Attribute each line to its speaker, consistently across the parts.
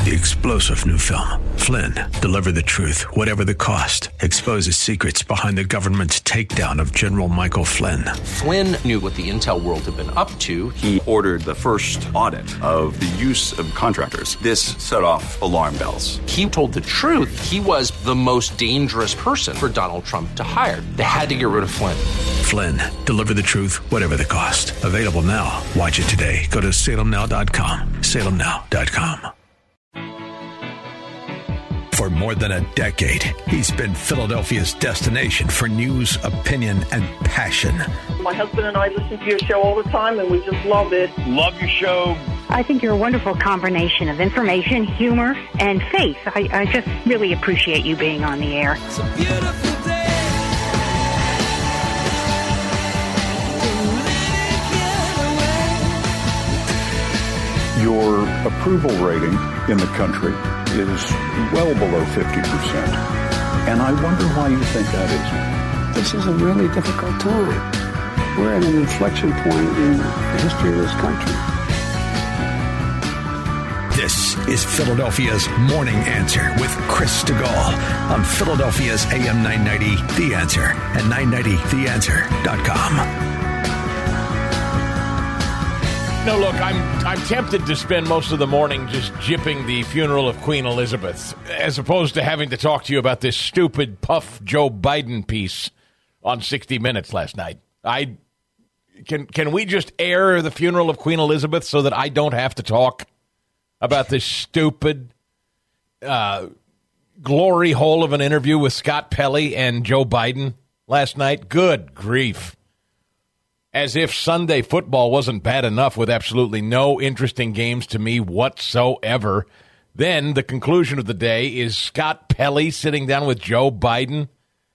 Speaker 1: The explosive new film, Flynn, deliver the truth, whatever the cost, exposes secrets behind the government's takedown of General Michael Flynn.
Speaker 2: Flynn knew what the intel world had been up to.
Speaker 3: He ordered the first audit of the use of contractors. This set off alarm bells.
Speaker 2: He told the truth. He was the most dangerous person for Donald Trump to hire. They had to get rid of Flynn.
Speaker 1: Flynn, deliver the truth, whatever the cost. Available now. Watch it today. Go to salemnow.com. salemnow.com. For more than a decade, he's been Philadelphia's destination for news, opinion, and passion.
Speaker 4: My husband and I listen to your show all the time, and we just love it.
Speaker 5: Love your show.
Speaker 6: I think you're a wonderful combination of information, humor, and faith. I just really appreciate you being on the air.
Speaker 7: It's a beautiful day.
Speaker 8: Your approval rating in the country is well below 50%. And I wonder why you think that is.
Speaker 9: This is a really difficult time. We're at an inflection point in the history of this country.
Speaker 1: This is Philadelphia's Morning Answer with Chris Stegall on Philadelphia's AM 990, The Answer, and 990theanswer.com.
Speaker 5: No, look, I'm tempted to spend most of the morning just jipping the funeral of Queen Elizabeth, as opposed to having to talk to you about this stupid puff Joe Biden piece on 60 Minutes last night. Can we just air the funeral of Queen Elizabeth so that I don't have to talk about this stupid glory hole of an interview with Scott Pelley and Joe Biden last night? Good grief. As if Sunday football wasn't bad enough with absolutely no interesting games to me whatsoever. Then the conclusion of the day is Scott Pelley sitting down with Joe Biden.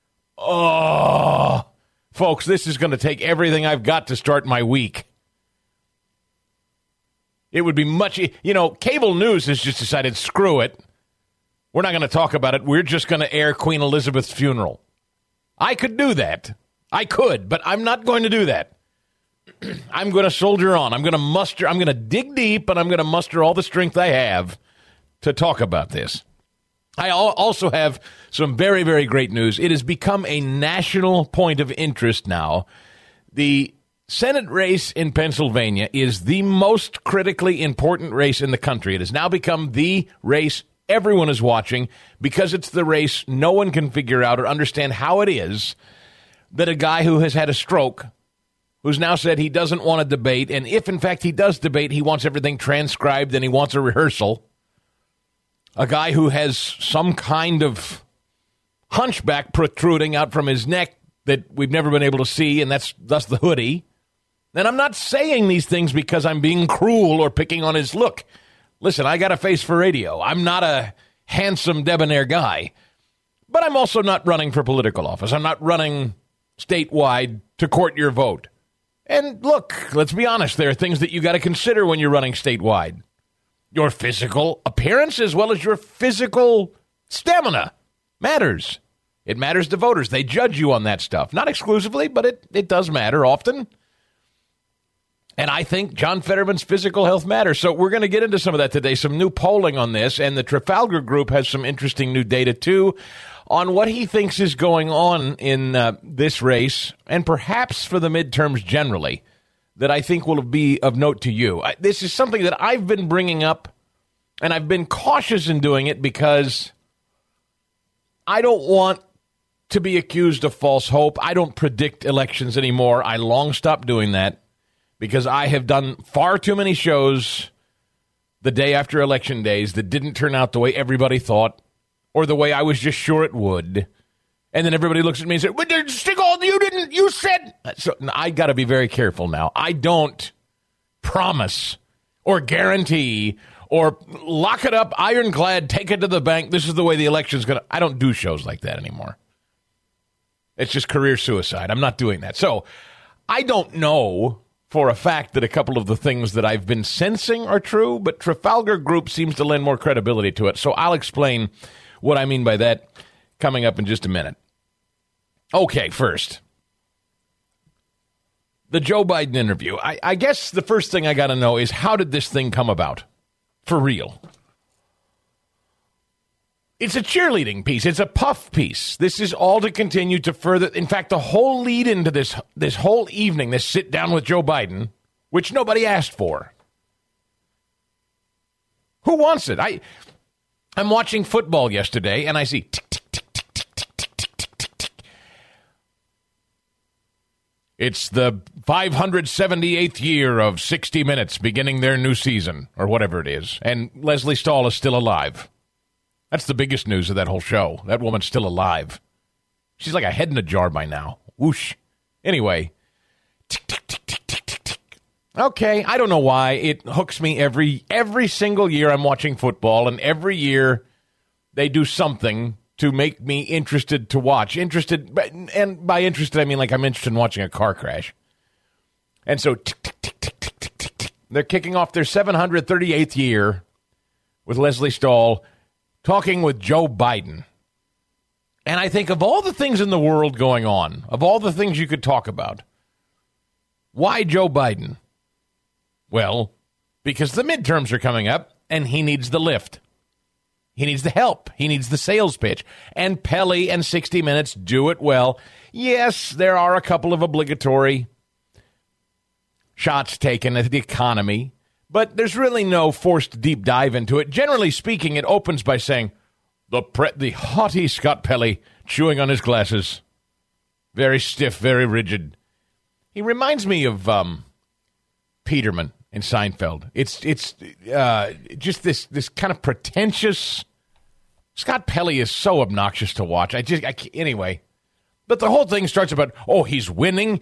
Speaker 5: Oh, folks, this is going to take everything I've got to start my week. It would be much, cable news has just decided, screw it. We're not going to talk about it. We're just going to air Queen Elizabeth's funeral. I could do that. I could, but I'm not going to do that. I'm going to soldier on. I'm going to dig deep, and I'm going to muster all the strength I have to talk about this. I also have some very, very great news. It has become a national point of interest now. The Senate race in Pennsylvania is the most critically important race in the country. It has now become the race everyone is watching because it's the race no one can figure out or understand how it is that a guy who has had a stroke, who's now said he doesn't want to debate, and if, in fact, he does debate, he wants everything transcribed and he wants a rehearsal. A guy who has some kind of hunchback protruding out from his neck that we've never been able to see, and that's thus the hoodie. And I'm not saying these things because I'm being cruel or picking on his look. Listen, I got a face for radio. I'm not a handsome, debonair guy. But I'm also not running for political office. I'm not running statewide to court your vote. And look, let's be honest, there are things that you got to consider when you're running statewide. Your physical appearance as well as your physical stamina matters. It matters to voters. They judge you on that stuff. Not exclusively, but it does matter often. And I think John Fetterman's physical health matters. So we're going to get into some of that today, some new polling on this. And the Trafalgar Group has some interesting new data, too, on what he thinks is going on in this race, and perhaps for the midterms generally, that I think will be of note to you. This is something that I've been bringing up, and I've been cautious in doing it because I don't want to be accused of false hope. I don't predict elections anymore. I long stopped doing that because I have done far too many shows the day after election days that didn't turn out the way everybody thought, or the way I was just sure it would. And then everybody looks at me and says, "But Stegall, you said." So I got to be very careful now. I don't promise or guarantee or lock it up, ironclad, take it to the bank. This is the way the election's going to. I don't do shows like that anymore. It's just career suicide. I'm not doing that. So I don't know for a fact that a couple of the things that I've been sensing are true, but Trafalgar Group seems to lend more credibility to it. So I'll explain what I mean by that coming up in just a minute. Okay, first, the Joe Biden interview. I guess the first thing I got to know is, how did this thing come about? For real. It's a cheerleading piece. It's a puff piece. This is all to continue to further. In fact, the whole lead into this whole evening, this sit down with Joe Biden, which nobody asked for. Who wants it? I'm watching football yesterday, and I see tick, tick, tick, tick, tick, tick, tick, tick, tick, tick, tick. It's the 578th year of 60 Minutes beginning their new season, or whatever it is, and Leslie Stahl is still alive. That's the biggest news of that whole show. That woman's still alive. She's like a head in a jar by now. Whoosh. Anyway. Tick, tick, tick, tick, tick, tick, tick. Okay, I don't know why. It hooks me every single year I'm watching football, and every year they do something to make me interested to watch. Interested, and by interested, I mean like I'm interested in watching a car crash. And so, tick, tick, tick, tick, tick, tick, tick, tick. They're kicking off their 738th year with Leslie Stahl talking with Joe Biden. And I think of all the things in the world going on, of all the things you could talk about, why Joe Biden? Well, because the midterms are coming up, and he needs the lift. He needs the help. He needs the sales pitch. And Pele and 60 Minutes do it well. Yes, there are a couple of obligatory shots taken at the economy, but there's really no forced deep dive into it. Generally speaking, it opens by saying, the haughty Scott Pele chewing on his glasses. Very stiff, very rigid. He reminds me of Peterman in Seinfeld. It's just this kind of pretentious. Scott Pele is so obnoxious to watch. Anyway. But the whole thing starts about, he's winning.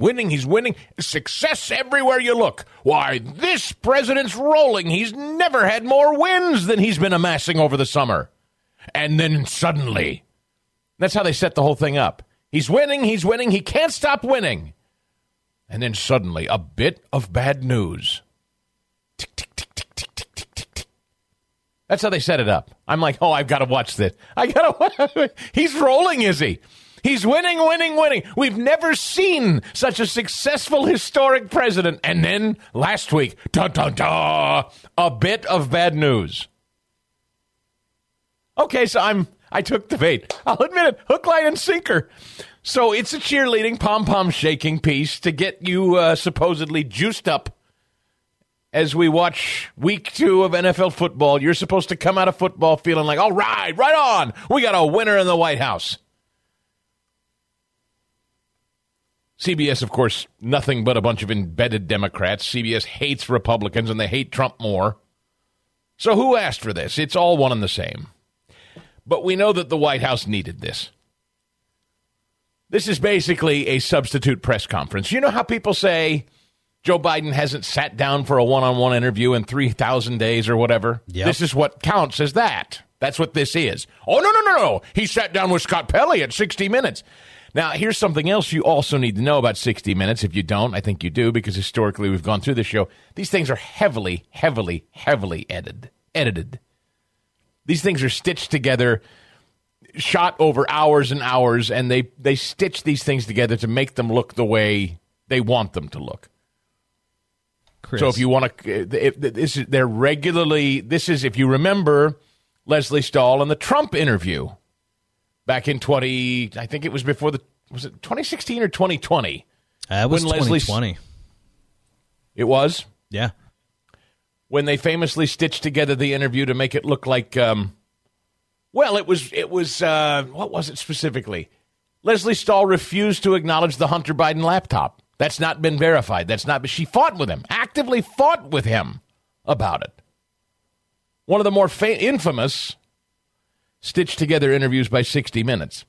Speaker 5: Success everywhere you look. Why, this president's rolling. He's never had more wins than he's been amassing over the summer. And then suddenly, that's how they set the whole thing up. He's winning. He can't stop winning. And then suddenly, a bit of bad news. Tick, tick, tick, tick, tick, tick, tick, tick, tick. That's how they set it up. I'm like, I've got to watch this. He's rolling, is he? He's winning. We've never seen such a successful, historic president. And then, last week, a bit of bad news. Okay, so I took the bait. I'll admit it, hook, line, and sinker. So it's a cheerleading, pom-pom shaking piece to get you supposedly juiced up as we watch week 2 of NFL football. You're supposed to come out of football feeling like, all right on. We got a winner in the White House. CBS, of course, nothing but a bunch of embedded Democrats. CBS hates Republicans, and they hate Trump more. So who asked for this? It's all one and the same. But we know that the White House needed this. This is basically a substitute press conference. You know how people say Joe Biden hasn't sat down for a one-on-one interview in 3,000 days or whatever? Yep. This is what counts as that. That's what this is. Oh, no. He sat down with Scott Pele at 60 Minutes. Now, here's something else you also need to know about 60 Minutes. If you don't, I think you do, because historically we've gone through the show. These things are heavily edited. These things are stitched together, shot over hours and hours, and they stitch these things together to make them look the way they want them to look. Chris. So if you want to, this is if you remember Leslie Stahl and the Trump interview back in I think it was before was it 2016 or 2020?
Speaker 7: It was 2020.
Speaker 5: It was?
Speaker 7: Yeah.
Speaker 5: When they famously stitched together the interview to make it look like, it was what was it specifically? Leslie Stahl refused to acknowledge the Hunter Biden laptop. That's not been verified. But she fought with him, actively fought with him about it. One of the more infamous stitched together interviews by 60 Minutes.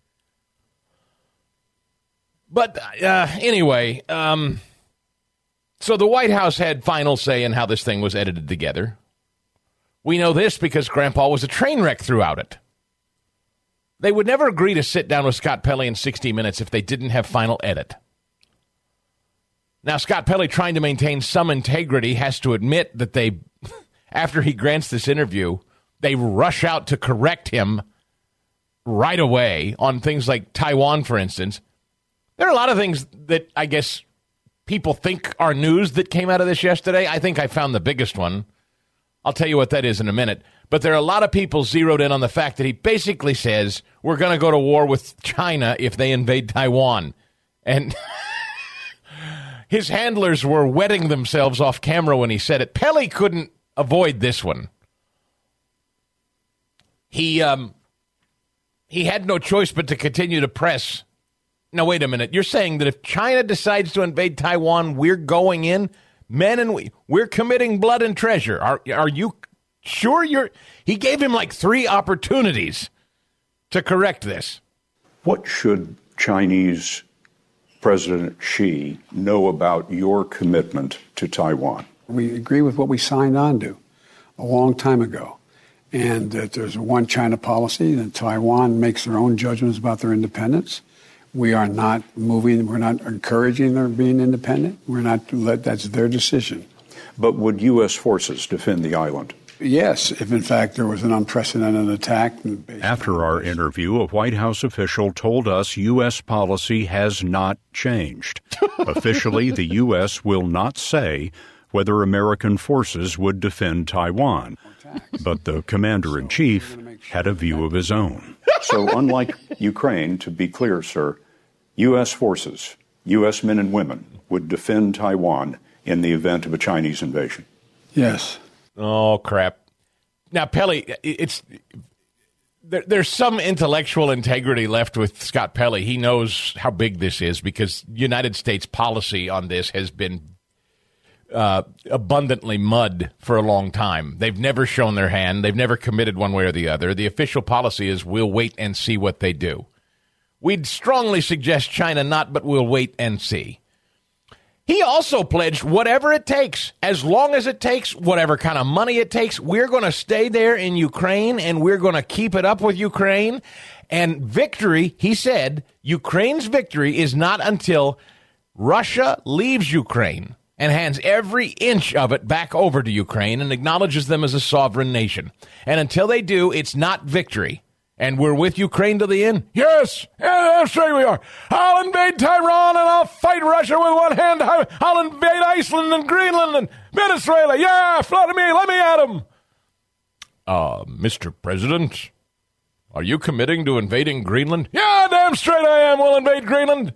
Speaker 5: But anyway, so the White House had final say in how this thing was edited together. We know this because Grandpa was a train wreck throughout it. They would never agree to sit down with Scott Pele in 60 Minutes if they didn't have final edit. Now, Scott Pele, trying to maintain some integrity, has to admit that after he grants this interview, they rush out to correct him right away on things like Taiwan, for instance. There are a lot of things that I guess people think are news that came out of this yesterday. I think I found the biggest one. I'll tell you what that is in a minute. But there are a lot of people zeroed in on the fact that he basically says we're going to go to war with China if they invade Taiwan. And his handlers were wetting themselves off camera when he said it. Pelley couldn't avoid this one. He had no choice but to continue to press. Now, wait a minute. You're saying that if China decides to invade Taiwan, we're going in? Men and we're committing blood and treasure. Are you sure you're... He gave him like 3 opportunities to correct this.
Speaker 8: What should Chinese President Xi know about your commitment to Taiwan?
Speaker 9: We agree with what we signed on to a long time ago. And that there's a one China policy, that Taiwan makes their own judgments about their independence. We are not moving, we're not encouraging their being independent. That's their decision.
Speaker 8: But would U.S. forces defend the island?
Speaker 9: Yes, if in fact there was an unprecedented attack.
Speaker 10: After our interview, a White House official told us U.S. policy has not changed. Officially, the U.S. will not say whether American forces would defend Taiwan. But the commander-in-chief had a view of his own.
Speaker 8: So unlike Ukraine, to be clear, sir, U.S. forces, U.S. men and women would defend Taiwan in the event of a Chinese invasion?
Speaker 9: Yes.
Speaker 5: Oh, crap. Now, Pelley, there's some intellectual integrity left with Scott Pelley. He knows how big this is because United States policy on this has been abundantly mud for a long time. They've never shown their hand. They've never committed one way or the other. The official policy is we'll wait and see what they do. We'd strongly suggest China not, but we'll wait and see. He also pledged whatever it takes, as long as it takes, whatever kind of money it takes, we're going to stay there in Ukraine and we're going to keep it up with Ukraine. And victory, he said, Ukraine's victory is not until Russia leaves Ukraine and hands every inch of it back over to Ukraine and acknowledges them as a sovereign nation. And until they do, it's not victory. And we're with Ukraine to the end? Yes, that's right we are. I'll invade Taiwan and I'll fight Russia with one hand. I'll invade Iceland and Greenland and Venezuela. Yeah, fly to me, let me at them. Mr. President, are you committing to invading Greenland? Yeah, damn straight I am. We'll invade Greenland.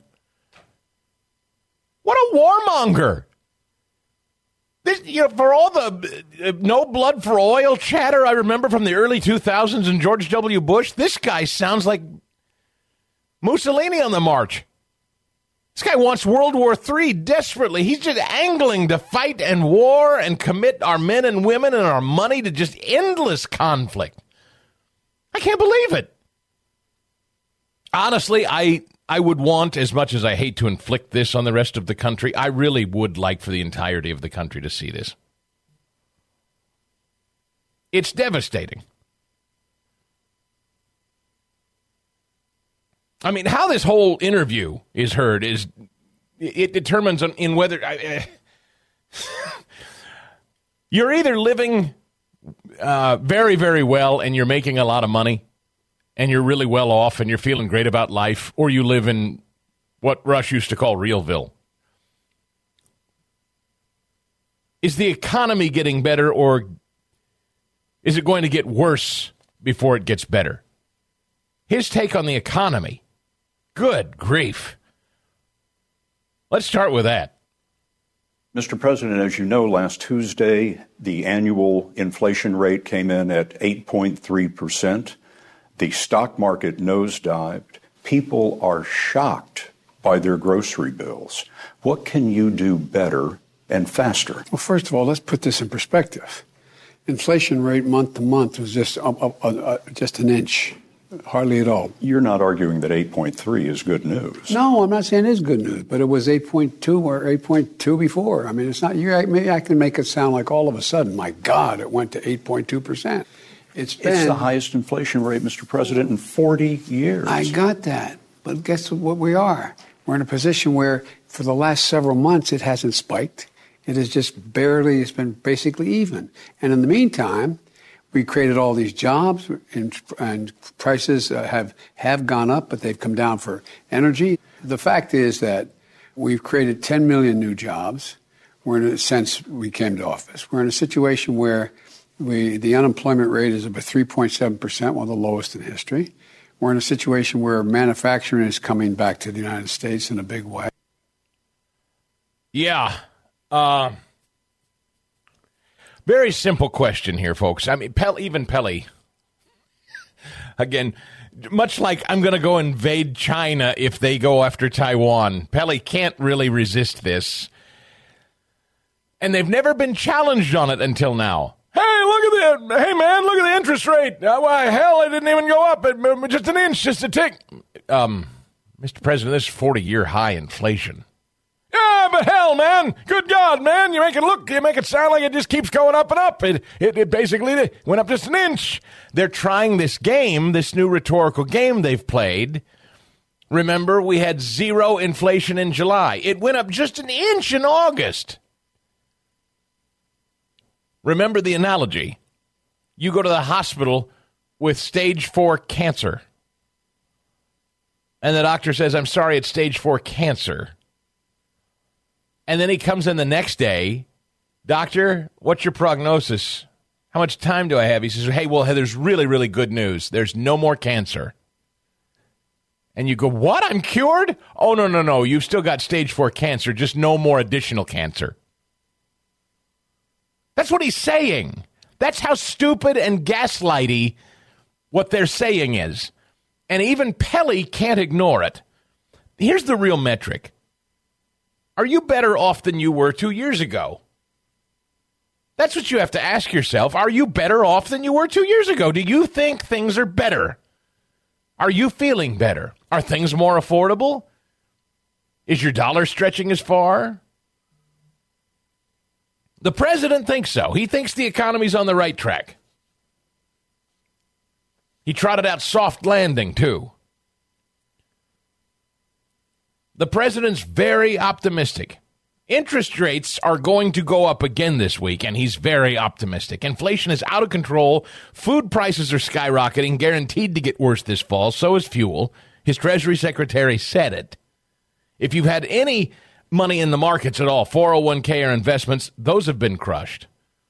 Speaker 5: What a warmonger. This, for all the no blood for oil chatter I remember from the early 2000s and George W. Bush, this guy sounds like Mussolini on the march. This guy wants World War III desperately. He's just angling to fight and war and commit our men and women and our money to just endless conflict. I can't believe it. Honestly, I would want, as much as I hate to inflict this on the rest of the country, I really would like for the entirety of the country to see this. It's devastating. I mean, how this whole interview is heard is, it determines in whether... you're either living very, very well and you're making a lot of money, and you're really well off and you're feeling great about life, or you live in what Rush used to call Realville. Is the economy getting better, or is it going to get worse before it gets better? His take on the economy. Good grief. Let's start with that.
Speaker 8: Mr. President, as you know, last Tuesday, the annual inflation rate came in at 8.3%. The stock market nosedived. People are shocked by their grocery bills. What can you do better and faster?
Speaker 9: Well, first of all, let's put this in perspective. Inflation rate month to month was just an inch, hardly at all.
Speaker 8: You're not arguing that 8.3 is good news.
Speaker 9: No, I'm not saying it is good news, but it was 8.2 or 8.2 before. I mean, it's not. Maybe I can make it sound like all of a sudden, my God, it went to 8.2%. It's
Speaker 8: the highest inflation rate, Mr. President, in 40 years.
Speaker 9: I got that. But guess what we are? We're in a position where for the last several months it hasn't spiked. It has just barely, it's been basically even. And in the meantime, we created all these jobs and prices have gone up, but they've come down for energy. The fact is that we've created 10 million new jobs since we came to office. We're in a situation where The unemployment rate is about 3.7%, one of the lowest in history. We're in a situation where manufacturing is coming back to the United States in a big way.
Speaker 5: Yeah. Very simple question here, folks. I mean, even Pele, again, much like I'm going to go invade China if they go after Taiwan, Pele can't really resist this. And they've never been challenged on it until now. Hey, look at that. Hey, man, look at the interest rate. Why, hell, it didn't even go up. Just an inch, just a tick. Mr. President, this is 40-year high inflation. Yeah, but hell, man. Good God, man. You make it sound like it just keeps going up and up. It basically went up just an inch. They're trying this game, this new rhetorical game they've played. Remember, we had zero inflation in July. It went up just an inch in August. Remember the analogy. You go to the hospital with stage 4 cancer. And the doctor says, I'm sorry, it's stage 4 cancer. And then he comes in the next day. Doctor, what's your prognosis? How much time do I have? He says, hey, there's really, really good news. There's no more cancer. And you go, what? I'm cured? Oh, no. You've still got stage 4 cancer, just no more additional cancer. That's what he's saying. That's how stupid and gaslighty what they're saying is. And even Pele can't ignore it. Here's the real metric. Are you better off than you were 2 years ago? That's what you have to ask yourself. Are you better off than you were 2 years ago? Do you think things are better? Are you feeling better? Are things more affordable? Is your dollar stretching as far? The president thinks so. He thinks the economy's on the right track. He trotted out soft landing, too. The president's very optimistic. Interest rates are going to go up again this week, and he's very optimistic. Inflation is out of control. Food prices are skyrocketing, guaranteed to get worse this fall. So is fuel. His Treasury Secretary said it. If you've had any money in the markets at all, 401k or investments, those have been crushed.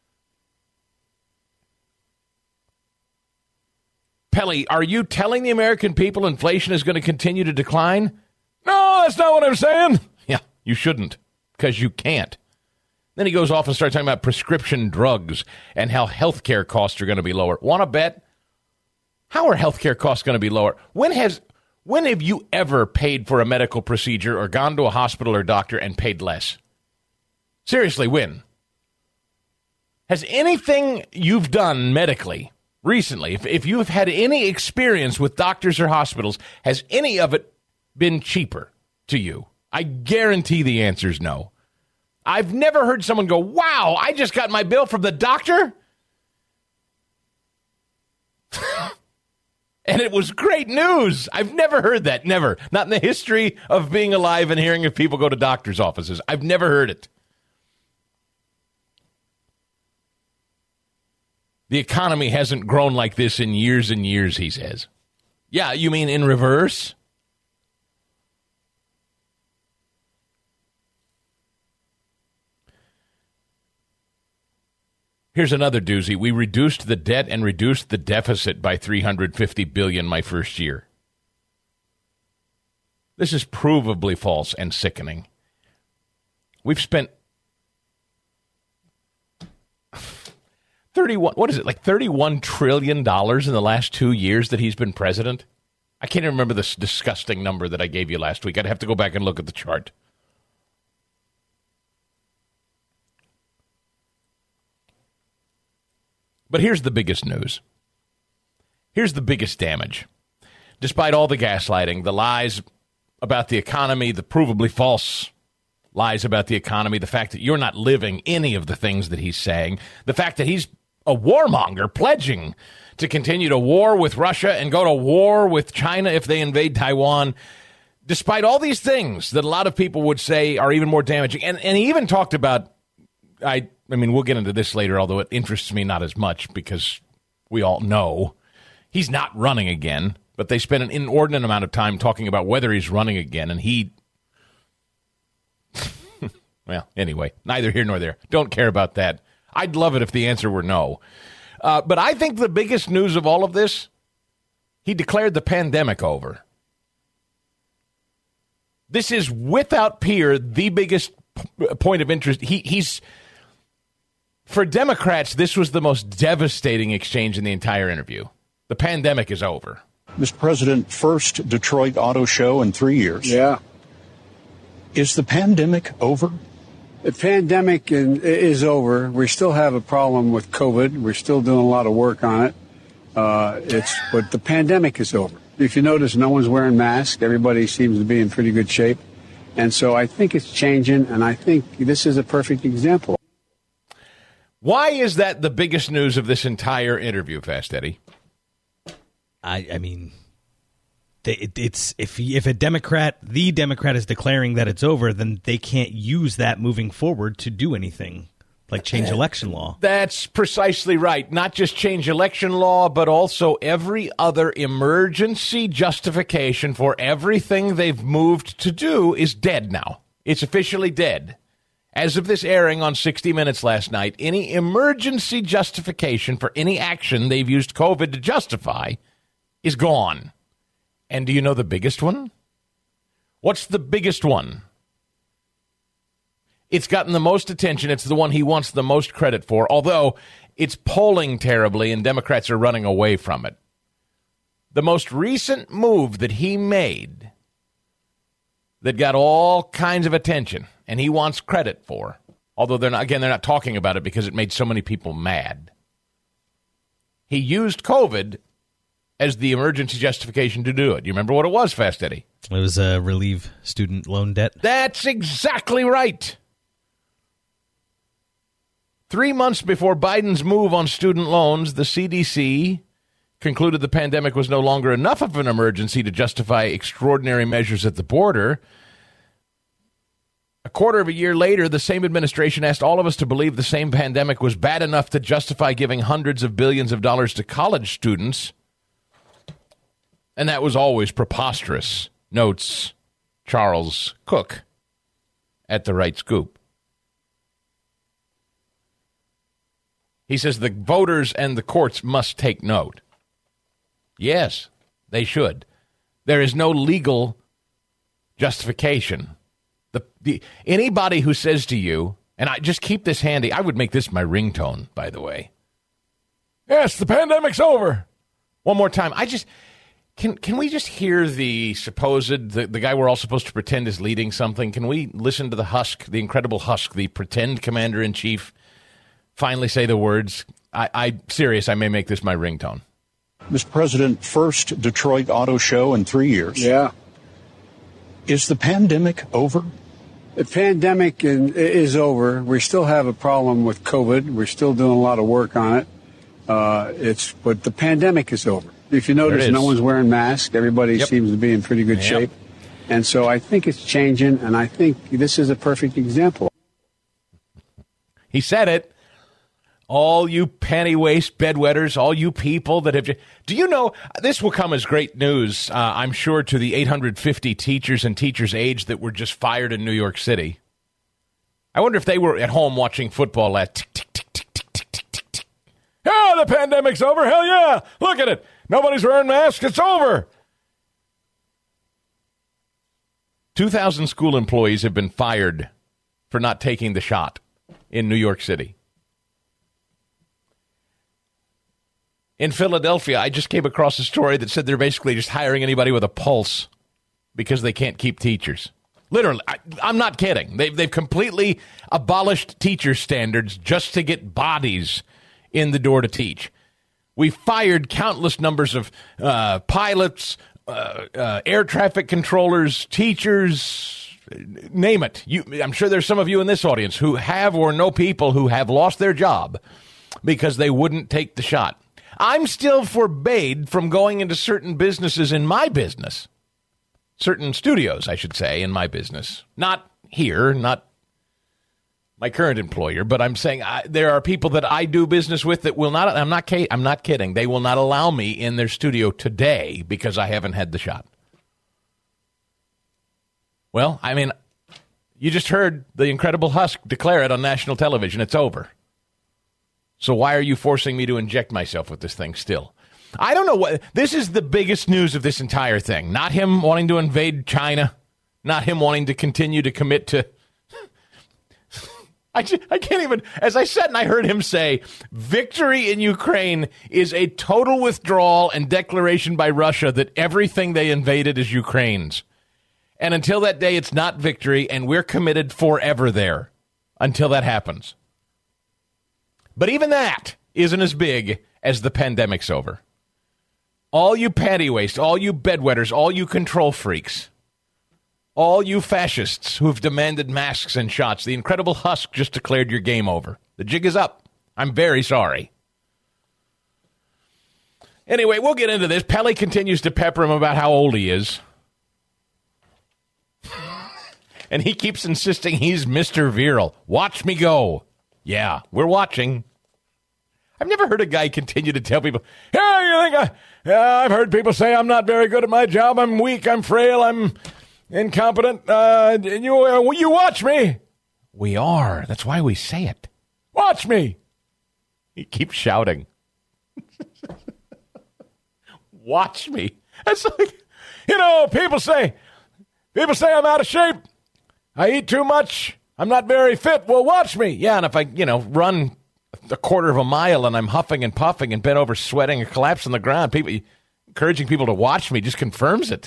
Speaker 5: Pele, are you telling the American people inflation is going to continue to decline? No, that's not what I'm saying. Yeah, you shouldn't, because you can't. Then he goes off and starts talking about prescription drugs and how health care costs are going to be lower. Want to bet? How are health care costs going to be lower? When have you ever paid for a medical procedure or gone to a hospital or doctor and paid less? Seriously, when? Has anything you've done medically recently, if you've had any experience with doctors or hospitals, has any of it been cheaper to you? I guarantee the answer is no. I've never heard someone go, wow, I just got my bill from the doctor. And it was great news. I've never heard that. Never. Not in the history of being alive and hearing if people go to doctor's offices. I've never heard it. The economy hasn't grown like this in years and years, he says. Yeah, you mean in reverse? Here's another doozy. We reduced the debt and reduced the deficit by $350 billion my first year. This is provably false and sickening. We've spent $31 trillion in the last 2 years that he's been president? I can't even remember this disgusting number that I gave you last week. I'd have to go back and look at the chart. But here's the biggest news. Here's the biggest damage. Despite all the gaslighting, the lies about the economy, the provably false lies about the economy, the fact that you're not living any of the things that he's saying, the fact that he's a warmonger pledging to continue to war with Russia and go to war with China if they invade Taiwan, despite all these things that a lot of people would say are even more damaging. And he even talked about, I mean, we'll get into this later, although it interests me not as much because we all know he's not running again, but they spent an inordinate amount of time talking about whether he's running again, and he... Well, anyway, neither here nor there. Don't care about that. I'd love it if the answer were no. But I think the biggest news of all of this, he declared the pandemic over. This is without peer the biggest point of interest. He's for Democrats, this was the most devastating exchange in the entire interview. The pandemic is over.
Speaker 10: Mr. President, first Detroit Auto Show in 3 years.
Speaker 9: Yeah.
Speaker 10: Is the pandemic over?
Speaker 9: The pandemic is over. We still have a problem with COVID. We're still doing a lot of work on it. But the pandemic is over. If you notice, no one's wearing masks. Everybody seems to be in pretty good shape. And so I think it's changing, and I think this is a perfect example.
Speaker 5: Why is that the biggest news of this entire interview, Fast Eddie?
Speaker 7: I mean, it's if the Democrat is declaring that it's over, then they can't use that moving forward to do anything like change election law.
Speaker 5: That's precisely right. Not just change election law, but also every other emergency justification for everything they've moved to do is dead now. It's officially dead. As of this airing on 60 Minutes last night, any emergency justification for any action they've used COVID to justify is gone. And do you know the biggest one? What's the biggest one? It's gotten the most attention. It's the one he wants the most credit for, although it's polling terribly and Democrats are running away from it. The most recent move that he made that got all kinds of attention and he wants credit for, although they're not talking about it because it made so many people mad. He used COVID as the emergency justification to do it. You remember what it was, Fast Eddie?
Speaker 7: It was relieve student loan debt.
Speaker 5: That's exactly right. 3 months before Biden's move on student loans, the CDC concluded the pandemic was no longer enough of an emergency to justify extraordinary measures at the border. A quarter of a year later, the same administration asked all of us to believe the same pandemic was bad enough to justify giving hundreds of billions of dollars to college students. And that was always preposterous, notes Charles Cook at The Right Scoop. He says the voters and the courts must take note. Yes, they should. There is no legal justification. Anybody who says to you, and I just keep this handy, I would make this my ringtone, by the way. Yes, the pandemic's over. One more time. Can we just hear the guy we're all supposed to pretend is leading something? Can we listen to the Husk, the incredible Husk, the pretend commander-in-chief, finally say the words? I'm serious, I may make this my ringtone.
Speaker 10: Mr. President, first Detroit Auto Show in 3 years.
Speaker 9: Yeah.
Speaker 10: Is the pandemic over?
Speaker 9: The pandemic is over. We still have a problem with COVID. We're still doing a lot of work on it. But the pandemic is over. If you notice, no one's wearing masks. Everybody seems to be in pretty good shape. And so I think it's changing, and I think this is a perfect example.
Speaker 5: He said it. All you panty waist bedwetters, all you people that have... Do you know, this will come as great news, I'm sure, to the 850 teachers and teachers' aides that were just fired in New York City. I wonder if they were at home watching football at tick, tick, tick, tick, tick, tick, tick, tick, tick. Yeah, the pandemic's over. Hell yeah. Look at it. Nobody's wearing masks. It's over. 2,000 school employees have been fired for not taking the shot in New York City. In Philadelphia, I just came across a story that said they're basically just hiring anybody with a pulse because they can't keep teachers. Literally, I'm not kidding. They've completely abolished teacher standards just to get bodies in the door to teach. We fired countless numbers of pilots, air traffic controllers, teachers, name it. I'm sure there's some of you in this audience who have or know people who have lost their job because they wouldn't take the shot. I'm still forbade from going into certain businesses in my business. Certain studios, I should say, in my business. Not here, not my current employer, but I'm saying there are people that I do business with that will not, I'm not kidding. They will not allow me in their studio today because I haven't had the shot. Well, I mean, you just heard the incredible Husk declare it on national television. It's over. So why are you forcing me to inject myself with this thing still? I don't know what. This is the biggest news of this entire thing. Not him wanting to invade China. Not him wanting to continue to commit to. I can't even. As I said, and I heard him say, victory in Ukraine is a total withdrawal and declaration by Russia that everything they invaded is Ukraine's. And until that day, it's not victory, and we're committed forever there until that happens. But even that isn't as big as the pandemic's over. All you panty waste, all you bedwetters, all you control freaks, all you fascists who've demanded masks and shots, the Incredible Husk just declared your game over. The jig is up. I'm very sorry. Anyway, we'll get into this. Pele continues to pepper him about how old he is. And he keeps insisting he's Mr. Virile. Watch me go. Yeah, we're watching. I've never heard a guy continue to tell people, yeah, you think I've heard people say I'm not very good at my job. I'm weak. I'm frail. I'm incompetent. You watch me. We are. That's why we say it. Watch me. He keeps shouting. Watch me. It's like, people say I'm out of shape. I eat too much. I'm not very fit. Well, watch me. Yeah, and if I, run a quarter of a mile and I'm huffing and puffing and bent over sweating and collapse on the ground, encouraging people to watch me just confirms it.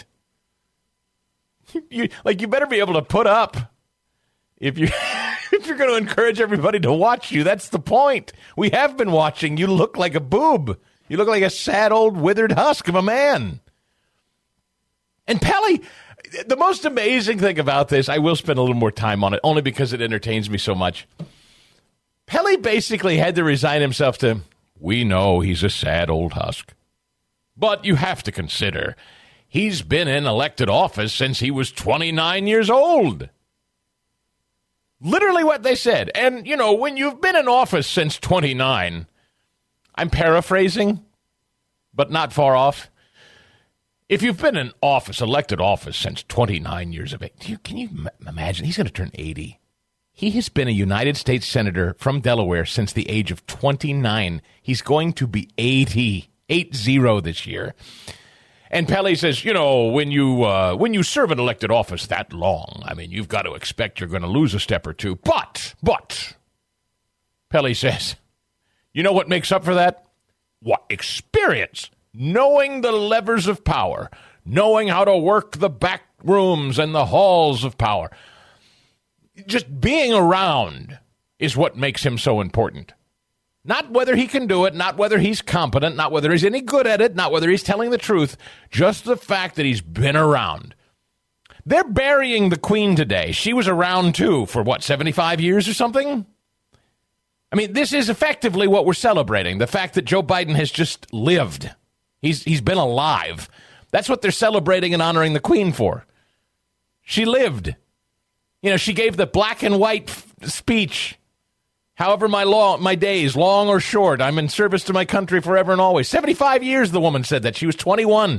Speaker 5: You better be able to put up if you're going to encourage everybody to watch you. That's the point. We have been watching. You look like a boob. You look like a sad old withered husk of a man. And Pele, the most amazing thing about this, I will spend a little more time on it, only because it entertains me so much. Pele basically had to resign himself to, we know he's a sad old husk. But you have to consider, he's been in elected office since he was 29 years old. Literally what they said. And, when you've been in office since 29, I'm paraphrasing, but not far off. If you've been in office, elected office, since 29 years of age, can you imagine? He's going to turn 80. He has been a United States Senator from Delaware since the age of 29. He's going to be 80 this year. And Pele says, when you serve an elected office that long, you've got to expect you're going to lose a step or two. But, Pele says, you know what makes up for that? What? Experience. Knowing the levers of power. Knowing how to work the back rooms and the halls of power. Just being around is what makes him so important. Not whether he can do it, not whether he's competent, not whether he's any good at it, not whether he's telling the truth, just the fact that he's been around. They're burying the Queen today. She was around, too, for 75 years or something? This is effectively what we're celebrating, the fact that Joe Biden has just lived. He's been alive. That's what they're celebrating and honoring the Queen for. She lived. She gave the black and white speech. However my days, long or short, I'm in service to my country forever and always. 75 years, the woman said that. She was 21.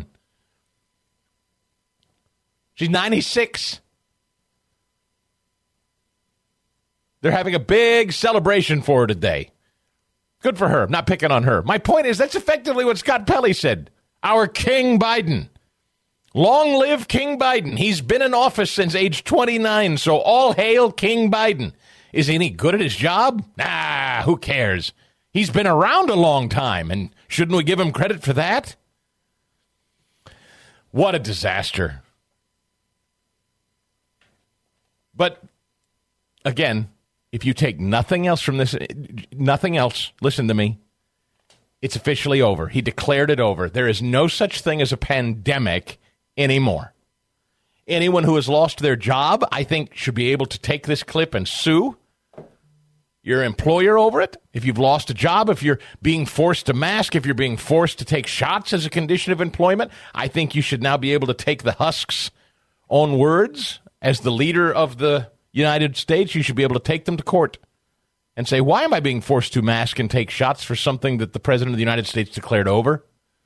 Speaker 5: She's 96. They're having a big celebration for her today. Good for her. I'm not picking on her. My point is, that's effectively what Scott Pelley said. Our King Biden. Long live King Biden. He's been in office since age 29, so all hail King Biden. Is he any good at his job? Nah, who cares? He's been around a long time, and shouldn't we give him credit for that? What a disaster. But, again, if you take nothing else from this, nothing else, listen to me, it's officially over. He declared it over. There is no such thing as a pandemic anymore. Anyone who has lost their job, I think, should be able to take this clip and sue your employer over it. If you've lost a job, if you're being forced to mask, if you're being forced to take shots as a condition of employment, I think you should now be able to take the Husk's own words as the leader of the United States. You should be able to take them to court and say, why am I being forced to mask and take shots for something that the President of the United States declared over?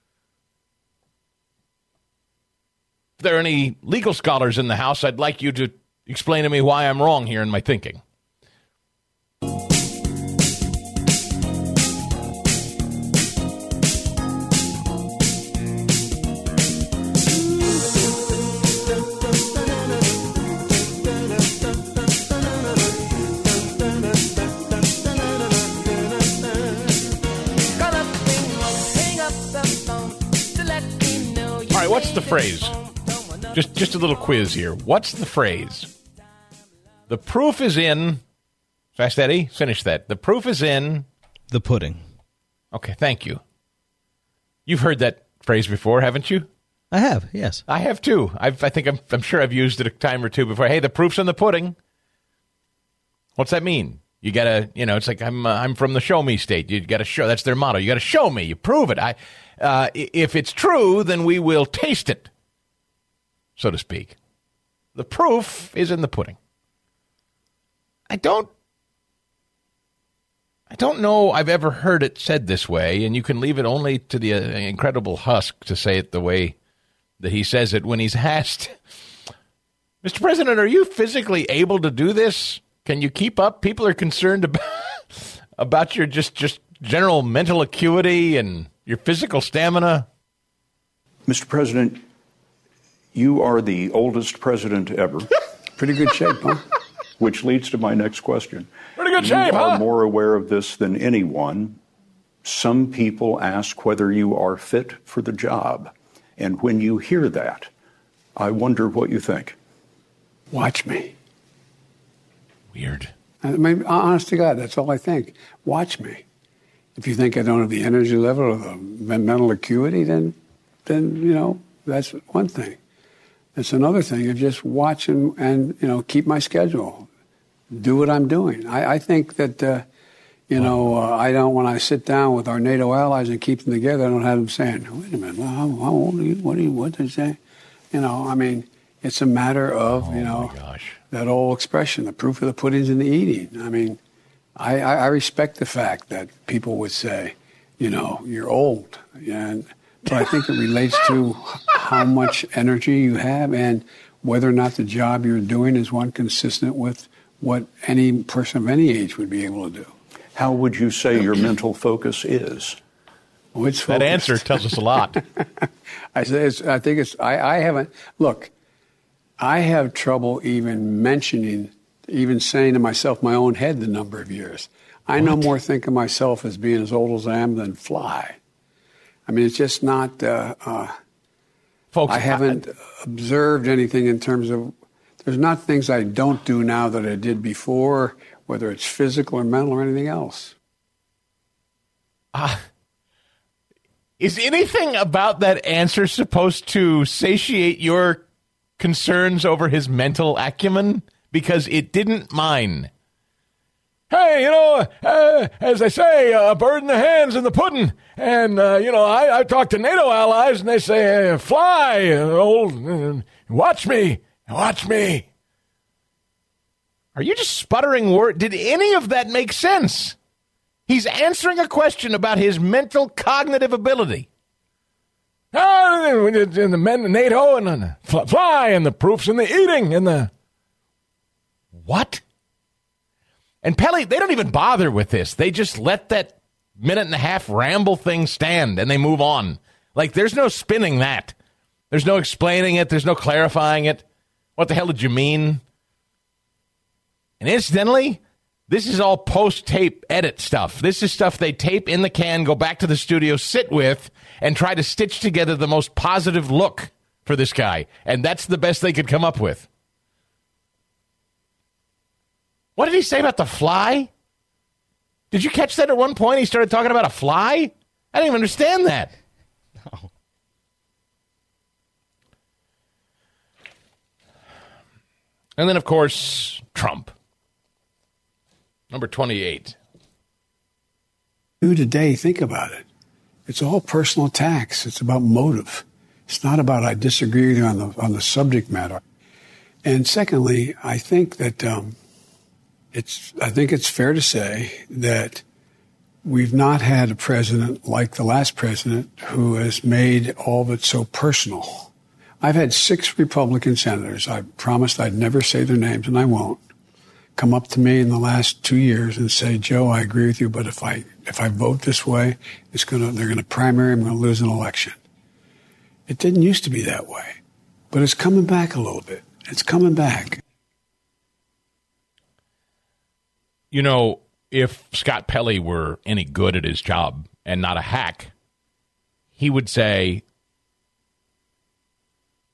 Speaker 5: If there are any legal scholars in the House, I'd like you to explain to me why I'm wrong here in my thinking. right, what's the phrase? Just a little quiz here. What's the phrase? The proof is in... Fast Eddie, finish that. The proof is in...
Speaker 7: The pudding.
Speaker 5: Okay, thank you. You've heard that phrase before, haven't you?
Speaker 7: I have, yes.
Speaker 5: I have too. I'm sure I've used it a time or two before. Hey, the proof's in the pudding. What's that mean? You gotta, it's like I'm from the show me state. You gotta show. That's their motto. You gotta show me. You prove it. If it's true, then we will taste it, so to speak. The proof is in the pudding. I don't know I've ever heard it said this way, and you can leave it only to the incredible Husk to say it the way that he says it when he's asked, Mr. President, are you physically able to do this? Can you keep up? People are concerned about your just general mental acuity and your physical stamina.
Speaker 8: Mr. President, you are the oldest president ever.
Speaker 9: Pretty good shape, huh?
Speaker 8: Which leads to my next question.
Speaker 5: Pretty good shape,
Speaker 8: huh? You are
Speaker 5: huh?
Speaker 8: more aware of this than anyone. Some people ask whether you are fit for the job. And when you hear that, I wonder what you think.
Speaker 9: Watch me.
Speaker 5: Weird.
Speaker 9: I mean, honest to God, that's all I think. Watch me. If you think I don't have the energy level or the mental acuity, then that's one thing. It's another thing of just watch and keep my schedule. Do what I'm doing. I think that, I don't, when I sit down with our NATO allies and keep them together, I don't have them saying, wait a minute, well, how old are you? What did they say? It's a matter of, that old expression, the proof of the pudding's in the eating. I mean, I respect the fact that people would say, you're old. But I think it relates to how much energy you have and whether or not the job you're doing is one consistent with what any person of any age would be able to do.
Speaker 8: How would you say your mental focus is?
Speaker 9: Oh, it's focused.
Speaker 5: That answer tells us a lot.
Speaker 9: I have trouble even saying to myself my own head the number of years. I no more think of myself as being as old as I am than fly. I mean, it's just not,
Speaker 5: Folks,
Speaker 9: I haven't observed anything in terms of, there's not things I don't do now that I did before, whether it's physical or mental or anything else.
Speaker 5: Is anything about that answer supposed to satiate your concerns over his mental acumen? Because it didn't mine. Hey, as they say, a bird in the hand's in the pudding. And, I talk to NATO allies, and they say, fly, watch me. Are you just sputtering words? Did any of that make sense? He's answering a question about his mental cognitive ability. And the men, NATO, and the fly, and the proofs in the eating, and the... What? And Pele, they don't even bother with this. They just let that minute-and-a-half ramble thing stand, and they move on. Like, there's no spinning that. There's no explaining it. There's no clarifying it. What the hell did you mean? And incidentally, this is all post-tape edit stuff. This is stuff they tape in the can, go back to the studio, sit with, and try to stitch together the most positive look for this guy. And that's the best they could come up with. What did he say about the fly? Did you catch that at one point? He started talking about a fly? I didn't even understand that.
Speaker 7: No.
Speaker 5: And then, of course, Trump. Number 28.
Speaker 9: Do today, think about it. It's all personal attacks. It's about motive. It's not about I disagree with you on the subject matter. And secondly, I think that it's fair to say that we've not had a president like the last president who has made all of it so personal. I've had 6 Republican senators. I promised I'd never say their names, and I won't, come up to me in the last 2 years and say, Joe, I agree with you, but if I vote this way, they're going to primary, I'm going to lose an election. It didn't used to be that way, but it's coming back a little bit. It's coming back.
Speaker 5: If Scott Pelley were any good at his job and not a hack, he would say,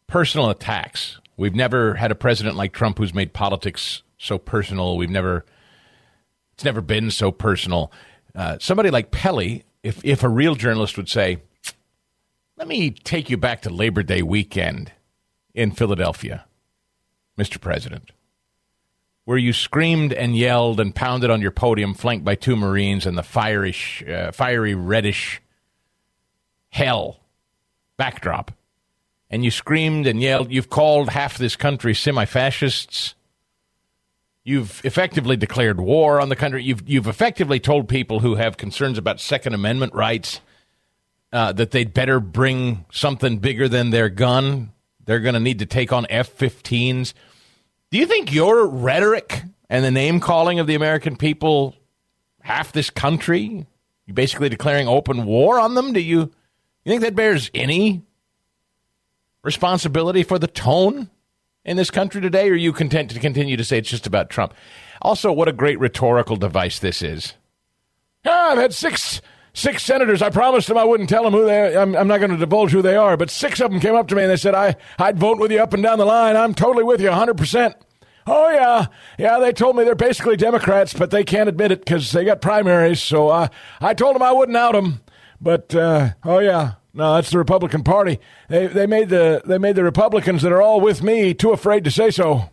Speaker 5: personal attacks. We've never had a president like Trump who's made politics so personal. It's never been so personal. Somebody like Pelley, if a real journalist would say, let me take you back to Labor Day weekend in Philadelphia, Mr. President, where you screamed and yelled and pounded on your podium, flanked by two Marines and the fiery reddish hell backdrop. And you screamed and yelled. You've called half this country semi-fascists. You've effectively declared war on the country. You've effectively told people who have concerns about Second Amendment rights that they'd better bring something bigger than their gun. They're going to need to take on F-15s. Do you think your rhetoric and the name-calling of the American people, half this country, you basically declaring open war on them, you think that bears any responsibility for the tone in this country today, or are you content to continue to say it's just about Trump? Also, what a great rhetorical device this is. I've had six senators. I promised them I wouldn't tell them who they are. I'm not going to divulge who they are, but 6 of them came up to me and they said, I'd vote with you up and down the line. I'm totally with you, 100%. Oh, yeah. Yeah, they told me they're basically Democrats, but they can't admit it because they got primaries. So I told them I wouldn't out them. But, oh, yeah. No, that's the Republican Party. They made the Republicans that are all with me too afraid to say so.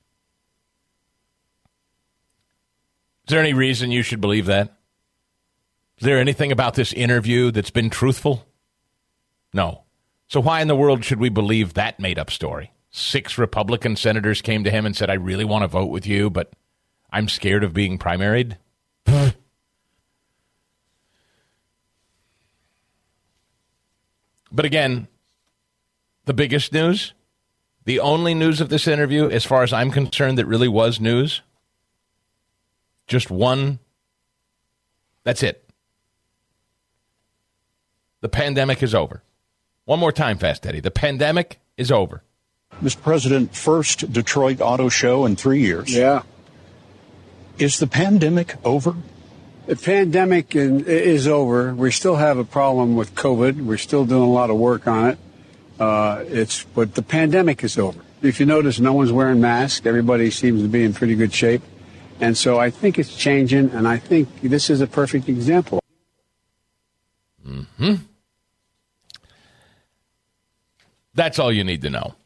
Speaker 5: Is there any reason you should believe that? Is there anything about this interview that's been truthful? No. So why in the world should we believe that made-up story? 6 Republican senators came to him and said, I really want to vote with you, but I'm scared of being primaried? But again, the biggest news, the only news of this interview, as far as I'm concerned, that really was news, just one, that's it. The pandemic is over. One more time, Fast Eddie. The pandemic is over.
Speaker 8: Mr. President, first Detroit Auto Show in 3 years.
Speaker 9: Yeah.
Speaker 8: Is the pandemic over?
Speaker 9: The pandemic is over. We still have a problem with COVID. We're still doing a lot of work on it. But the pandemic is over. If you notice, no one's wearing masks. Everybody seems to be in pretty good shape. And so I think it's changing, and I think this is a perfect example.
Speaker 5: Mm-hmm. That's all you need to know.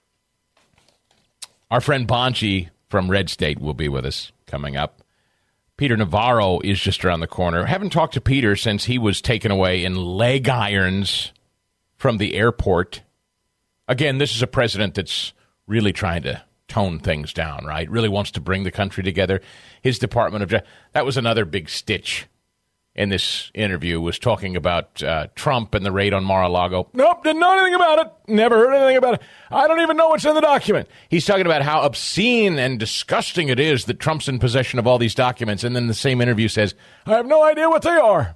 Speaker 5: Our friend Bonchi from Red State will be with us coming up. Peter Navarro is just around the corner. Haven't talked to Peter since he was taken away in leg irons from the airport. Again, this is a president that's really trying to tone things down, right? Really wants to bring the country together. His Department of Justice, that was another big stitch in this interview, was talking about Trump and the raid on Mar-a-Lago. Nope, didn't know anything about it. Never heard anything about it. I don't even know what's in the document. He's talking about how obscene and disgusting it is that Trump's in possession of all these documents, and then the same interview says, I have no idea what they are.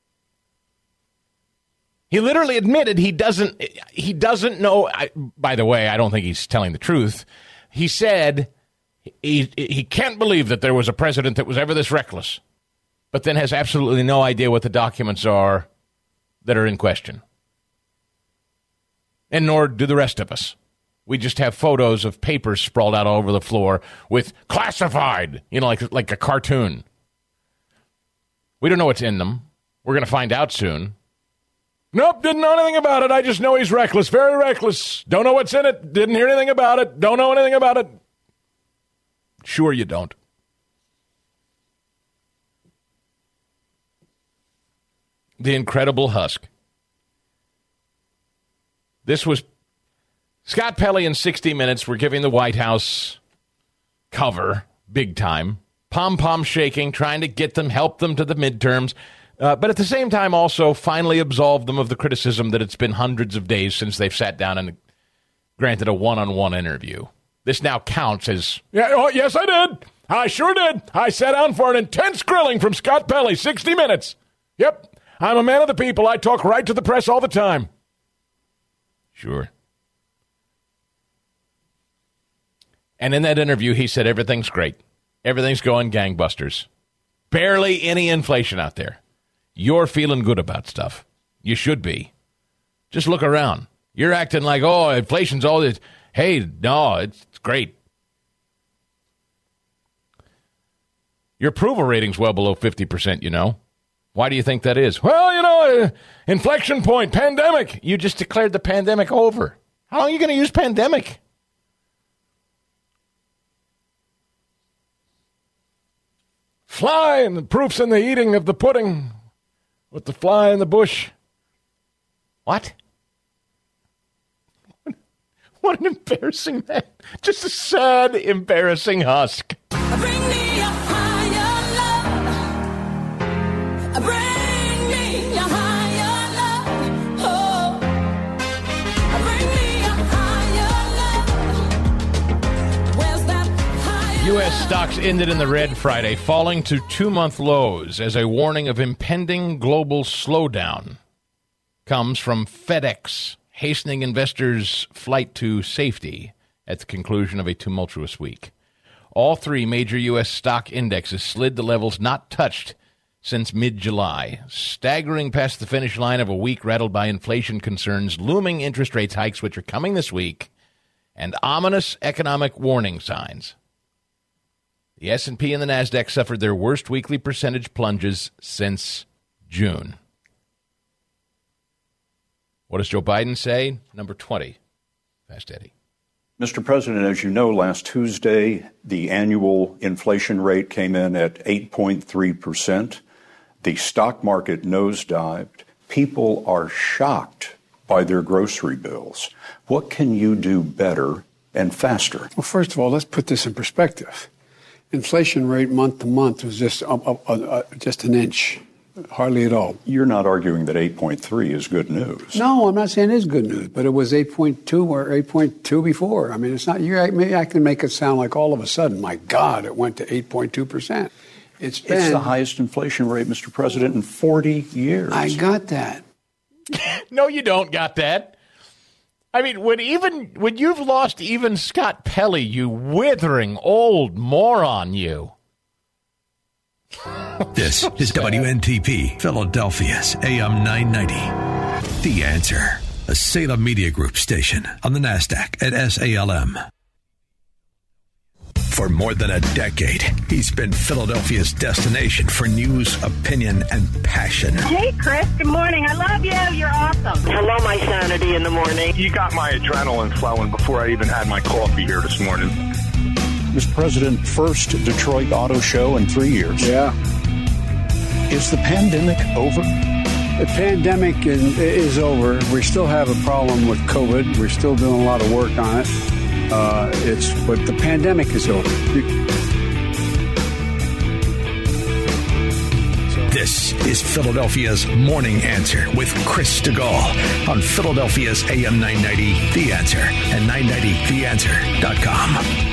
Speaker 5: He literally admitted he doesn't know. By the way, I don't think he's telling the truth. He said he can't believe that there was a president that was ever this reckless, but then has absolutely no idea what the documents are that are in question. And nor do the rest of us. We just have photos of papers sprawled out all over the floor with classified, like a cartoon. We don't know what's in them. We're going to find out soon. Nope, didn't know anything about it. I just know he's reckless, very reckless. Don't know what's in it. Didn't hear anything about it. Don't know anything about it. Sure you don't. The incredible husk. This was Scott Pelley in 60 Minutes. We're giving the White House cover big time. Pom-pom shaking, trying to help them to the midterms. But at the same time also finally absolve them of the criticism that it's been hundreds of days since they've sat down and granted a one-on-one interview. This now counts as... yes, I did. I sure did. I sat down for an intense grilling from Scott Pelley, 60 Minutes. Yep. I'm a man of the people. I talk right to the press all the time. Sure. And in that interview, he said everything's great. Everything's going gangbusters. Barely any inflation out there. You're feeling good about stuff. You should be. Just look around. You're acting like, oh, inflation's all this. Hey, no, it's great. Your approval rating's well below 50%, you know. Why do you think that is? Well, you know, inflection point, pandemic. You just declared the pandemic over. How long are you going to use pandemic? Fly, and the proof's in the eating of the pudding with the fly in the bush. What? What an embarrassing man. Just a sad, embarrassing husk.
Speaker 11: Bring me a higher love. Bring me a higher love. Oh. Bring me a higher love. Where's that higher
Speaker 5: U.S. stocks ended in the red Friday, falling to 2-month lows as a warning of impending global slowdown comes from FedEx, hastening investors' flight to safety at the conclusion of a tumultuous week. All three major U.S. stock indexes slid to levels not touched since mid-July, staggering past the finish line of a week rattled by inflation concerns, looming interest rates hikes, which are coming this week, and ominous economic warning signs. The S&P and the NASDAQ suffered their worst weekly percentage plunges since June. What does Joe Biden say? Number 20. Fast Eddie.
Speaker 8: Mr. President, as you know, last Tuesday, the annual inflation rate came in at 8.3%. The stock market nosedived. People are shocked by their grocery bills. What can you do better and faster?
Speaker 9: Well, first of all, let's put this in perspective. Inflation rate month to month was just an inch. Hardly at all.
Speaker 8: You're not arguing that 8.3 is good news.
Speaker 9: No, I'm not saying it is good news, but it was 8.2 or 8.2 before. I mean, it's not. Maybe I can make it sound like all of a sudden, my God, it went to 8.2%. It's
Speaker 8: the highest inflation rate, Mr. President, in 40 years.
Speaker 9: I got that.
Speaker 5: No, you don't got that. I mean, when you've lost even Scott Pelley, you withering old moron, you.
Speaker 1: This is WNTP, Philadelphia's AM 990. The Answer, a Salem Media Group station on the NASDAQ at SALM. For more than a decade, he's been Philadelphia's destination for news, opinion, and passion.
Speaker 6: Hey, Chris. Good morning. I love you. You're awesome.
Speaker 4: Hello, my sanity in the morning.
Speaker 12: You got my adrenaline flowing before I even had my coffee here this morning.
Speaker 8: Mr. President, first Detroit Auto Show in 3 years.
Speaker 9: Yeah.
Speaker 8: Is the pandemic over?
Speaker 9: The pandemic is over. We still have a problem with COVID. We're still doing a lot of work on it. But the pandemic is over.
Speaker 1: This is Philadelphia's Morning Answer with Chris DeGaulle on Philadelphia's AM 990, The Answer, and 990theanswer.com.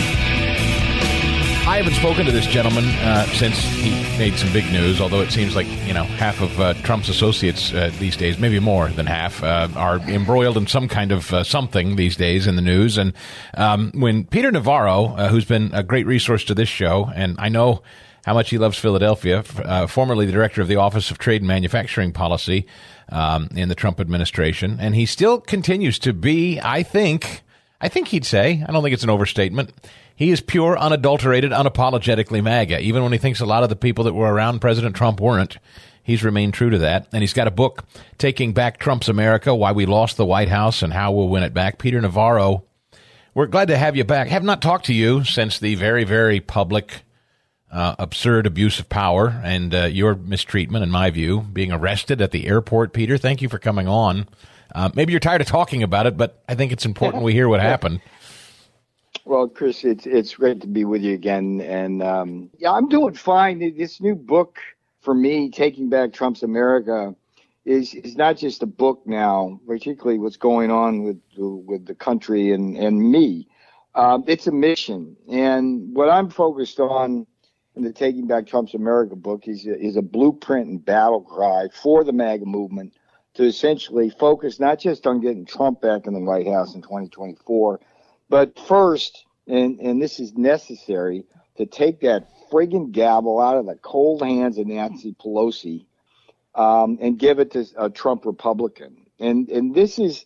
Speaker 5: I haven't spoken to this gentleman since he made some big news, although it seems like, half of Trump's associates these days, maybe more than half, are embroiled in some kind of something these days in the news. And when Peter Navarro, who's been a great resource to this show, and I know how much he loves Philadelphia, formerly the director of the Office of Trade and Manufacturing Policy in the Trump administration, and he still continues to be, I think he'd say, I don't think it's an overstatement, he is pure, unadulterated, unapologetically MAGA. Even when he thinks a lot of the people that were around President Trump weren't, he's remained true to that. And he's got a book, Taking Back Trump's America, Why We Lost the White House and How We'll Win It Back. Peter Navarro, we're glad to have you back. Have not talked to you since the very, very public, absurd abuse of power and your mistreatment, in my view, being arrested at the airport. Peter, thank you for coming on. Maybe you're tired of talking about it, but I think it's important we hear what happened.
Speaker 13: Well, Chris, it's great to be with you again. And I'm doing fine. This new book for me, Taking Back Trump's America, is not just a book now, particularly what's going on with the country and me. It's a mission. And what I'm focused on in the Taking Back Trump's America book is a blueprint and battle cry for the MAGA movement to essentially focus not just on getting Trump back in the White House in 2024, but first, and this is necessary, to take that friggin' gavel out of the cold hands of Nancy Pelosi and give it to a Trump Republican. And this is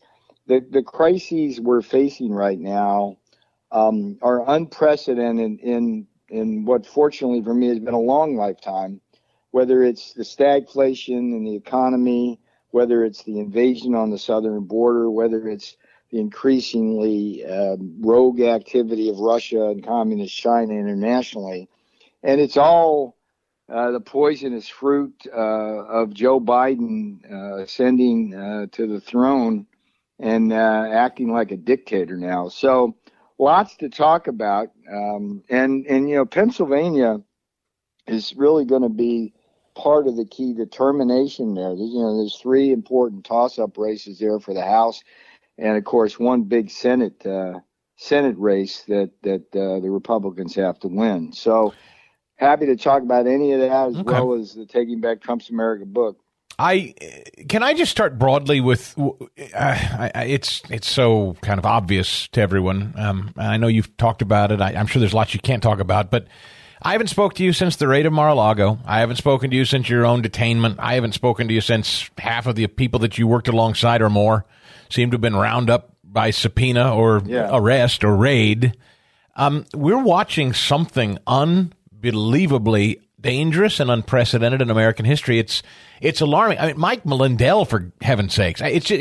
Speaker 13: the crises we're facing right now are unprecedented in what, fortunately for me, has been a long lifetime, whether it's the stagflation in the economy, whether it's the invasion on the southern border, whether it's the increasingly rogue activity of Russia and communist China internationally. And it's all the poisonous fruit of Joe Biden ascending to the throne and acting like a dictator now. So lots to talk about. And Pennsylvania is really going to be part of the key determination there. There's three important toss-up races there for the House, and of course one big Senate race that the Republicans have to win. So happy to talk about any of that as well as the Taking Back Trump's America book.
Speaker 5: Can I just start broadly with it's so kind of obvious to everyone. I know you've talked about it. I'm sure there's lots you can't talk about, but I haven't spoken to you since the raid of Mar-a-Lago. I haven't spoken to you since your own detainment. I haven't spoken to you since half of the people that you worked alongside or more seem to have been round up by subpoena or arrest or raid. We're watching something unbelievably dangerous and unprecedented in American history. It's alarming. I mean, Mike Lindell, for heaven's sakes.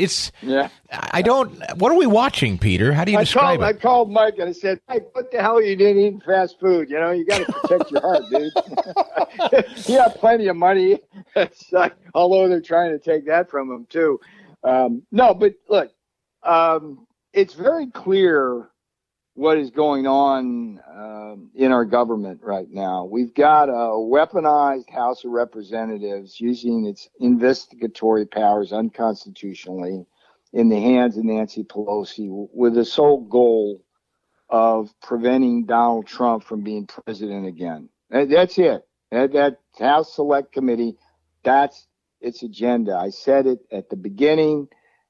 Speaker 5: What are we watching, Peter? How do you describe it?
Speaker 13: I called Mike and I said, "Hey, what the hell are you doing eating fast food? You got to protect your heart, dude." He had plenty of money. It's like, although they're trying to take that from him too. No, but look, it's very clear what is going on in our government right now. We've got a weaponized House of Representatives using its investigatory powers unconstitutionally in the hands of Nancy Pelosi with the sole goal of preventing Donald Trump from being president again. That's it. That House Select Committee, that's its agenda. I said it at the beginning,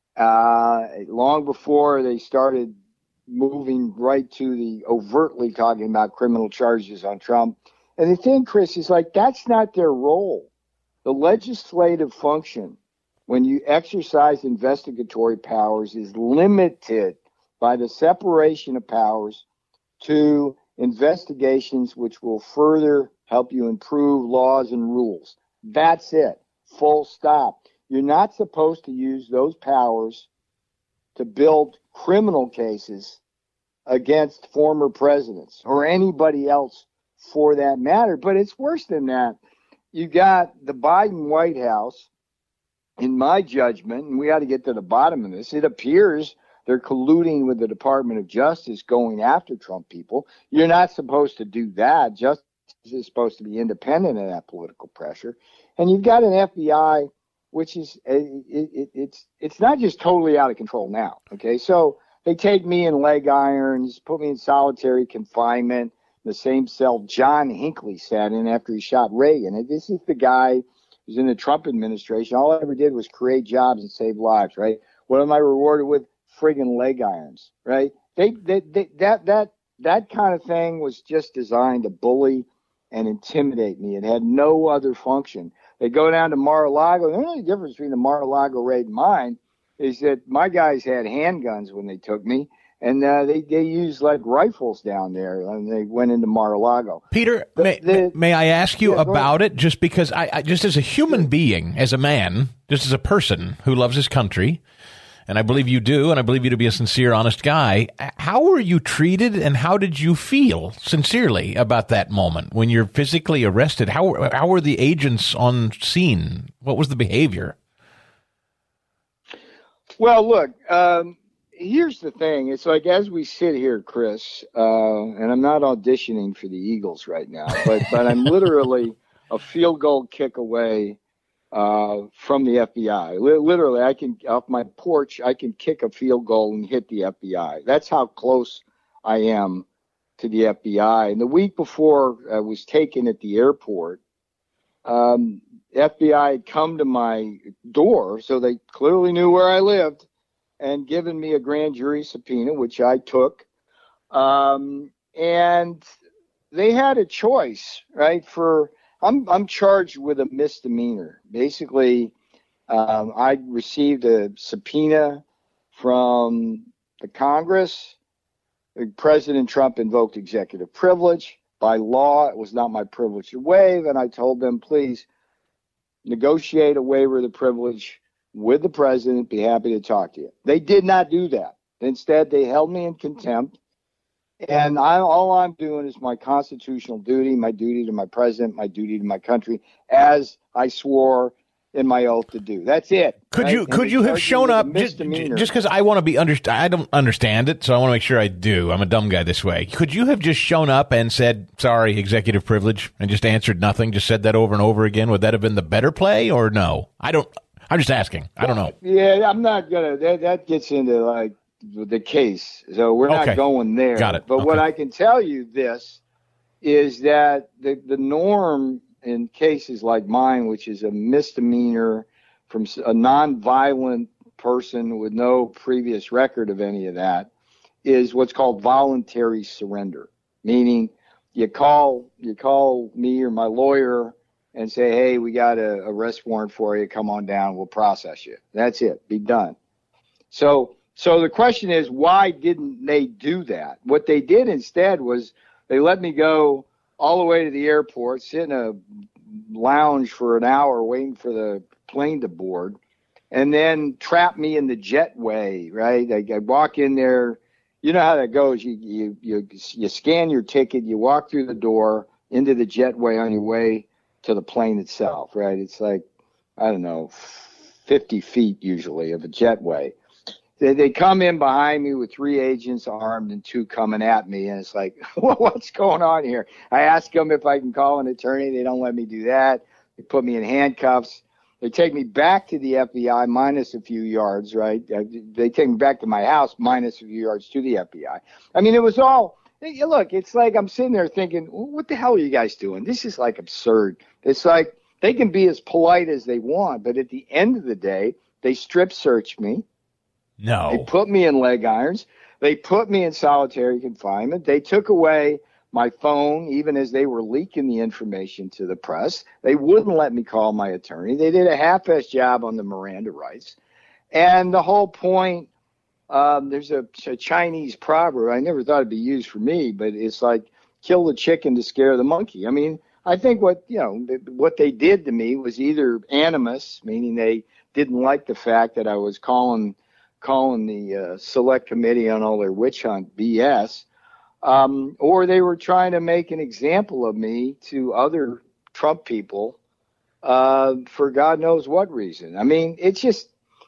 Speaker 13: long before they started moving right to the overtly talking about criminal charges on Trump. And the thing, Chris, is like, that's not their role. The legislative function, when you exercise investigatory powers, is limited by the separation of powers to investigations which will further help you improve laws and rules. That's it. Full stop. You're not supposed to use those powers to build criminal cases against former presidents or anybody else for that matter. But it's worse than that. You got the Biden White House, in my judgment, and we got to get to the bottom of this, it appears they're colluding with the Department of Justice going after Trump people. You're not supposed to do that. Justice is supposed to be independent of that political pressure. And you've got an FBI which is it's not just totally out of control now. Okay, so they take me in leg irons, put me in solitary confinement, the same cell John Hinckley sat in after he shot Reagan. And this is the guy who's in the Trump administration. All I ever did was create jobs and save lives, right? What am I rewarded with? Friggin' leg irons, right? That kind of thing was just designed to bully and intimidate me. It had no other function. They go down to Mar-a-Lago. The only difference between the Mar-a-Lago raid and mine is that my guys had handguns when they took me, and they used like rifles down there, and they went into Mar-a-Lago.
Speaker 5: Peter, may I ask you about it? Just because I just as a human being, as a man, just as a person who loves his country, and I believe you do, and I believe you to be a sincere, honest guy, how were you treated, and how did you feel, sincerely, about that moment when you're physically arrested? How were the agents on scene? What was the behavior?
Speaker 13: Well, look, here's the thing. It's like, as we sit here, Chris, and I'm not auditioning for the Eagles right now, but I'm literally a field goal kick away from the FBI. Literally, I can, off my porch, I can kick a field goal and hit the FBI. That's how close I am to the FBI. And the week before I was taken at the airport, FBI had come to my door, so they clearly knew where I lived, and given me a grand jury subpoena, which I took. And they had a choice, right? I'm charged with a misdemeanor. Basically, I received a subpoena from the Congress. President Trump invoked executive privilege. By law, it was not my privilege to waive, and I told them, please negotiate a waiver of the privilege with the president. Be happy to talk to you. They did not do that. Instead, they held me in contempt, and all I'm doing is my constitutional duty, my duty to my president, my duty to my country, as I swore in my oath to do. That's it.
Speaker 5: Could you have shown up just because I want to be I don't understand it, so I want to make sure I do. I'm a dumb guy this way. Could you have just shown up and said, sorry, executive privilege, and just answered nothing, just said that over and over again? Would that have been the better play, or no? I'm just asking. I don't know.
Speaker 13: Yeah, I'm not going to. That gets into like the case. So we're not going there.
Speaker 5: Got it.
Speaker 13: But what I can tell you this is that the norm in cases like mine, which is a misdemeanor from a nonviolent person with no previous record of any of that, is what's called voluntary surrender, meaning you call me or my lawyer and say, hey, we got a arrest warrant for you. Come on down. We'll process you. That's it. Be done. So the question is, why didn't they do that? What they did instead was they let me go all the way to the airport, sit in a lounge for an hour waiting for the plane to board, and then trap me in the jetway, right? I walk in there. You know how that goes. You scan your ticket, you walk through the door into the jetway on your way to the plane itself, right? It's like, I don't know, 50 feet usually of a jetway. They come in behind me with 3 agents armed and 2 coming at me, and it's like, what's going on here? I ask them if I can call an attorney. They don't let me do that. They put me in handcuffs. They take me back to the FBI minus a few yards, right? They take me back to my house minus a few yards to the FBI. I mean, it was all, look, it's like I'm sitting there thinking, what the hell are you guys doing? This is like absurd. It's like they can be as polite as they want, but at the end of the day, they strip search me.
Speaker 5: No.
Speaker 13: They put me in leg irons. They put me in solitary confinement. They took away my phone, even as they were leaking the information to the press. They wouldn't let me call my attorney. They did a half-assed job on the Miranda rights. And the whole point, there's a Chinese proverb. I never thought it'd be used for me, but it's like, kill the chicken to scare the monkey. I mean, I think what they did to me was either animus, meaning they didn't like the fact that I was calling the select committee on all their witch hunt BS, or they were trying to make an example of me to other Trump people for God knows what reason. I mean, it's just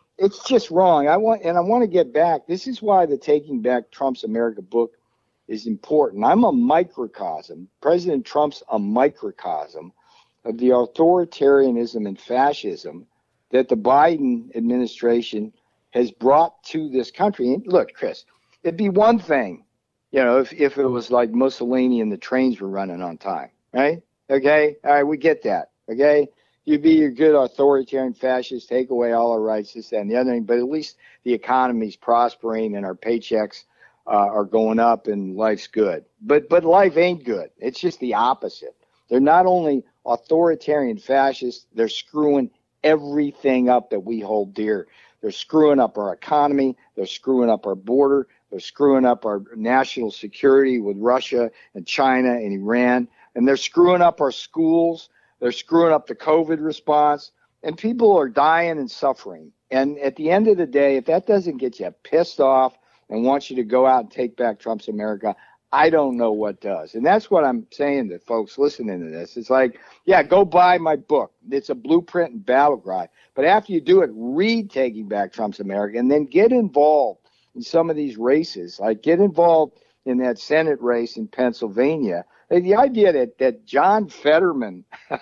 Speaker 13: wrong. I want to get back. This is why the Taking Back Trump's America book is important. I'm a microcosm. President Trump's a microcosm of the authoritarianism and fascism that the Biden administration has brought to this country. And look, Chris, it'd be one thing, if it was like Mussolini and the trains were running on time, right? Okay, all right, we get that. Okay, you'd be your good authoritarian fascist, take away all our rights, this, that, and the other thing. But at least the economy's prospering and our paychecks are going up and life's good. But life ain't good. It's just the opposite. They're not only authoritarian fascists, they're screwing everything up that we hold dear. They're screwing up our economy. They're screwing up our border. They're screwing up our national security with Russia and China and Iran. And they're screwing up our schools. They're screwing up the COVID response. And people are dying and suffering. And at the end of the day, if that doesn't get you pissed off and want you to go out and take back Trump's America, I don't know what does. And that's what I'm saying to folks listening to this. It's like, yeah, go buy my book. It's a blueprint and battle cry. But after you do it, read Taking Back Trump's America and then get involved in some of these races. Like get involved in that Senate race in Pennsylvania. The idea that John Fetterman,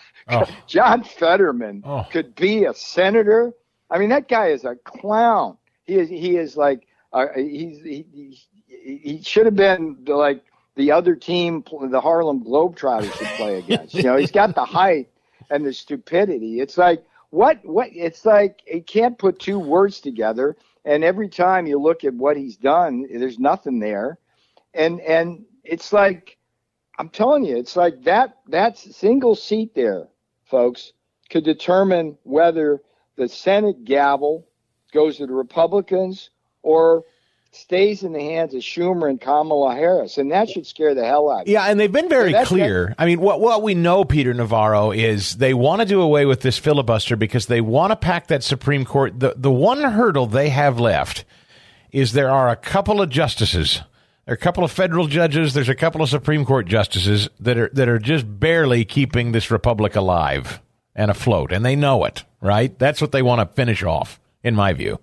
Speaker 13: John Fetterman could be a senator. I mean, that guy is a clown. He is like, he should have been like the other team, the Harlem Globetrotters should play against. He's got the height and the stupidity. It's like, what? It's like he can't put 2 words together. And every time you look at what he's done, there's nothing there. And it's like, I'm telling you, it's like that single seat there, folks, could determine whether the Senate gavel goes to the Republicans or stays in the hands of Schumer and Kamala Harris, and that should scare the hell out of you.
Speaker 5: Yeah, and they've been very clear. I mean, what we know, Peter Navarro, is they want to do away with this filibuster because they want to pack that Supreme Court. The one hurdle they have left is there are a couple of justices. There are a couple of federal judges. There's a couple of Supreme Court justices that are just barely keeping this republic alive and afloat, and they know it, right? That's what they want to finish off, in my view.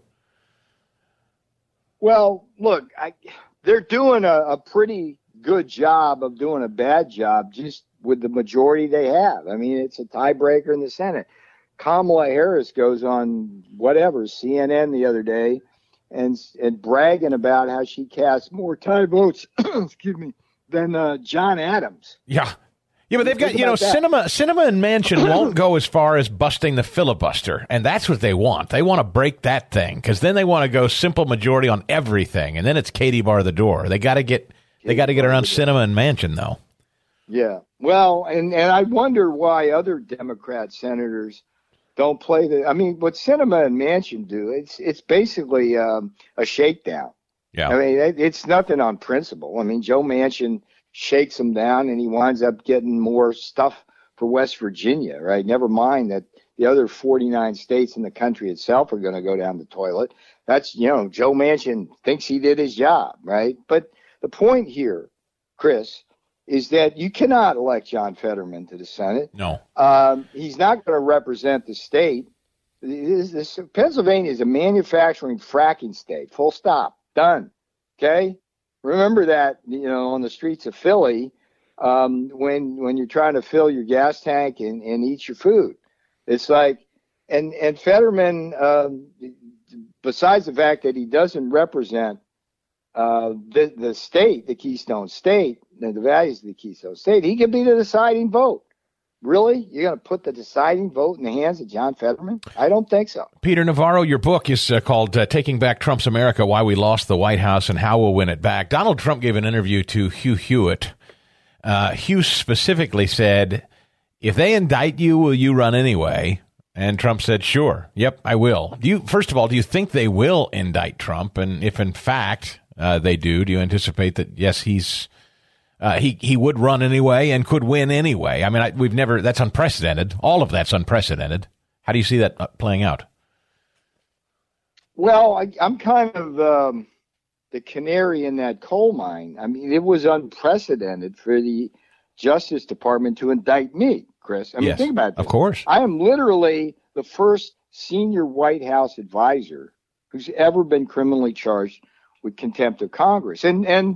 Speaker 13: Well, look, they're doing a pretty good job of doing a bad job just with the majority they have. I mean, it's a tiebreaker in the Senate. Kamala Harris goes on CNN the other day and bragging about how she cast more tie votes, excuse me, than John Adams.
Speaker 5: Yeah. Yeah, but they've got, Sinema and Manchin won't go as far as busting the filibuster, and that's what they want. They want to break that thing, because then they want to go simple majority on everything, and then it's Katie bar the door. They got to get around Sinema and Manchin, though.
Speaker 13: Yeah, well, and I wonder why other Democrat senators don't play the. I mean, what Sinema and Manchin do, it's basically a shakedown.
Speaker 5: Yeah,
Speaker 13: I mean, it's nothing on principle. I mean, Joe Manchin shakes him down, and he winds up getting more stuff for West Virginia, right? Never mind that the other 49 states in the country itself are going to go down the toilet. That's, Joe Manchin thinks he did his job, right? But the point here, Chris, is that you cannot elect John Fetterman to the Senate.
Speaker 5: No.
Speaker 13: He's not going to represent the state. Pennsylvania is a manufacturing fracking state, full stop, done, okay? Remember that, on the streets of Philly, when you're trying to fill your gas tank and eat your food. It's like, and Fetterman, besides the fact that he doesn't represent the state, the Keystone State, the values of the Keystone State, he could be the deciding vote. Really? You're going to put the deciding vote in the hands of John Fetterman? I don't think so.
Speaker 5: Peter Navarro, your book is called Taking Back Trump's America, Why We Lost the White House and How We'll Win It Back. Donald Trump gave an interview to Hugh Hewitt. Hugh specifically said, if they indict you, will you run anyway? And Trump said, sure. Yep, I will. First of all, do you think they will indict Trump? And if in fact they do you anticipate that, yes, he would run anyway and could win anyway? I mean, that's unprecedented. All of that's unprecedented. How do you see that playing out?
Speaker 13: Well, I'm kind of the canary in that coal mine. I mean, it was unprecedented for the Justice Department to indict me, Chris. I mean,
Speaker 5: yes,
Speaker 13: think about this.
Speaker 5: Of course.
Speaker 13: I am literally the first senior White House advisor who's ever been criminally charged with contempt of Congress. And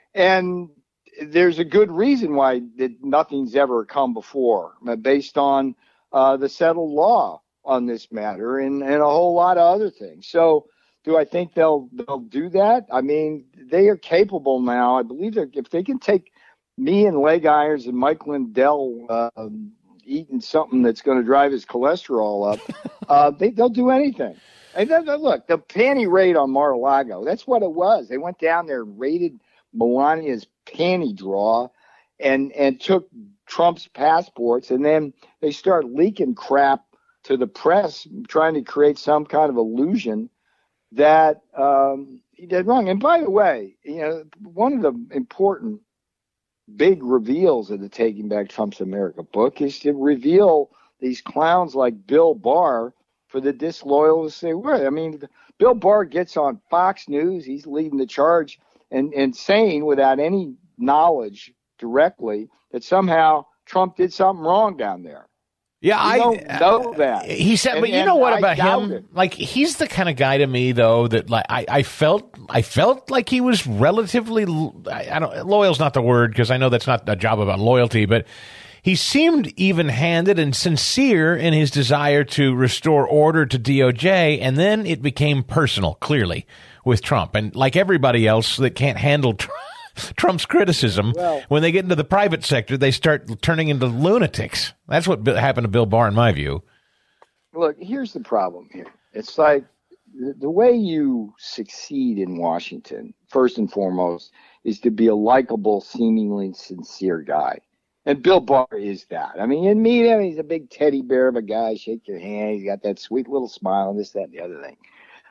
Speaker 13: there's a good reason why nothing's ever come before, based on the settled law on this matter and a whole lot of other things. So do I think they'll do that? I mean, they are capable now. I believe if they can take me and leg irons and Mike Lindell eating something that's going to drive his cholesterol up, they'll do anything. And then, look, the panty raid on Mar-a-Lago, that's what it was. They went down there, raided Melania's panty drawer and took Trump's passports, and then they start leaking crap to the press, trying to create some kind of illusion that he did wrong. And by the way, one of the important big reveals of the Taking Back Trump's America book is to reveal these clowns like Bill Barr for the disloyal as they were. I mean, Bill Barr gets on Fox News, he's leading the charge and saying without any knowledge directly that somehow Trump did something wrong down there.
Speaker 5: Yeah,
Speaker 13: I don't know that.
Speaker 5: He said, but you know what about him? Like, he's the kind of guy to me, though, that like I felt like he was relatively, loyal's not the word, because I know that's not a job about loyalty, but he seemed even-handed and sincere in his desire to restore order to DOJ, and then it became personal, clearly, with Trump. And like everybody else that can't handle Trump's criticism, when they get into the private sector, they start turning into lunatics. That's what happened to Bill Barr, in my view.
Speaker 13: Look, here's the problem here. It's like the way you succeed in Washington, first and foremost, is to be a likable, seemingly sincere guy. And Bill Barr is that. I mean, you meet him, he's a big teddy bear of a guy, shake your hand, he's got that sweet little smile and this, that, and the other thing.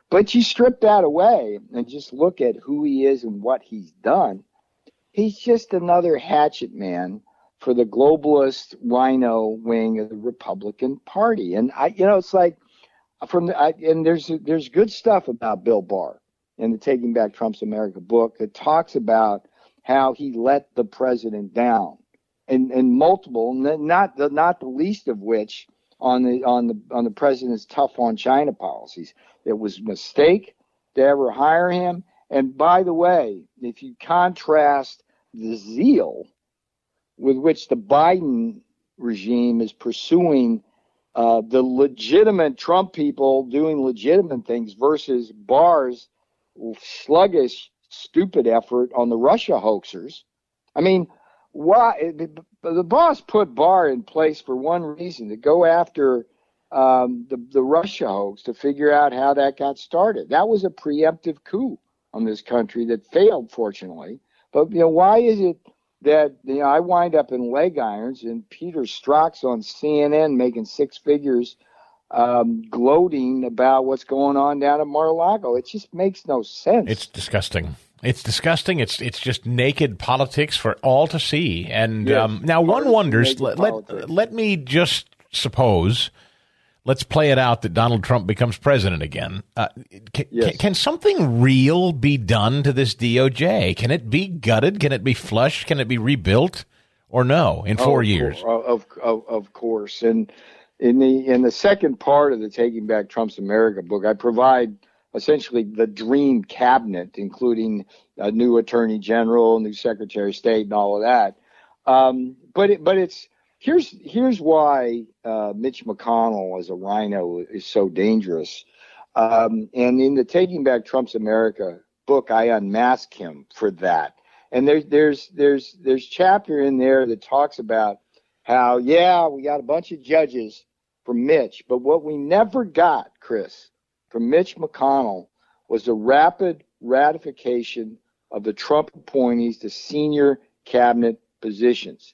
Speaker 13: But you strip that away and just look at who he is and what he's done. He's just another hatchet man for the globalist rhino wing of the Republican Party. And it's like and there's good stuff about Bill Barr in the Taking Back Trump's America book that talks about how he let the president down and multiple, not the least of which on the president's tough on China policies. It was a mistake to ever hire him. And by the way, if you contrast the zeal with which the Biden regime is pursuing the legitimate Trump people doing legitimate things versus Barr's sluggish, stupid effort on the Russia hoaxers. I mean, why the boss put Barr in place for one reason, to go after the Russia hoax, to figure out how that got started. That was a preemptive coup on this country that failed, fortunately. But why is it that I wind up in leg irons and Peter Strzok's on CNN making six figures, gloating about what's going on down at Mar-a-Lago? It just makes no sense.
Speaker 5: It's disgusting. It's disgusting. It's just naked politics for all to see. And now one wonders, let me just suppose, let's play it out that Donald Trump becomes president again. Can something real be done to this DOJ? Can it be gutted? Can it be flushed? Can it be rebuilt? Or no, in 4 years?
Speaker 13: Of course. And in the second part of the Taking Back Trump's America book, I provide essentially the dream cabinet, including a new attorney general, new secretary of state, and all of that. Here's why Mitch McConnell as a rhino is so dangerous. And in the Taking Back Trump's America book, I unmask him for that. And there's chapter in there that talks about how, we got a bunch of judges from Mitch, but what we never got, Chris, from Mitch McConnell was the rapid ratification of the Trump appointees to senior cabinet positions.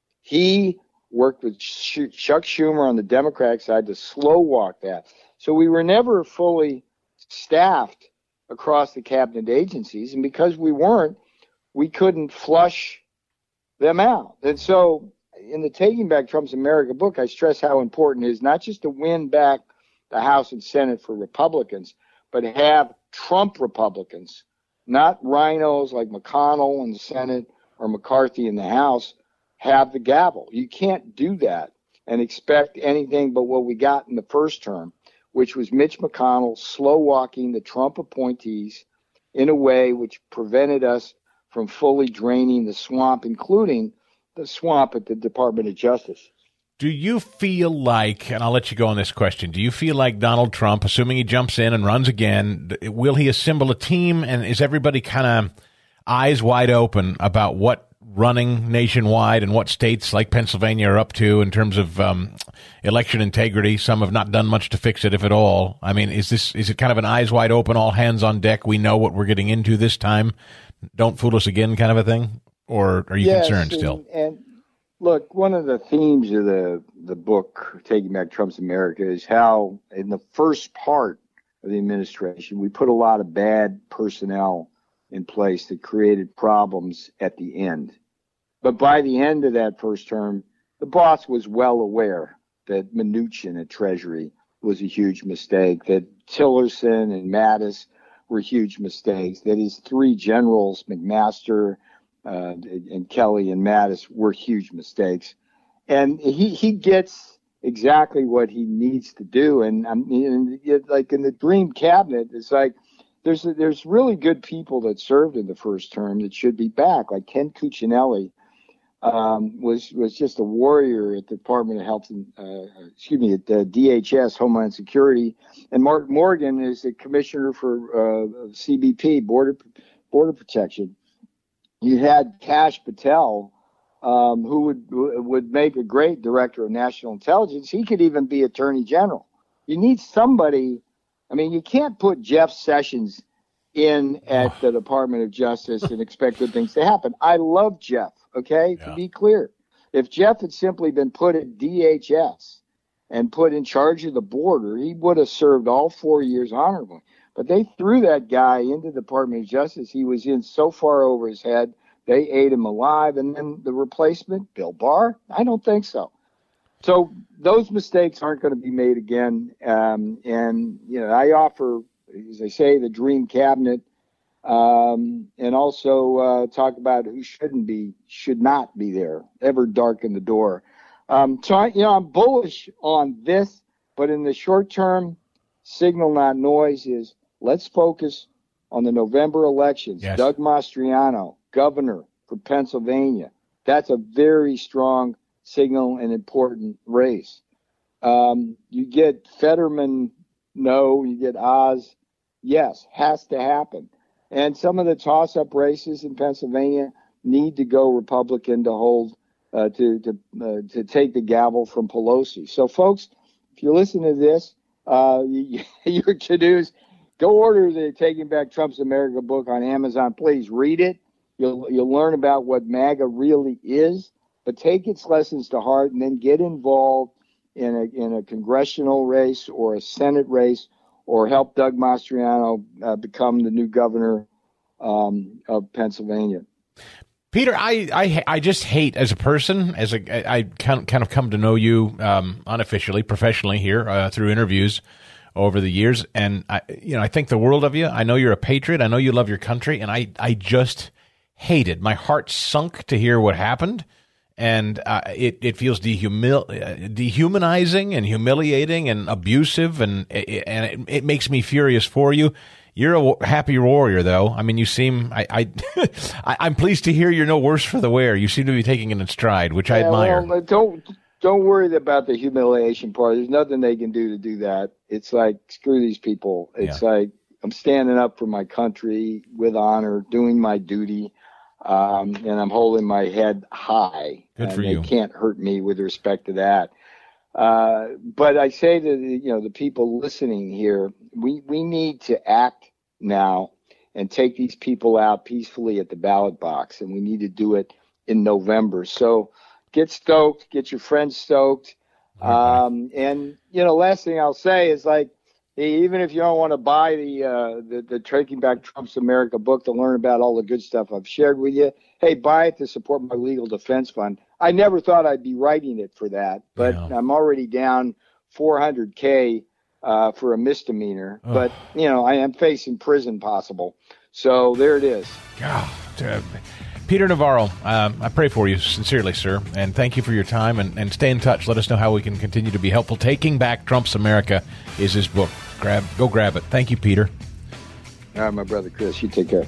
Speaker 13: He worked with Chuck Schumer on the Democratic side to slow walk that. So we were never fully staffed across the cabinet agencies. And because we weren't, we couldn't flush them out. And so in the Taking Back Trump's America book, I stress how important it is not just to win back the House and Senate for Republicans, but have Trump Republicans, not rhinos like McConnell in the Senate or McCarthy in the House, have the gavel. You can't do that and expect anything but what we got in the first term, which was Mitch McConnell slow walking the Trump appointees in a way which prevented us from fully draining the swamp, including the swamp at the Department of Justice.
Speaker 5: Do you feel like, and I'll let you go on this question, do you feel like Donald Trump, assuming he jumps in and runs again, will he assemble a team, and is everybody kind of eyes wide open about what running nationwide and what states like Pennsylvania are up to in terms of election integrity? Some have not done much to fix it, if at all. I mean, is it kind of an eyes wide open, all hands on deck, we know what we're getting into this time, don't fool us again kind of a thing? Or are you concerned still?
Speaker 13: And look, one of the themes of the book, Taking Back Trump's America, is how in the first part of the administration, we put a lot of bad personnel in place that created problems at the end. But by the end of that first term, the boss was well aware that Mnuchin at Treasury was a huge mistake, that Tillerson and Mattis were huge mistakes, that his three generals, McMaster, and Kelly and Mattis, were huge mistakes. And he gets exactly what he needs to do. And I mean, like in the dream cabinet, it's like there's really good people that served in the first term that should be back. Like Ken Cuccinelli was just a warrior at the Department of Health and at the DHS, Homeland Security. And Mark Morgan is the commissioner for CBP, Border Protection. You had Kash Patel, who would make a great director of national intelligence. He could even be attorney general. You need somebody. I mean, you can't put Jeff Sessions in at the Department of Justice and expect good things to happen. I love Jeff, okay, to be clear. If Jeff had simply been put at DHS and put in charge of the border, he would have served all 4 years honorably. But they threw that guy into the Department of Justice. He was in so far over his head. They ate him alive. And then the replacement, Bill Barr? I don't think so. So those mistakes aren't going to be made again. And, I offer, as I say, the dream cabinet, and also talk about who should not be there, ever darken the door. I'm bullish on this, but in the short term, signal not noise is let's focus on the November elections.
Speaker 5: Yes.
Speaker 13: Doug Mastriano, governor for Pennsylvania. That's a very strong signal and important race. You get Fetterman, no. You get Oz, yes, has to happen. And some of the toss-up races in Pennsylvania need to go Republican to hold to take the gavel from Pelosi. So, folks, if you listen to this, your to-dos, go order the Taking Back Trump's America book on Amazon. Please read it. You'll learn about what MAGA really is, but take its lessons to heart and then get involved in a congressional race or a Senate race, or help Doug Mastriano become the new governor of Pennsylvania.
Speaker 5: Peter, I just hate as a person, I kind of come to know you unofficially, professionally here through interviews over the years, and I think the world of you. I know you're a patriot. I know you love your country, and I just hated. My heart sunk to hear what happened. And it feels dehumanizing and humiliating and abusive, and it makes me furious for you. You're a happy warrior, though. I mean, you seem. I'm pleased to hear you're no worse for the wear. You seem to be taking it in stride, which I admire.
Speaker 13: Well, don't worry about the humiliation part. There's nothing they can do to do that. It's like, screw these people. It's like, I'm standing up for my country with honor, doing my duty. And I'm holding my head high.
Speaker 5: Good for you.
Speaker 13: They can't hurt me with respect to that. But I say to the people listening here, we need to act now and take these people out peacefully at the ballot box, and we need to do it in November. So get stoked, get your friends stoked. And last thing I'll say is, like, even if you don't want to buy the Taking Back Trump's America book to learn about all the good stuff I've shared with you, hey, buy it to support my legal defense fund. I never thought I'd be writing it for that, but I'm already down $400K for a misdemeanor. Oh. But, I am facing prison possible. So there it is.
Speaker 5: God, Peter Navarro, I pray for you sincerely, sir, and thank you for your time, and stay in touch. Let us know how we can continue to be helpful. Taking Back Trump's America is his book. Go grab it. Thank you, Peter.
Speaker 13: All right, my brother Chris, you take care.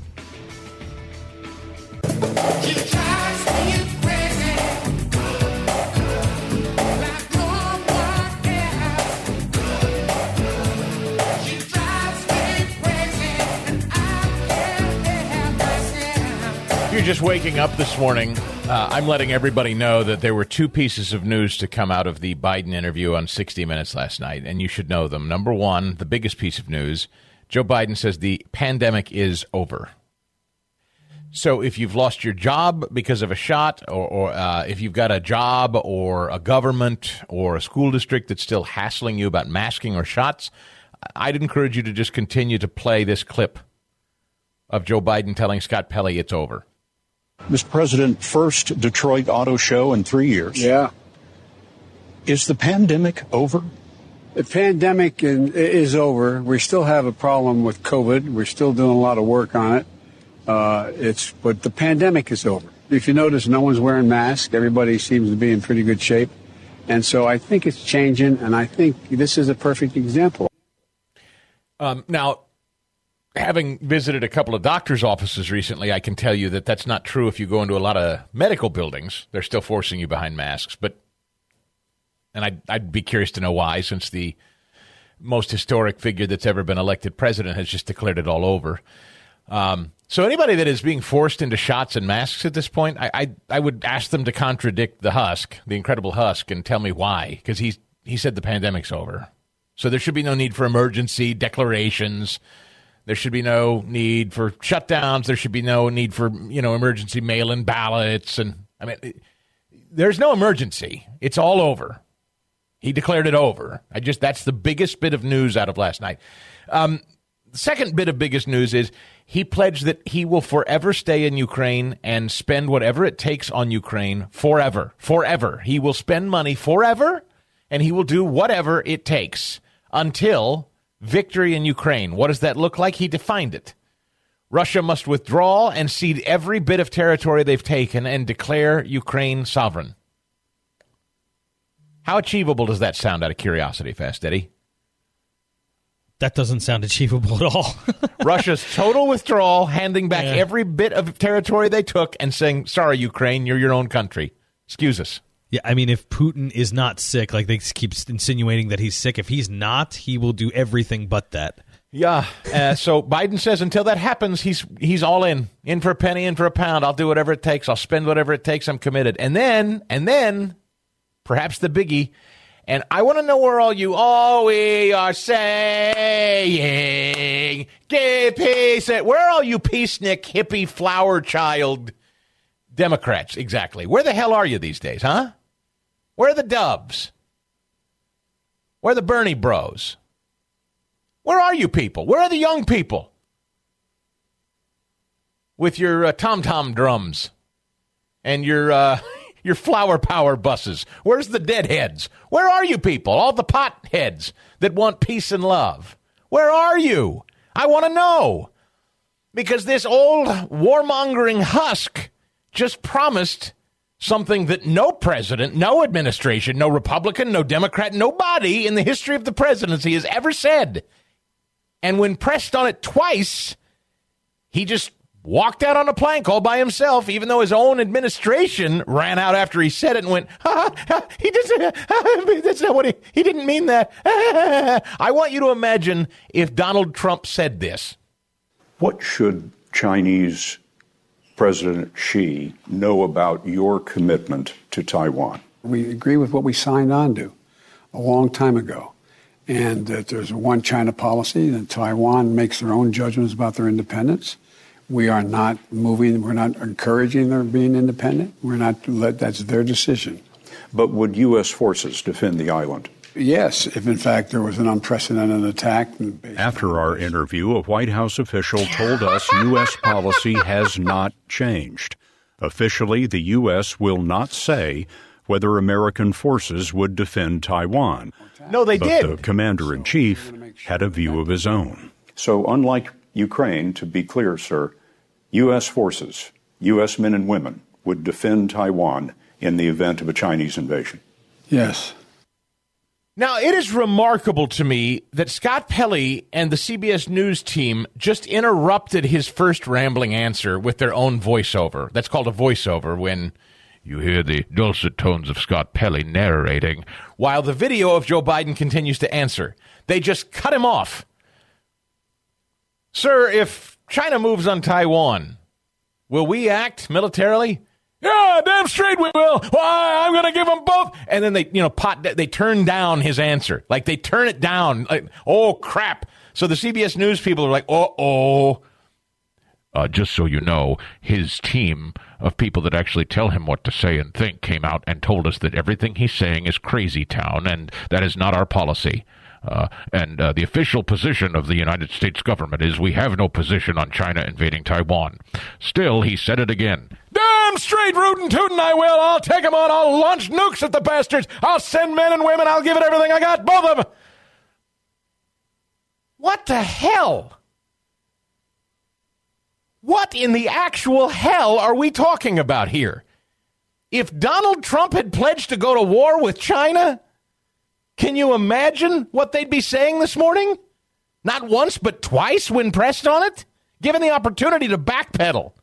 Speaker 5: You're just waking up this morning. I'm letting everybody know that there were two pieces of news to come out of the Biden interview on 60 Minutes last night, and you should know them. Number one, the biggest piece of news, Joe Biden says the pandemic is over. So if you've lost your job because of a shot, or if you've got a job or a government or a school district that's still hassling you about masking or shots, I'd encourage you to just continue to play this clip of Joe Biden telling Scott Pelley it's over.
Speaker 10: Mr. President, first Detroit Auto Show in 3 years.
Speaker 9: Yeah.
Speaker 10: Is the pandemic over?
Speaker 9: The pandemic is over. We still have a problem with COVID. We're still doing a lot of work on it. But the pandemic is over. If you notice, no one's wearing masks. Everybody seems to be in pretty good shape. And so I think it's changing, and I think this is a perfect example.
Speaker 5: Now, having visited a couple of doctors' offices recently, I can tell you that that's not true if you go into a lot of medical buildings. They're still forcing you behind masks. And I'd be curious to know why, since the most historic figure that's ever been elected president has just declared it all over. So anybody that is being forced into shots and masks at this point, I would ask them to contradict the Husk, the incredible Husk, and tell me why, because he said the pandemic's over. So there should be no need for emergency declarations. There should be no need for shutdowns. There should be no need for, emergency mail-in ballots. And I mean, there's no emergency. It's all over. He declared it over. That's the biggest bit of news out of last night. the second bit of biggest news is he pledged that he will forever stay in Ukraine and spend whatever it takes on Ukraine forever. Forever. He will spend money forever, and he will do whatever it takes until victory in Ukraine. What does that look like? He defined it. Russia must withdraw and cede every bit of territory they've taken and declare Ukraine sovereign. How achievable does that sound, out of curiosity, Fast Eddie?
Speaker 7: That doesn't sound achievable at all.
Speaker 5: Russia's total withdrawal, handing back every bit of territory they took and saying, sorry, Ukraine, you're your own country. Excuse us.
Speaker 7: Yeah, I mean, if Putin is not sick, like they keep insinuating that he's sick, if he's not, he will do everything but that.
Speaker 5: Yeah. So Biden says until that happens, he's all in for a penny, in for a pound. I'll do whatever it takes. I'll spend whatever it takes. I'm committed. And then, perhaps the biggie, and I want to know where we are saying, give peace. Where are all you peacenik, hippie, flower child Democrats? Exactly. Where the hell are you these days, huh? Where are the Doves? Where are the Bernie bros? Where are you people? Where are the young people? With your tom-tom drums and your flower power buses. Where's the deadheads? Where are you people? All the potheads that want peace and love. Where are you? I want to know. Because this old warmongering husk just promised something that no president, no administration, no Republican, no Democrat, nobody in the history of the presidency has ever said. And when pressed on it twice, he just walked out on a plank all by himself, even though his own administration ran out after he said it and went, he that's not what he didn't mean that. I want you to imagine if Donald Trump said this.
Speaker 8: What should Chinese President Xi know about your commitment to Taiwan?
Speaker 9: We agree with what we signed on to a long time ago. And that there's a one China policy, that Taiwan makes their own judgments about their independence. We are not moving, we're not encouraging their being independent. That's their decision.
Speaker 8: But would U.S. forces defend the island?
Speaker 9: Yes, if in fact there was an unprecedented attack.
Speaker 10: After our interview, a White House official told us U.S. policy has not changed. Officially, the U.S. will not say whether American forces would defend Taiwan.
Speaker 5: No, they did.
Speaker 10: But the commander-in-chief had a view of his own.
Speaker 8: So unlike Ukraine, to be clear, sir, U.S. forces, U.S. men and women, would defend Taiwan in the event of a Chinese invasion.
Speaker 9: Yes.
Speaker 5: Now, it is remarkable to me that Scott Pelley and the CBS News team just interrupted his first rambling answer with their own voiceover. That's called a voiceover, when you hear the dulcet tones of Scott Pelley narrating, while the video of Joe Biden continues to answer. They just cut him off. Sir, if China moves on Taiwan, will we act militarily? Yeah, damn straight we will. Why, I'm going to give them both. And then they turn down his answer. Like, they turn it down. Like, oh, crap. So the CBS News people are like, uh-oh. Just so you know, his team of people that actually tell him what to say and think came out and told us that everything he's saying is crazy town, and that is not our policy. And the official position of the United States government is we have no position on China invading Taiwan. Still, he said it again. Damn straight, rootin' tootin' I will. I'll take them on. I'll launch nukes at the bastards. I'll send men and women. I'll give it everything I got. Both of them. What the hell? What in the actual hell are we talking about here? If Donald Trump had pledged to go to war with China, can you imagine what they'd be saying this morning? Not once, but twice when pressed on it, given the opportunity to backpedal.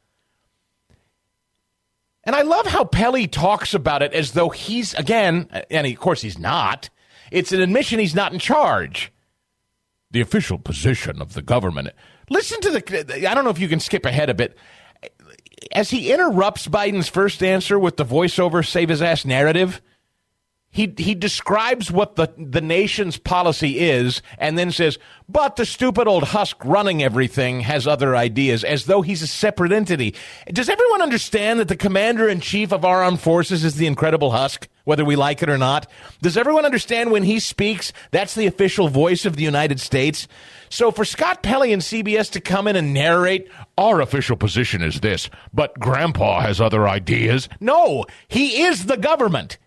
Speaker 5: And I love how Pelley talks about it as though he's, again, and of course he's not, it's an admission he's not in charge. The official position of the government. Listen to I don't know if you can skip ahead a bit. As he interrupts Biden's first answer with the voiceover save his ass narrative, He describes what the nation's policy is and then says, but the stupid old husk running everything has other ideas, as though he's a separate entity. Does everyone understand that the commander-in-chief of our armed forces is the incredible husk, whether we like it or not? Does everyone understand when he speaks, that's the official voice of the United States? So for Scott Pelley and CBS to come in and narrate, our official position is this, but Grandpa has other ideas. No, he is the government.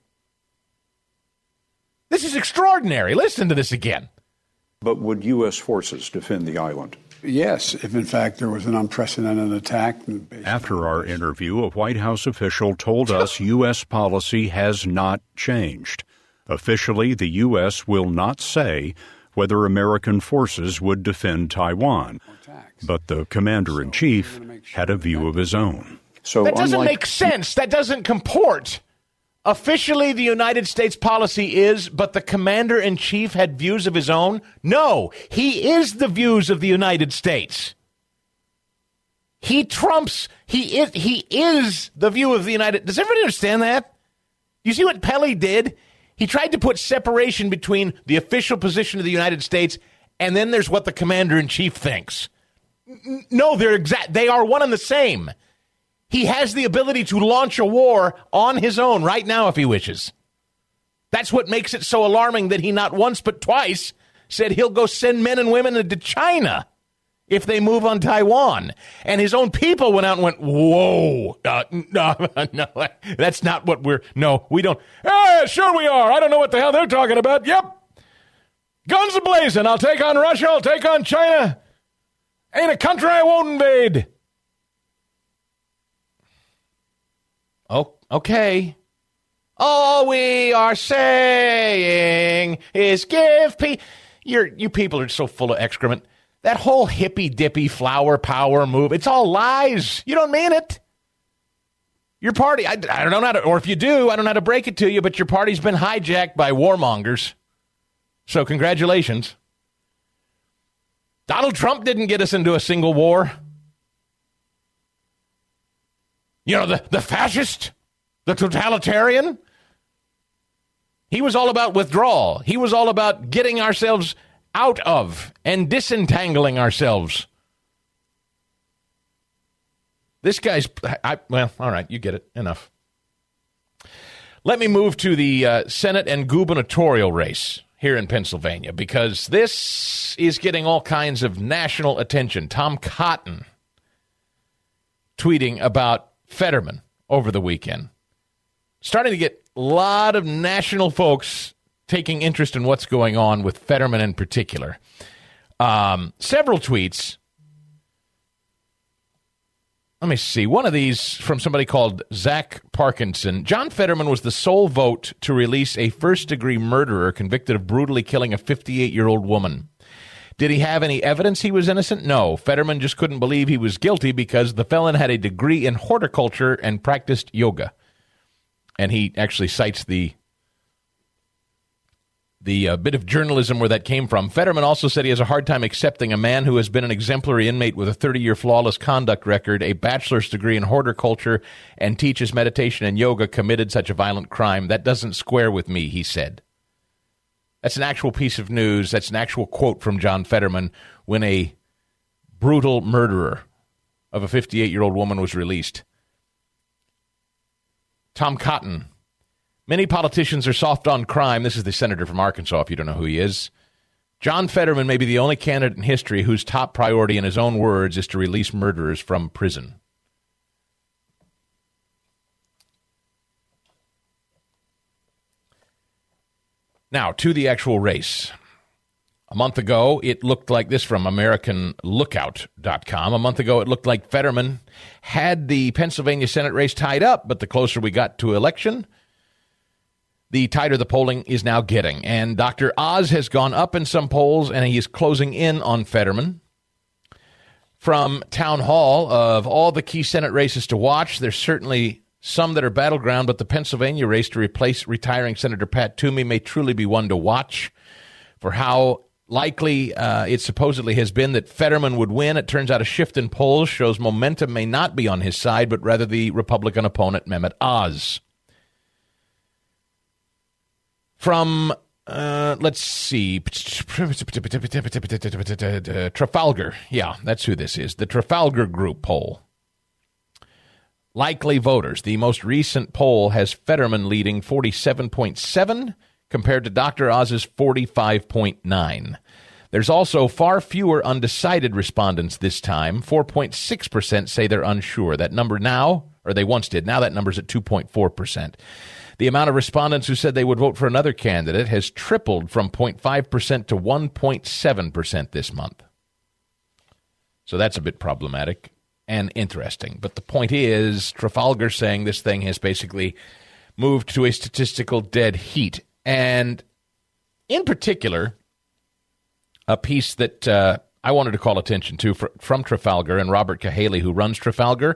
Speaker 5: This is extraordinary. Listen to this again.
Speaker 8: But would U.S. forces defend the island?
Speaker 9: Yes, if in fact there was an unprecedented attack.
Speaker 10: After our interview, a White House official told us U.S. policy has not changed. Officially, the U.S. will not say whether American forces would defend Taiwan. But the commander-in-chief had a view of his own.
Speaker 5: So that doesn't make sense. That doesn't comport. Officially, the United States policy is, but the commander-in-chief had views of his own? No, he is the views of the United States. He trumps, he is the view of the United... Does everybody understand that? You see what Pelley did? He tried to put separation between the official position of the United States and then there's what the commander-in-chief thinks. No, they are one and the same. He has the ability to launch a war on his own right now if he wishes. That's what makes it so alarming that he not once but twice said he'll go send men and women into China if they move on Taiwan. And his own people went out and went, whoa, no, that's not what we don't. Sure we are. I don't know what the hell they're talking about. Yep. Guns a-blazing. I'll take on Russia. I'll take on China. Ain't a country I won't invade. Oh, okay. All we are saying is give you people are so full of excrement. That whole hippy-dippy flower power move, it's all lies. You don't mean it. Your party, I don't know how to, or if you do, I don't know how to break it to you, but your party's been hijacked by warmongers. So congratulations. Donald Trump didn't get us into a single war. You know, the fascist, the totalitarian, he was all about withdrawal. He was all about getting ourselves out of and disentangling ourselves. This guy's, well, all right, you get it. Enough. Let me move to the Senate and gubernatorial race here in Pennsylvania, because this is getting all kinds of national attention. Tom Cotton tweeting about Fetterman over the weekend. Starting to get a lot of national folks taking interest in what's going on with Fetterman in particular. Several tweets. Let me see. One of these from somebody called Zach Parkinson. John Fetterman was the sole vote to release a first-degree murderer convicted of brutally killing a 58-year-old woman. Did he have any evidence he was innocent? No. Fetterman just couldn't believe he was guilty because the felon had a degree in horticulture and practiced yoga. And he actually cites the bit of journalism where that came from. Fetterman also said he has a hard time accepting a man who has been an exemplary inmate with a 30-year flawless conduct record, a bachelor's degree in horticulture, and teaches meditation and yoga committed such a violent crime. That doesn't square with me, he said. That's an actual piece of news. That's an actual quote from John Fetterman when a brutal murderer of a 58-year-old woman was released. Tom Cotton. Many politicians are soft on crime. This is the senator from Arkansas, if you don't know who he is. John Fetterman may be the only candidate in history whose top priority, in his own words, is to release murderers from prison. Now, to the actual race. A month ago, it looked like this from AmericanLookout.com. A month ago, it looked like Fetterman had the Pennsylvania Senate race tied up, but the closer we got to election, the tighter the polling is now getting. And Dr. Oz has gone up in some polls, and he is closing in on Fetterman. From Town Hall, of all the key Senate races to watch, there's certainly some that are battleground, but the Pennsylvania race to replace retiring Senator Pat Toomey may truly be one to watch for how likely it supposedly has been that Fetterman would win. It turns out a shift in polls shows momentum may not be on his side, but rather the Republican opponent, Mehmet Oz. From, let's see, Trafalgar. Yeah, that's who this is. The Trafalgar Group poll. Likely voters. The most recent poll has Fetterman leading 47.7 compared to Dr. Oz's 45.9. There's also far fewer undecided respondents this time. 4.6% say they're unsure. That number now, or they once did, now that number's at 2.4%. The amount of respondents who said they would vote for another candidate has tripled from 0.5% to 1.7% this month. So that's a bit problematic and interesting. But the point is, Trafalgar saying this thing has basically moved to a statistical dead heat. And in particular, a piece that I wanted to call attention to from Trafalgar and Robert Cahaly, who runs Trafalgar,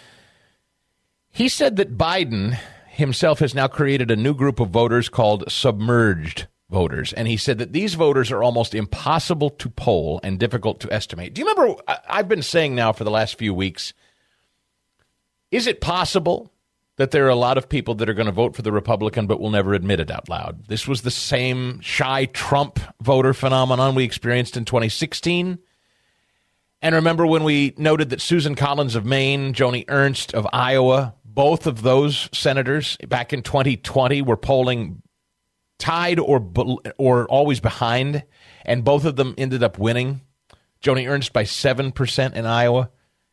Speaker 5: he said that Biden himself has now created a new group of voters called submerged voters. And he said that these voters are almost impossible to poll and difficult to estimate. Do you remember, I've been saying now for the last few weeks, is it possible that there are a lot of people that are going to vote for the Republican but will never admit it out loud? This was the same shy Trump voter phenomenon we experienced in 2016. And remember when we noted that Susan Collins of Maine, Joni Ernst of Iowa, both of those senators back in 2020 were polling tied or always behind, and both of them ended up winning. Joni Ernst by 7% in Iowa,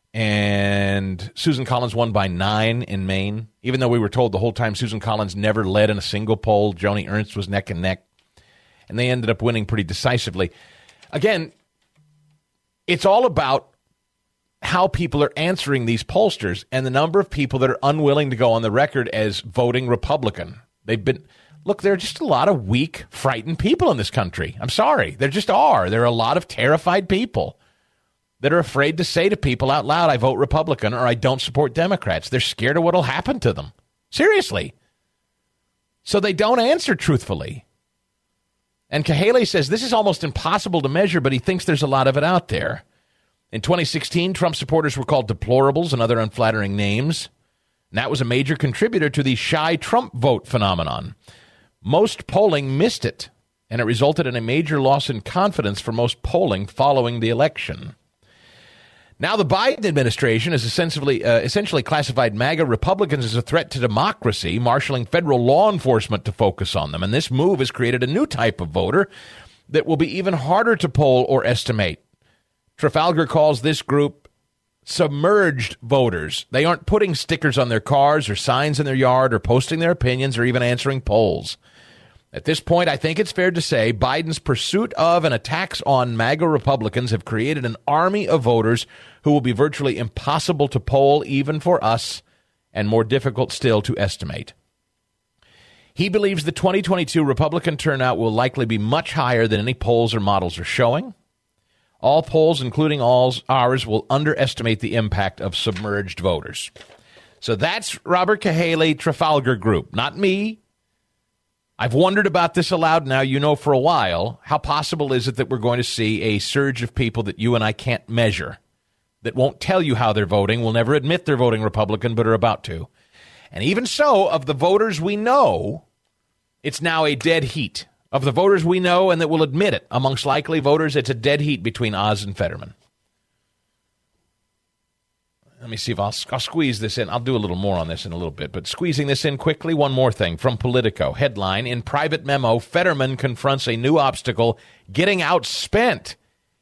Speaker 5: and Susan Collins won by 9% in Maine. Even though we were told the whole time Susan Collins never led in a single poll, Joni Ernst was neck and neck, and they ended up winning pretty decisively. Again, it's all about how people are answering these pollsters and the number of people that are unwilling to go on the record as voting Republican. Look, there are just a lot of weak, frightened people in this country. I'm sorry. There just are. There are a lot of terrified people that are afraid to say to people out loud, I vote Republican or I don't support Democrats. They're scared of what will happen to them. Seriously. So they don't answer truthfully. And Cahaly says this is almost impossible to measure, but he thinks there's a lot of it out there. In 2016, Trump supporters were called deplorables and other unflattering names. And that was a major contributor to the shy Trump vote phenomenon. Most polling missed it, and it resulted in a major loss in confidence for most polling following the election. Now the Biden administration has essentially classified MAGA Republicans as a threat to democracy, marshaling federal law enforcement to focus on them. And this move has created a new type of voter that will be even harder to poll or estimate. Trafalgar calls this group submerged voters. They aren't putting stickers on their cars or signs in their yard or posting their opinions or even answering polls. At this point, I think it's fair to say Biden's pursuit of and attacks on MAGA Republicans have created an army of voters who will be virtually impossible to poll even for us and more difficult still to estimate. He believes the 2022 Republican turnout will likely be much higher than any polls or models are showing. All polls, including ours, will underestimate the impact of submerged voters. So that's Robert Cahaly, Trafalgar Group, not me. I've wondered about this aloud now, for a while. How possible is it that we're going to see a surge of people that you and I can't measure, that won't tell you how they're voting, will never admit they're voting Republican, but are about to? And even so, of the voters we know, it's now a dead heat. Of the voters we know and that will admit it, amongst likely voters, it's a dead heat between Oz and Fetterman. Let me see if I'll squeeze this in. I'll do a little more on this in a little bit, but squeezing this in quickly, one more thing from Politico. Headline, in private memo, Fetterman confronts a new obstacle, getting outspent.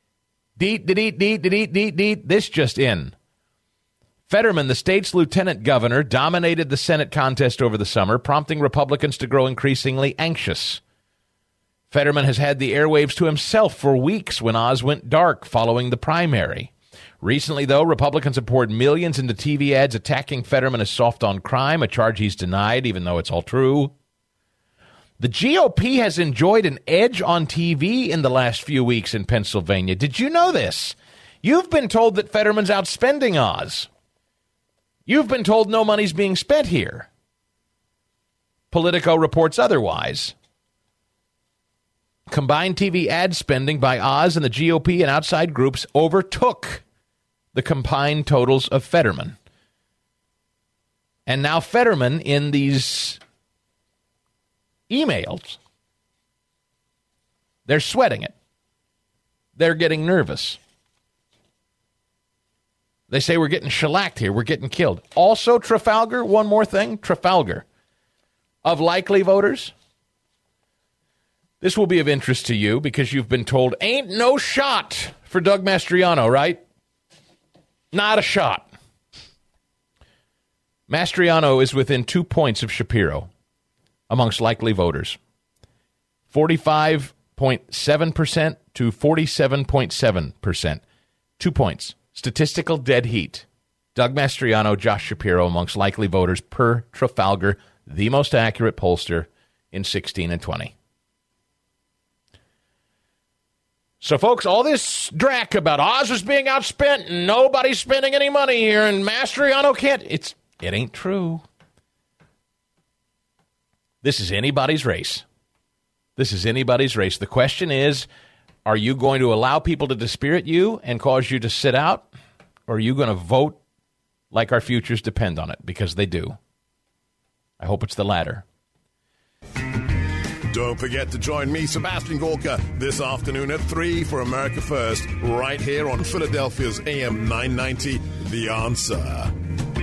Speaker 5: This just in. Fetterman, the state's lieutenant governor, dominated the Senate contest over the summer, prompting Republicans to grow increasingly anxious. Fetterman has had the airwaves to himself for weeks when Oz went dark following the primary. Recently, though, Republicans have poured millions into TV ads attacking Fetterman as soft on crime, a charge he's denied, even though it's all true. The GOP has enjoyed an edge on TV in the last few weeks in Pennsylvania. Did you know this? You've been told that Fetterman's outspending Oz. You've been told no money's being spent here. Politico reports otherwise. Combined TV ad spending by Oz and the GOP and outside groups overtook the combined totals of Fetterman. And now Fetterman, in these emails, They're sweating it. They're getting nervous. They say we're getting shellacked here. We're getting killed. Also, Trafalgar, one more thing. Trafalgar. Of likely voters, this will be of interest to you because you've been told ain't no shot for Doug Mastriano, right? Not a shot. Mastriano is within 2 points of Shapiro amongst likely voters. 45.7% to 47.7%. 2 points. Statistical dead heat. Doug Mastriano, Josh Shapiro amongst likely voters per Trafalgar, the most accurate pollster in 16 and 20. So, folks, all this drack about Oz is being outspent and nobody's spending any money here and Mastriano can't, it ain't true. This is anybody's race. This is anybody's race. The question is, are you going to allow people to dispirit you and cause you to sit out? Or are you going to vote like our futures depend on it? Because they do. I hope it's the latter.
Speaker 14: Don't forget to join me, Sebastian Gorka, this afternoon at 3 for America First, right here on Philadelphia's AM 990, The Answer.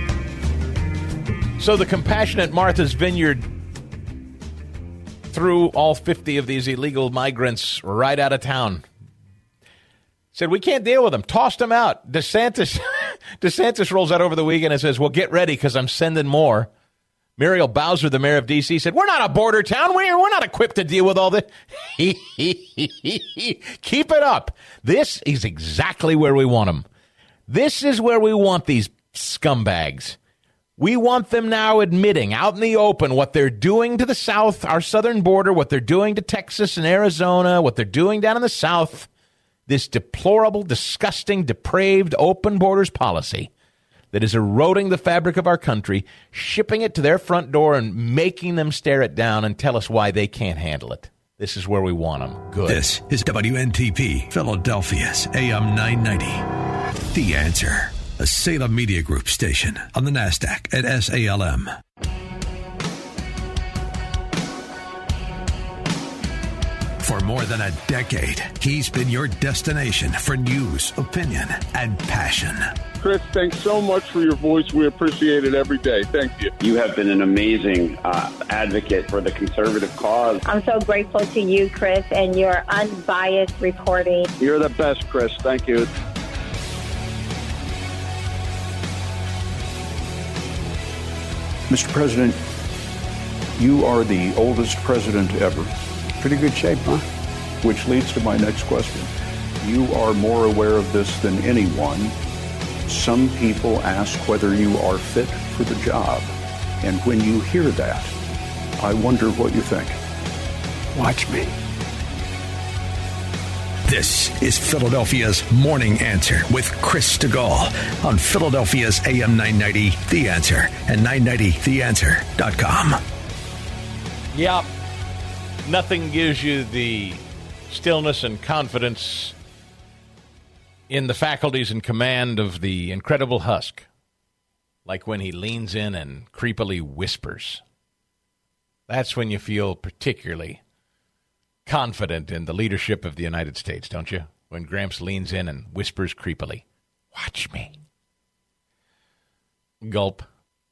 Speaker 5: So the compassionate Martha's Vineyard threw all 50 of these illegal migrants right out of town. Said, we can't deal with them. Tossed them out. DeSantis rolls out over the weekend and says, well, get ready because I'm sending more. Muriel Bowser, the mayor of D.C., said, we're not a border town. We're not equipped to deal with all this. Keep it up. This is exactly where we want them. This is where we want these scumbags. We want them now admitting out in the open what they're doing to the south, our southern border, what they're doing to Texas and Arizona, what they're doing down in the south. This deplorable, disgusting, depraved open borders policy that is eroding the fabric of our country, shipping it to their front door and making them stare it down and tell us why they can't handle it. This is where we want them. Good.
Speaker 1: This is WNTP, Philadelphia's AM 990. The Answer, a Salem Media Group station on the NASDAQ at SALM. For more than a decade, he's been your destination for news, opinion, and passion.
Speaker 15: Chris, thanks so much for your voice. We appreciate it every day. Thank you.
Speaker 16: You have been an amazing advocate for the conservative cause.
Speaker 17: I'm so grateful to you, Chris, and your unbiased reporting.
Speaker 15: You're the best, Chris. Thank you.
Speaker 8: Mr. President, you are the oldest president ever.
Speaker 9: Pretty good shape, huh?
Speaker 8: Which leads to my next question. You are more aware of this than anyone. Some people ask whether you are fit for the job. And when you hear that, I wonder what you think.
Speaker 9: Watch me.
Speaker 1: This is Philadelphia's Morning Answer with Chris Stegall on Philadelphia's AM 990, The Answer, and 990theanswer.com.
Speaker 5: Yep. Nothing gives you the stillness and confidence in the faculties and command of the incredible Husk, like when he leans in and creepily whispers. That's when you feel particularly confident in the leadership of the United States, don't you? When Gramps leans in and whispers creepily, watch me. Gulp.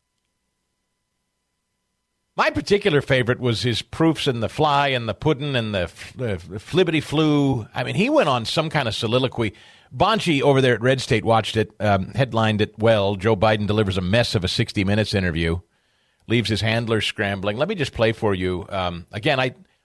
Speaker 5: My particular favorite was his proofs in the fly and the puddin' and the flibbity flu. I mean, he went on some kind of soliloquy. Bonchi over there at Red State watched it, headlined it well. Joe Biden delivers a mess of a 60 Minutes interview, leaves his handlers scrambling. Let me just play for you. Again,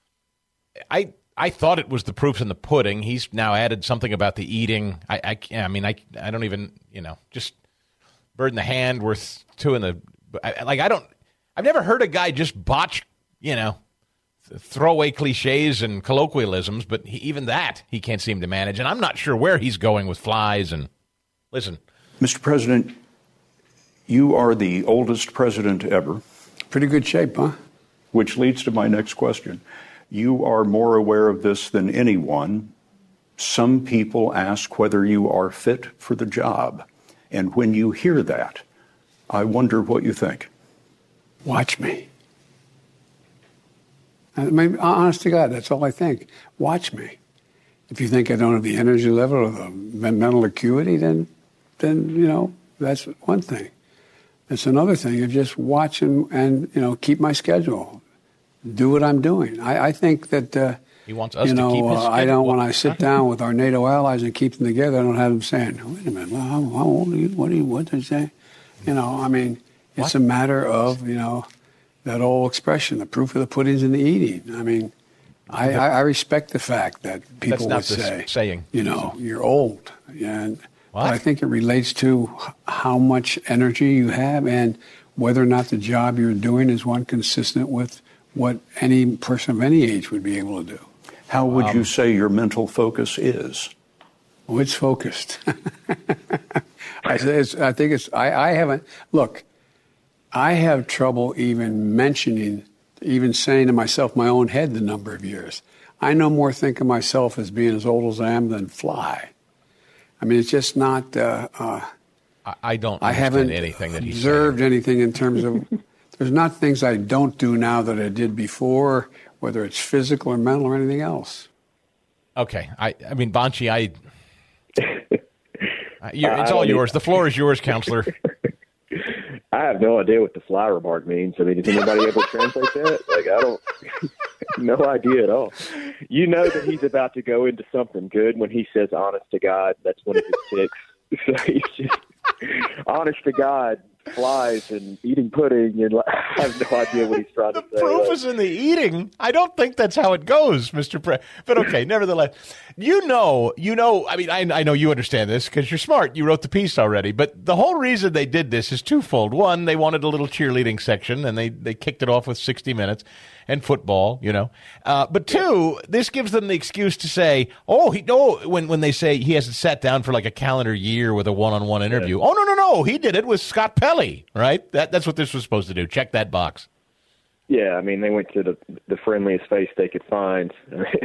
Speaker 5: I thought it was the proofs in the pudding. He's now added something about the eating. I don't even, just bird in the hand worth two in the, I've never heard a guy just botch, throwaway cliches and colloquialisms, but even that he can't seem to manage. And I'm not sure where he's going with flies. And listen.
Speaker 8: Mr. President, you are the oldest president ever.
Speaker 9: Pretty good shape, huh?
Speaker 8: Which leads to my next question. You are more aware of this than anyone. Some people ask whether you are fit for the job. And when you hear that, I wonder what you think.
Speaker 9: Watch me. I mean, honest to God, that's all I think. Watch me. If you think I don't have the energy level or the mental acuity, then that's one thing. It's another thing of just watch and keep my schedule, do what I'm doing. I think that
Speaker 5: he wants us to keep his schedule.
Speaker 9: I don't. When I sit down with our NATO allies and keep them together, I don't have them saying, "Wait a minute, well, how old are you? What did they say?" It's a matter of that old expression, the proof of the pudding's in the eating. I mean, I respect the fact that people would say,
Speaker 5: saying.
Speaker 9: You're old. But I think it relates to how much energy you have and whether or not the job you're doing is one consistent with what any person of any age would be able to do.
Speaker 8: How would you say your mental focus is?
Speaker 9: Oh, it's focused. I haven't, look, I have trouble even saying to myself my own head the number of years. I no more think of myself as being as old as I am than fly. I mean, it's just not.
Speaker 5: I don't.
Speaker 9: I haven't
Speaker 5: anything that
Speaker 9: observed anything in terms of. There's not things I don't do now that I did before, whether it's physical or mental or anything else.
Speaker 5: Okay, I mean, Bonchie, it's all yours. The floor is yours, counselor.
Speaker 18: I have no idea what the fly remark means. I mean, does anybody able to translate that? Like, I don't, no idea at all. You know that he's about to go into something good when he says, honest to God, that's one of his ticks. So he's just, honest to God, flies and eating pudding, and I have no idea what he's trying to say.
Speaker 5: The proof is in the eating. I don't think that's how it goes, Mr. But okay, nevertheless, I mean, I know you understand this because you're smart. You wrote the piece already. But the whole reason they did this is twofold. One, they wanted a little cheerleading section, and they kicked it off with 60 Minutes and football, But two, this gives them the excuse to say, when they say he hasn't sat down for like a calendar year with a one-on-one interview. Yeah. Oh, no, he did it with Scott Pelley, right? That's what this was supposed to do. Check that box.
Speaker 18: Yeah, I mean, they went to the friendliest face they could find,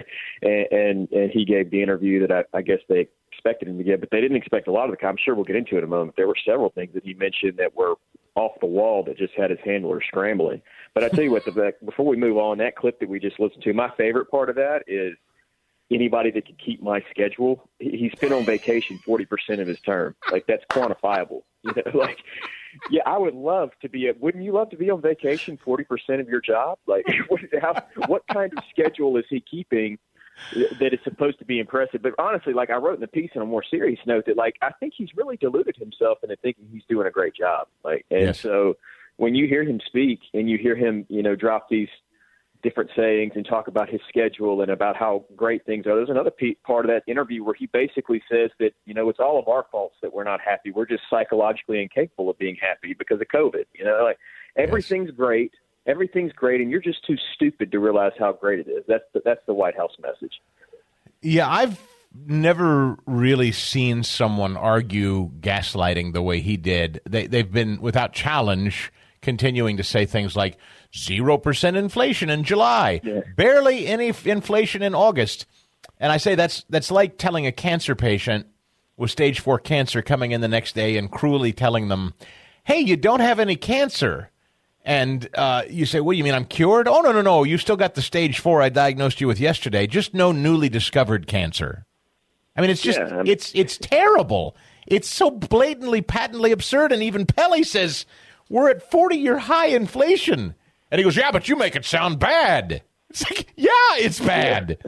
Speaker 18: and he gave the interview that I guess they expected him to give, but they didn't expect a lot of the. I'm sure we'll get into it in a moment. There were several things that he mentioned that were off the wall that just had his handler scrambling. But I tell you what, before we move on, that clip that we just listened to, my favorite part of that is anybody that can keep my schedule. He's been on vacation 40% of his term. Like, that's quantifiable. Yeah, I would love to be. Wouldn't you love to be on vacation 40% of your job? Like, what kind of schedule is he keeping that is supposed to be impressive? But honestly, like I wrote in the piece on a more serious note, that I think he's really deluded himself into thinking he's doing a great job. So when you hear him speak and you hear him, drop these different sayings and talk about his schedule and about how great things are. There's another part of that interview where he basically says that, it's all of our faults that we're not happy. We're just psychologically incapable of being happy because of COVID. Everything's great. Everything's great, and you're just too stupid to realize how great it is. That's the White House message.
Speaker 5: Yeah, I've never really seen someone argue gaslighting the way he did. They've been, without challenge, continuing to say things like 0% inflation in July, barely any inflation in August. And I say that's like telling a cancer patient with stage 4 cancer coming in the next day and cruelly telling them, hey, you don't have any cancer. And you say, what do you mean, I'm cured? Oh, no, you still got the stage 4 I diagnosed you with yesterday, just no newly discovered cancer. I mean, it's just, it's terrible. It's so blatantly, patently absurd. And even Pelley says, we're at 40-year high inflation. And he goes, yeah, but you make it sound bad. It's like, yeah, it's bad.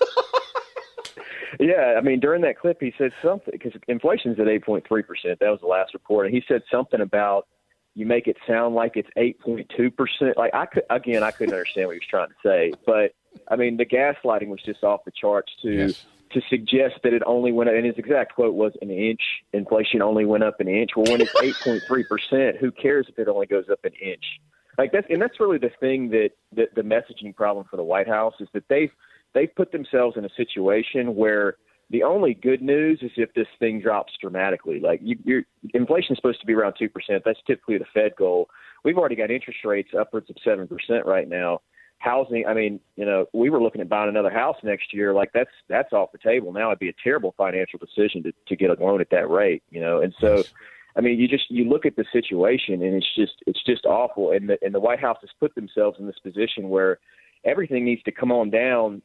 Speaker 18: Yeah, I mean, during that clip, he said something, because inflation's at 8.3%. That was the last report. And he said something about you make it sound like it's 8.2%. Like, I couldn't understand what he was trying to say. But, I mean, the gaslighting was just off the charts to suggest that it only went up, and his exact quote was an inch. Inflation only went up an inch. Well, when it's 8.3%, who cares if it only goes up an inch? Like, that's really the thing that the messaging problem for the White House is that they've put themselves in a situation where the only good news is if this thing drops dramatically. Like, inflation is supposed to be around 2%. That's typically the Fed goal. We've already got interest rates upwards of 7% right now. Housing, I mean, we were looking at buying another house next year. Like, that's off the table now. It'd be a terrible financial decision to get a loan at that rate, And so, I mean, you look at the situation, and it's just awful. And the White House has put themselves in this position where everything needs to come on down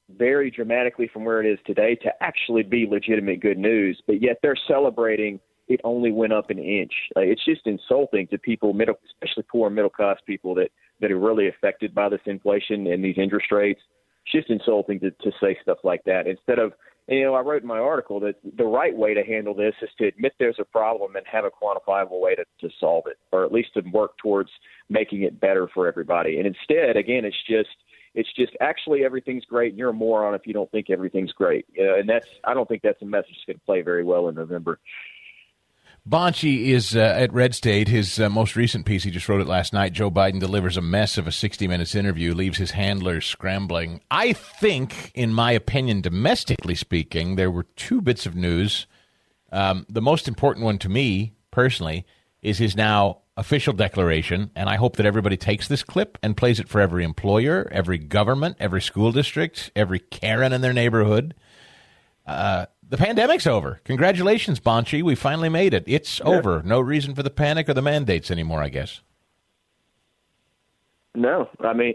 Speaker 18: very dramatically from where it is today to actually be legitimate good news, but yet they're celebrating it only went up an inch. It's just insulting to people, especially poor middle-class people that are really affected by this inflation and these interest rates. It's just insulting to say stuff like that. Instead of, I wrote in my article that the right way to handle this is to admit there's a problem and have a quantifiable way to solve it, or at least to work towards making it better for everybody. And instead, again, it's just actually everything's great, and you're a moron if you don't think everything's great. And I don't think that's a message that's going to play very well in November.
Speaker 5: Bonchie is at Red State. His most recent piece, he just wrote it last night. Joe Biden delivers a mess of a 60 Minutes interview, leaves his handlers scrambling. I think, in my opinion, domestically speaking, there were two bits of news. The most important one to me, personally, is his now official declaration, and I hope that everybody takes this clip and plays it for every employer, every government, every school district, every Karen in their neighborhood. The pandemic's over. Congratulations, Bonchie. We finally made it. It's over. No reason for the panic or the mandates anymore, I guess.
Speaker 18: No, I mean,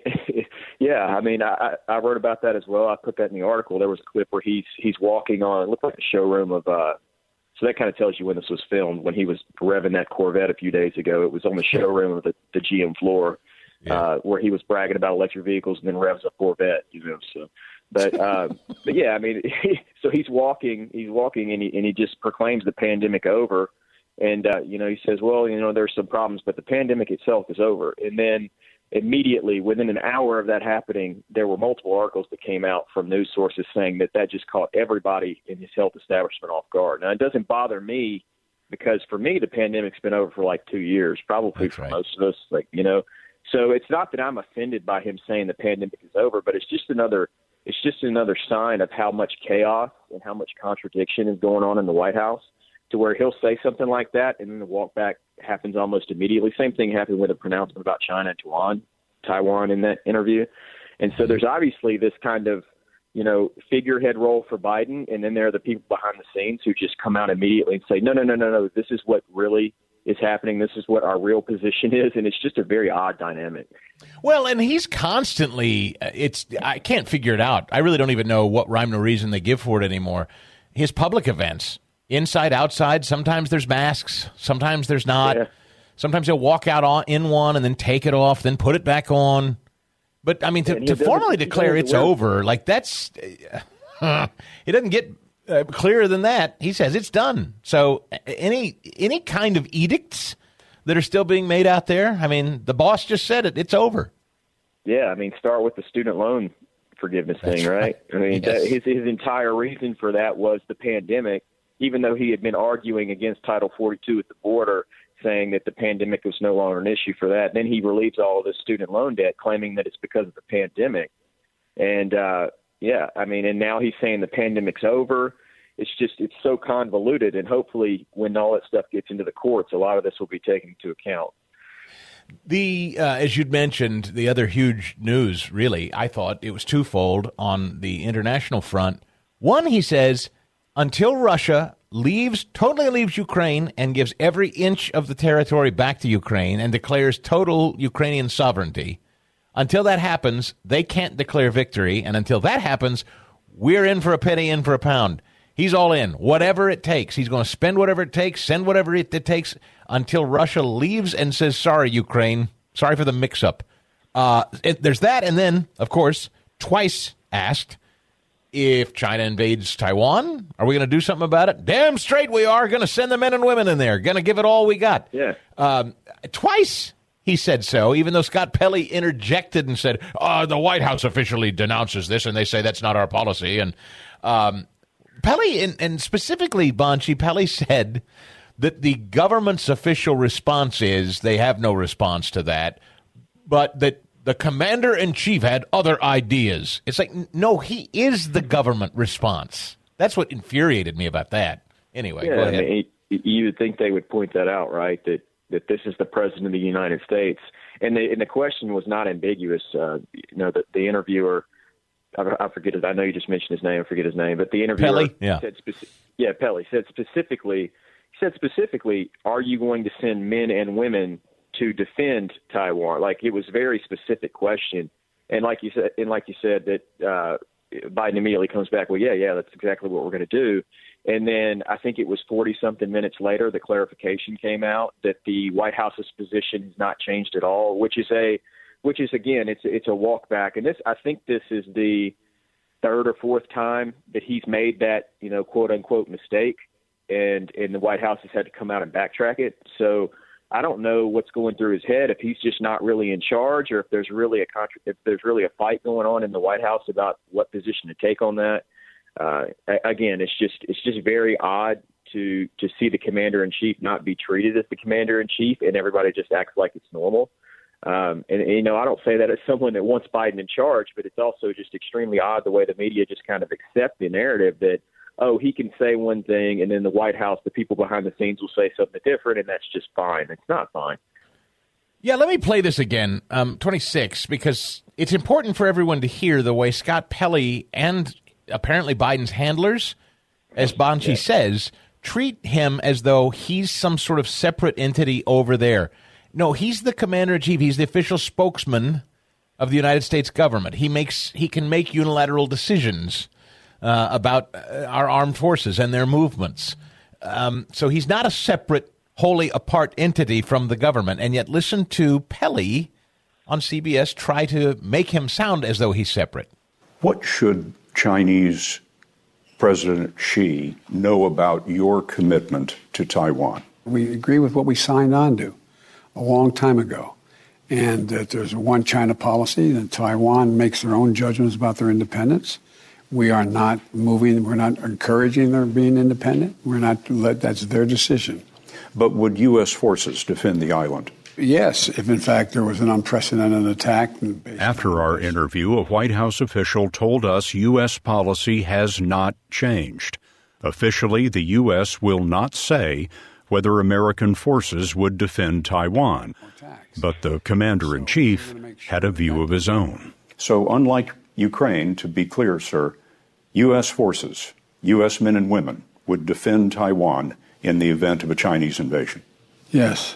Speaker 18: I wrote about that as well. I put that in the article. There was a clip where he's walking on, it looked like a showroom of, so that kind of tells you when this was filmed, when he was revving that Corvette a few days ago. It was on the showroom of the GM floor, where he was bragging about electric vehicles and then revs a Corvette, so. But yeah, I mean, so he's walking, and he just proclaims the pandemic over, and he says, well, there's some problems, but the pandemic itself is over. And then immediately, within an hour of that happening, there were multiple articles that came out from news sources saying that just caught everybody in his health establishment off guard. Now, it doesn't bother me because for me, the pandemic's been over for like 2 years, probably for most of us, So it's not that I'm offended by him saying the pandemic is over, but it's just another sign of how much chaos and how much contradiction is going on in the White House, to where he'll say something like that and then the walk back happens almost immediately. Same thing happened with a pronouncement about China and Taiwan in that interview. And so there's obviously this kind of, figurehead role for Biden. And then there are the people behind the scenes who just come out immediately and say, no, this is what really is happening. This is what our real position is. And it's just a very odd dynamic.
Speaker 5: Well, and he's constantly, I can't figure it out. I really don't even know what rhyme or reason they give for it anymore. His public events, inside, outside, sometimes there's masks, sometimes there's not. Yeah. Sometimes he'll walk out in one and then take it off, then put it back on. But, I mean, to formally declare it's over, like that's, it doesn't get clearer than that. He says it's done. So any kind of edicts that are still being made out there, I mean, the boss just said it. It's over.
Speaker 18: Yeah, I mean, start with the student loan forgiveness thing, right? I mean, yes. His entire reason for that was the pandemic, even though he had been arguing against Title 42 at the border, saying that the pandemic was no longer an issue for that. Then he relieves all of this student loan debt, claiming that it's because of the pandemic. And, and now he's saying the pandemic's over. It's so convoluted, and hopefully when all that stuff gets into the courts, a lot of this will be taken into account.
Speaker 5: As you'd mentioned, the other huge news, really, I thought it was twofold on the international front. One, he says, until Russia totally leaves Ukraine and gives every inch of the territory back to Ukraine and declares total Ukrainian sovereignty, until that happens, they can't declare victory. And until that happens, we're in for a penny, in for a pound. He's all in, whatever it takes. He's going to spend whatever it takes, send whatever it takes until Russia leaves and says, sorry, Ukraine, sorry for the mix-up. There's that. And then, of course, twice asked, if China invades Taiwan, are we going to do something about it? Damn straight we are. Going to send the men and women in there. Going to give it all we got.
Speaker 18: Yeah.
Speaker 5: Twice he said so, even though Scott Pelley interjected and said, the White House officially denounces this, and they say that's not our policy. And Pelley, and specifically Bonchie, Pelley said that the government's official response is they have no response to that, but that the commander-in-chief had other ideas. It's like, no, he is the government response. That's what infuriated me about that. Anyway, go ahead.
Speaker 18: I mean, you would think they would point that out, right, that this is the president of the United States. And the question was not ambiguous. The interviewer, I forget it. I know you just mentioned his name. I forget his name. But the interviewer said Pelley said specifically, are you going to send men and women to defend Taiwan? Like, it was a very specific question. And like you said that Biden immediately comes back, well, yeah, that's exactly what we're going to do. And then I think it was 40-something minutes later, the clarification came out that the White House's position has not changed at all, which is again, it's a walk back. And I think this is the third or fourth time that he's made that, quote unquote mistake, and the White House has had to come out and backtrack it. So I don't know what's going through his head, if he's just not really in charge, or if there's really a fight going on in the White House about what position to take on that. Again, it's just very odd to see the commander-in-chief not be treated as the commander-in-chief, and everybody just acts like it's normal. And I don't say that as someone that wants Biden in charge, but it's also just extremely odd the way the media just kind of accept the narrative that, oh, he can say one thing, and then the White House, the people behind the scenes will say something different, and that's just fine. It's not fine.
Speaker 5: Yeah, let me play this again, 26, because it's important for everyone to hear the way Scott Pelley and apparently Biden's handlers, as Bonchi says, treat him as though he's some sort of separate entity over there. No, he's the commander-in-chief. He's the official spokesman of the United States government. He can make unilateral decisions about our armed forces and their movements. So he's not a separate, wholly apart entity from the government. And yet listen to Pelley on CBS try to make him sound as though he's separate.
Speaker 8: What should Chinese President Xi know about your commitment to Taiwan?
Speaker 9: We agree with what we signed on to a long time ago, and that there's a one China policy, that Taiwan makes their own judgments about their independence. We are not we're not encouraging their being independent. That's their decision.
Speaker 8: But would U.S. forces defend the island?
Speaker 9: Yes, if in fact there was an unprecedented attack.
Speaker 10: After our interview, a White House official told us U.S. policy has not changed. Officially, the U.S. will not say whether American forces would defend Taiwan. But the commander-in-chief had a view of his own.
Speaker 8: So unlike Ukraine, to be clear, sir, U.S. forces, U.S. men and women, would defend Taiwan in the event of a Chinese invasion.
Speaker 9: Yes.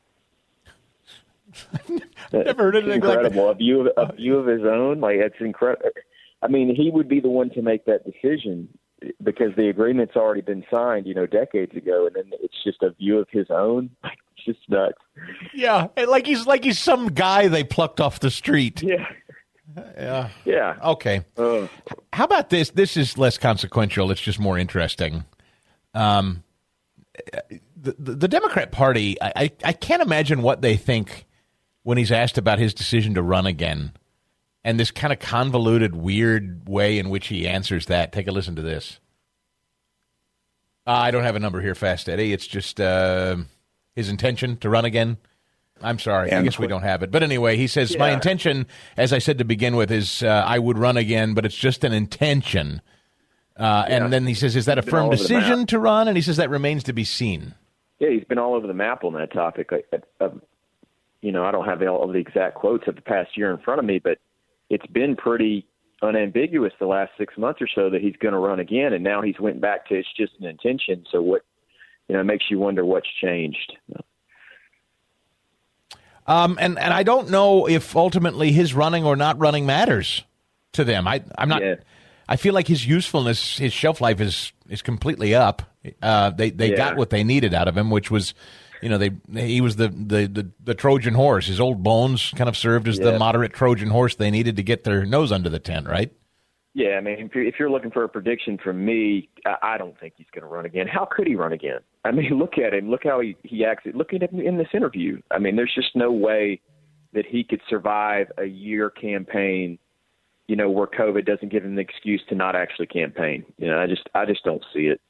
Speaker 5: Never heard anything
Speaker 18: incredible.
Speaker 5: like that.
Speaker 18: A view of his own, like it's incredible. I mean, he would be the one to make that decision because the agreement's already been signed, decades ago, and then it's just a view of his own. It's just nuts.
Speaker 5: Yeah, like he's some guy they plucked off the street.
Speaker 18: Yeah.
Speaker 5: Yeah. Okay. How about this? This is less consequential. It's just more interesting. The Democrat Party, I can't imagine what they think when he's asked about his decision to run again, and this kind of convoluted, weird way in which he answers that. Take a listen to this. I don't have a number here, Fast Eddie. It's just his intention to run again. I'm sorry. I guess we don't have it. But anyway, he says, my intention, as I said to begin with, is I would run again, but it's just an intention. And then he says, is that a firm decision to run? And he says that remains to be seen.
Speaker 18: Yeah, he's been all over the map on that topic. I don't have all of the exact quotes of the past year in front of me, but it's been pretty unambiguous the last 6 months or so that he's going to run again. And now he's went back to it's just an intention. So what, makes you wonder what's changed.
Speaker 5: And I don't know if ultimately his running or not running matters to them. I'm not. Yeah. I feel like his usefulness, his shelf life is completely up. They got what they needed out of him, which was, he was the Trojan horse. His old bones kind of served as the moderate Trojan horse they needed to get their nose under the tent, right?
Speaker 18: Yeah, I mean, if you're looking for a prediction from me, I don't think he's going to run again. How could he run again? I mean, look at him. Look how he acts. Look at him in this interview. I mean, there's just no way that he could survive a year campaign, where COVID doesn't give him the excuse to not actually campaign. I just don't see it.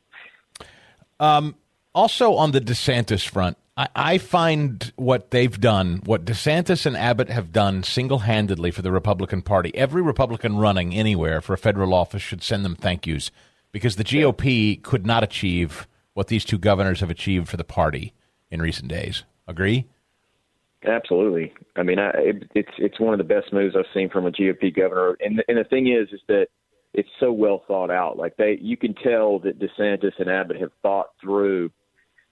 Speaker 5: Also on the DeSantis front, I find what they've done, what DeSantis and Abbott have done single-handedly for the Republican Party. Every Republican running anywhere for a federal office should send them thank yous because the GOP could not achieve what these two governors have achieved for the party in recent days. Agree?
Speaker 18: Absolutely. I mean, it's one of the best moves I've seen from a GOP governor. And the thing is that it's so well thought out. Like you can tell that DeSantis and Abbott have thought through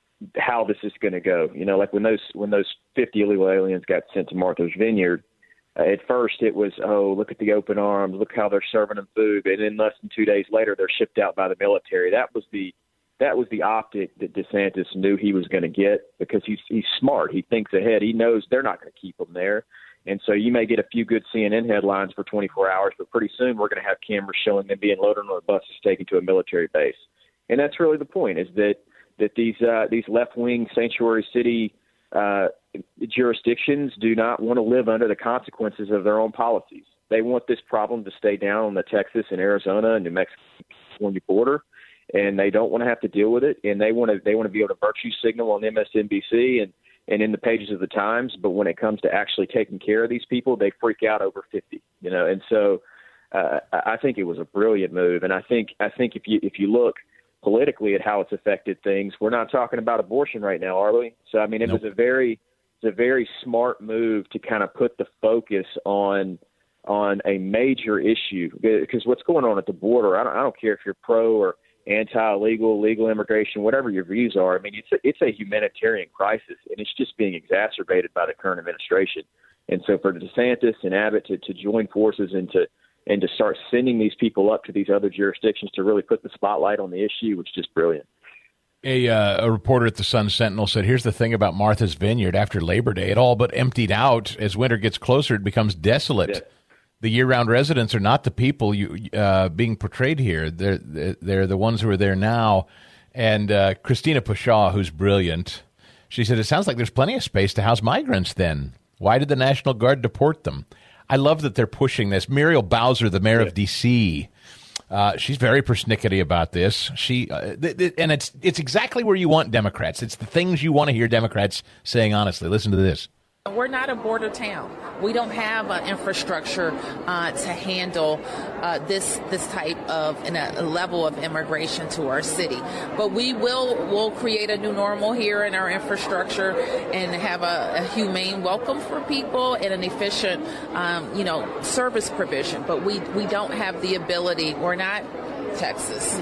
Speaker 18: how this is going to go. Like when those 50 illegal aliens got sent to Martha's Vineyard, At first, it was, oh, look at the open arms, look how they're serving them food, and then less than 2 days later, they're shipped out by the military. That was the optic that DeSantis knew he was going to get, because he's smart. He thinks ahead. He knows they're not going to keep him there. And so you may get a few good CNN headlines for 24 hours, but pretty soon we're going to have cameras showing them being loaded on buses taken to a military base. And that's really the point, is that these left-wing sanctuary city jurisdictions do not want to live under the consequences of their own policies. They want this problem to stay down on the Texas and Arizona and New Mexico border, and they don't want to have to deal with it. And they want to be able to virtue signal on MSNBC and in the pages of the Times. But when it comes to actually taking care of these people, they freak out over 50. And so I think it was a brilliant move. And I think if you look politically at how it's affected things, we're not talking about abortion right now, are we? So I mean, it was a very smart move to kind of put the focus on a major issue, because what's going on at the border, I don't care if you're pro or anti-illegal, legal immigration, whatever your views are. I mean, it's a humanitarian crisis, and it's just being exacerbated by the current administration. And so for DeSantis and Abbott to join forces and to start sending these people up to these other jurisdictions to really put the spotlight on the issue was just brilliant.
Speaker 5: A reporter at the Sun Sentinel said, here's the thing about Martha's Vineyard. After Labor Day, it all but emptied out. As winter gets closer, it becomes desolate. Yeah. The year-round residents are not the people being portrayed here. They're the ones who are there now. And Christina Pashaw, who's brilliant, she said, it sounds like there's plenty of space to house migrants then. Why did the National Guard deport them? I love that they're pushing this. Muriel Bowser, the mayor of D.C., she's very persnickety about this. And it's exactly where you want Democrats. It's the things you want to hear Democrats saying honestly. Listen to this.
Speaker 19: We're not a border town. We don't have an infrastructure to handle this type of a level of immigration to our city. But we'll create a new normal here in our infrastructure and have a humane welcome for people and an efficient, service provision. But we don't have the ability. We're not Texas.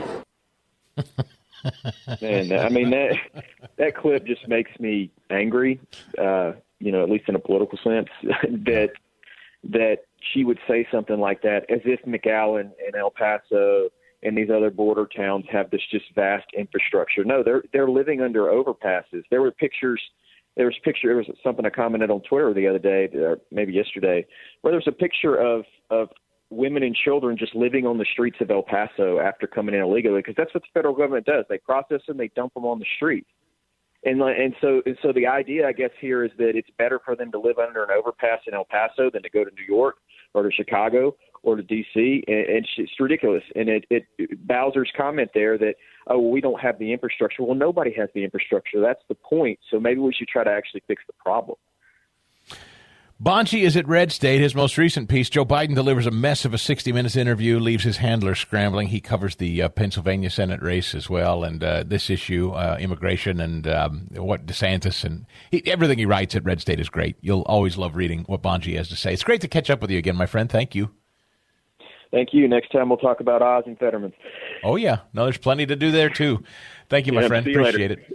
Speaker 18: Man, I mean that clip just makes me angry. At least in a political sense, that she would say something like that, as if McAllen and El Paso and these other border towns have this just vast infrastructure. No, they're living under overpasses. There was something I commented on Twitter the other day, or maybe yesterday, where there's a picture of women and children just living on the streets of El Paso after coming in illegally, because that's what the federal government does. They process them, they dump them on the street. And so the idea, I guess, here is that it's better for them to live under an overpass in El Paso than to go to New York or to Chicago or to D.C. And it's ridiculous. And Bowser's comment there that, we don't have the infrastructure. Well, nobody has the infrastructure. That's the point. So maybe we should try to actually fix the problem.
Speaker 5: Bonchi is at Red State. His most recent piece, Joe Biden delivers a mess of a 60 Minutes interview, leaves his handler scrambling. He covers the Pennsylvania Senate race as well, and this issue, immigration, and what DeSantis, and everything he writes at Red State is great. You'll always love reading what Bonchi has to say. It's great to catch up with you again, my friend. Thank you.
Speaker 18: Thank you. Next time we'll talk about Oz and Fetterman.
Speaker 5: Oh, yeah. No, there's plenty to do there, too. Thank you, my friend. Appreciate it.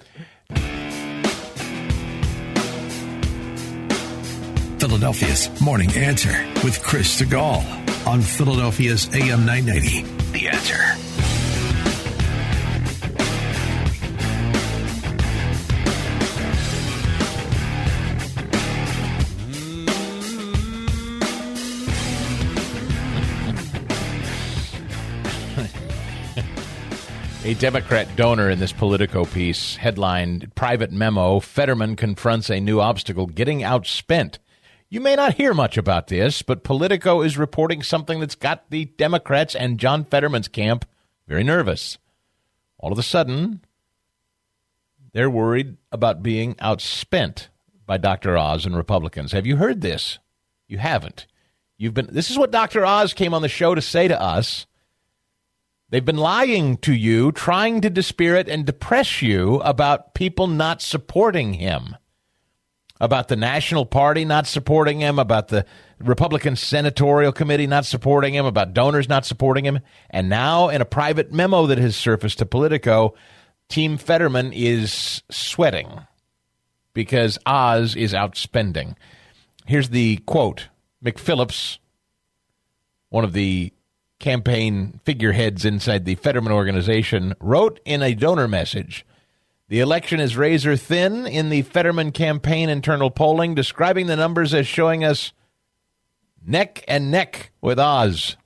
Speaker 1: Philadelphia's Morning Answer with Chris Segal on Philadelphia's AM 990. The Answer.
Speaker 5: A Democrat donor in this Politico piece headlined, Private Memo, Fetterman confronts a new obstacle, getting outspent. You may not hear much about this, but Politico is reporting something that's got the Democrats and John Fetterman's camp very nervous. All of a sudden, they're worried about being outspent by Dr. Oz and Republicans. Have you heard this? You haven't. This is what Dr. Oz came on the show to say to us. They've been lying to you, trying to dispirit and depress you about people not supporting him. About the National Party not supporting him, about the Republican Senatorial Committee not supporting him, about donors not supporting him. And now in a private memo that has surfaced to Politico, Team Fetterman is sweating because Oz is outspending. Here's the quote McPhillips, one of the campaign figureheads inside the Fetterman organization, wrote in a donor message, "The election is razor thin in the Fetterman campaign internal polling, describing the numbers as showing us neck and neck with Oz."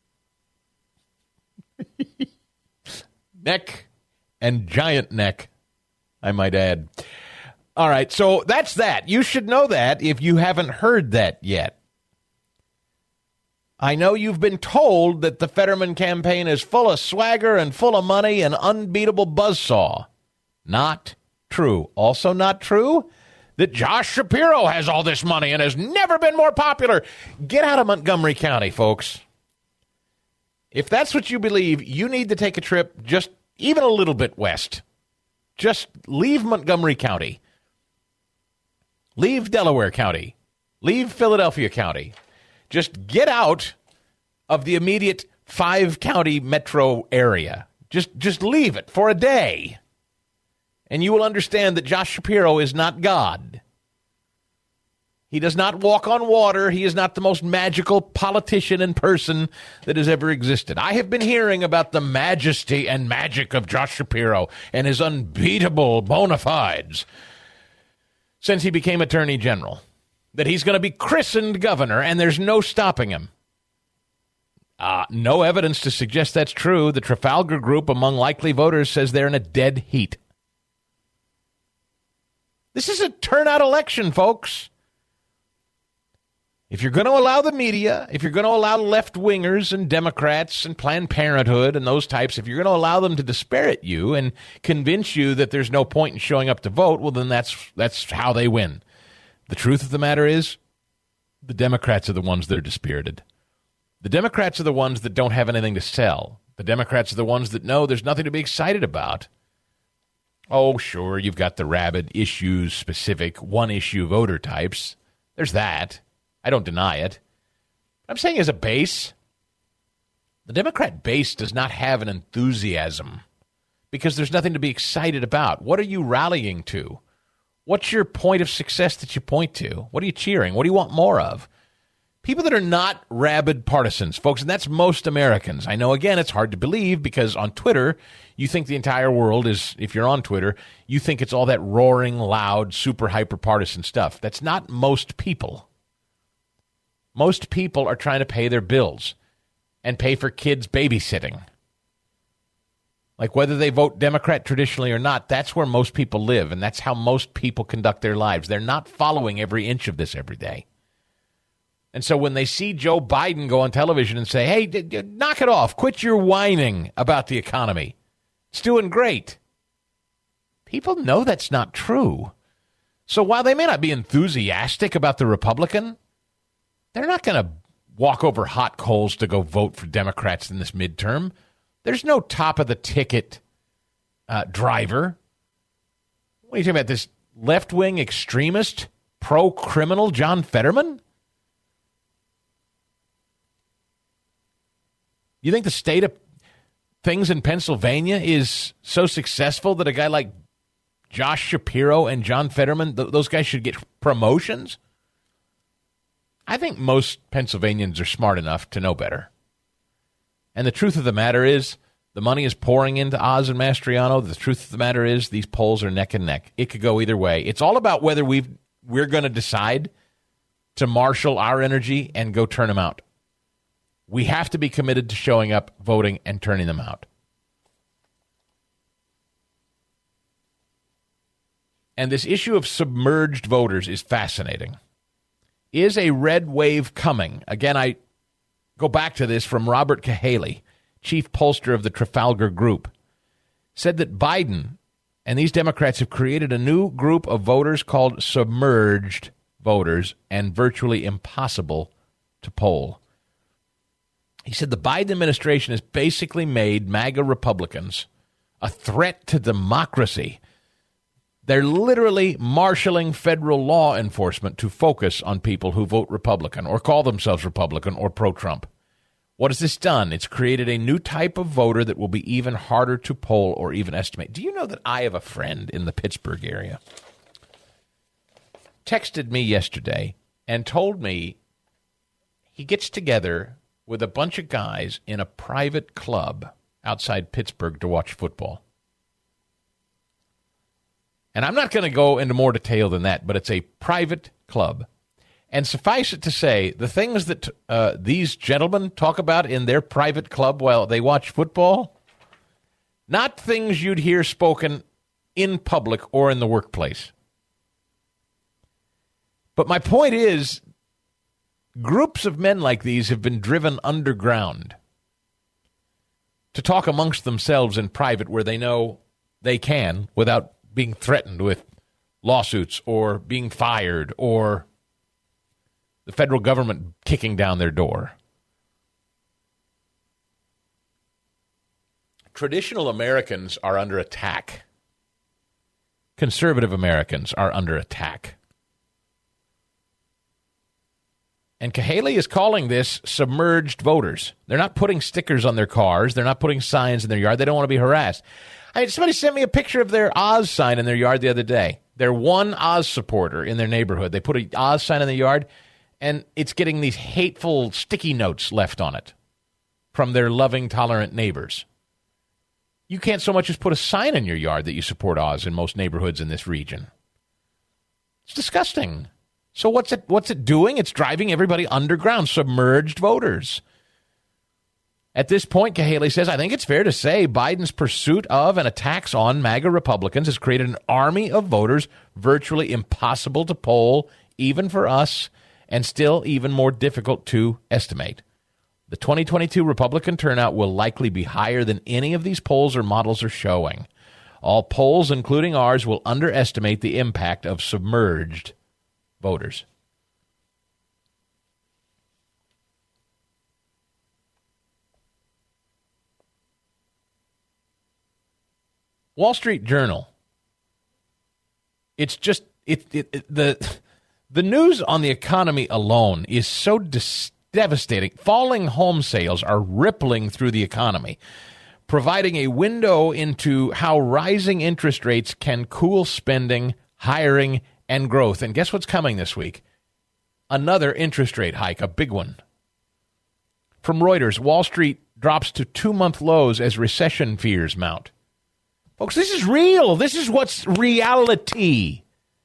Speaker 5: Neck and giant neck, I might add. All right, so that's that. You should know that if you haven't heard that yet. I know you've been told that the Fetterman campaign is full of swagger and full of money and unbeatable buzzsaw. Not true. Also not true that Josh Shapiro has all this money and has never been more popular. Get out of Montgomery County, folks. If that's what you believe, you need to take a trip just even a little bit west. Just leave Montgomery County. Leave Delaware County. Leave Philadelphia County. Just get out of the immediate 5-county metro area. Just leave it for a day. And you will understand that Josh Shapiro is not God. He does not walk on water. He is not the most magical politician and person that has ever existed. I have been hearing about the majesty and magic of Josh Shapiro and his unbeatable bona fides since he became Attorney General. That he's going to be christened governor, and there's no stopping him. No evidence to suggest that's true. The Trafalgar Group, among likely voters, says they're in a dead heat. This is a turnout election, folks. If you're going to allow the media, if you're going to allow left-wingers and Democrats and Planned Parenthood and those types, if you're going to allow them to disparage you and convince you that there's no point in showing up to vote, well, then that's how they win. The truth of the matter is, the Democrats are the ones that are dispirited. The Democrats are the ones that don't have anything to sell. The Democrats are the ones that know there's nothing to be excited about. Oh, sure, you've got the rabid issues-specific, one-issue voter types. There's that. I don't deny it. I'm saying as a base, the Democrat base does not have an enthusiasm because there's nothing to be excited about. What are you rallying to? What's your point of success that you point to? What are you cheering? What do you want more of? People that are not rabid partisans, folks, and that's most Americans. I know, again, it's hard to believe because on Twitter, you think the entire world is, if you're on Twitter, you think it's all that roaring, loud, super hyper-partisan stuff. That's not most people. Most people are trying to pay their bills and pay for kids' babysitting. Like whether they vote Democrat traditionally or not, that's where most people live, and that's how most people conduct their lives. They're not following every inch of this every day. And so when they see Joe Biden go on television and say, hey, knock it off, quit your whining about the economy, it's doing great, people know that's not true. So while they may not be enthusiastic about the Republican, they're not going to walk over hot coals to go vote for Democrats in this midterm. There's no top-of-the-ticket driver. What are you talking about, this left-wing extremist, pro-criminal John Fetterman? You think the state of things in Pennsylvania is so successful that a guy like Josh Shapiro and John Fetterman, those guys should get promotions? I think most Pennsylvanians are smart enough to know better. And the truth of the matter is, the money is pouring into Oz and Mastriano. The truth of the matter is, these polls are neck and neck. It could go either way. It's all about whether we're going to decide to marshal our energy and go turn them out. We have to be committed to showing up, voting, and turning them out. And this issue of submerged voters is fascinating. Is a red wave coming? Again, I go back to this from Robert Cahaly, chief pollster of the Trafalgar Group, said that Biden and these Democrats have created a new group of voters called submerged voters and virtually impossible to poll. He said the Biden administration has basically made MAGA Republicans a threat to democracy. They're literally marshaling federal law enforcement to focus on people who vote Republican or call themselves Republican or pro-Trump. What has this done? It's created a new type of voter that will be even harder to poll or even estimate. Do you know that I have a friend in the Pittsburgh area? Texted me yesterday and told me he gets together with a bunch of guys in a private club outside Pittsburgh to watch football. And I'm not going to go into more detail than that, but it's a private club. And suffice it to say, the things that these gentlemen talk about in their private club while they watch football, not things you'd hear spoken in public or in the workplace. But my point is, groups of men like these have been driven underground to talk amongst themselves in private where they know they can without being threatened with lawsuits or being fired or the federal government kicking down their door. Traditional Americans are under attack. Conservative Americans are under attack. And Cahaly is calling this submerged voters. They're not putting stickers on their cars. They're not putting signs in their yard. They don't want to be harassed. Somebody sent me a picture of their Oz sign in their yard the other day. They're one Oz supporter in their neighborhood. They put an Oz sign in the yard, and it's getting these hateful sticky notes left on it from their loving, tolerant neighbors. You can't so much as put a sign in your yard that you support Oz in most neighborhoods in this region. It's disgusting. So what's it doing? It's driving everybody underground, submerged voters. At this point, Cahaly says, I think it's fair to say Biden's pursuit of and attacks on MAGA Republicans has created an army of voters virtually impossible to poll, even for us, and still even more difficult to estimate. The 2022 Republican turnout will likely be higher than any of these polls or models are showing. All polls, including ours, will underestimate the impact of submerged voters. Wall Street Journal. It's just the news on the economy alone is so devastating. Falling home sales are rippling through the economy, providing a window into how rising interest rates can cool spending, hiring, and growth. And guess what's coming this week? Another interest rate hike, a big one. From Reuters, Wall Street drops to 2-month lows as recession fears mount. Folks, this is real. This is what's reality.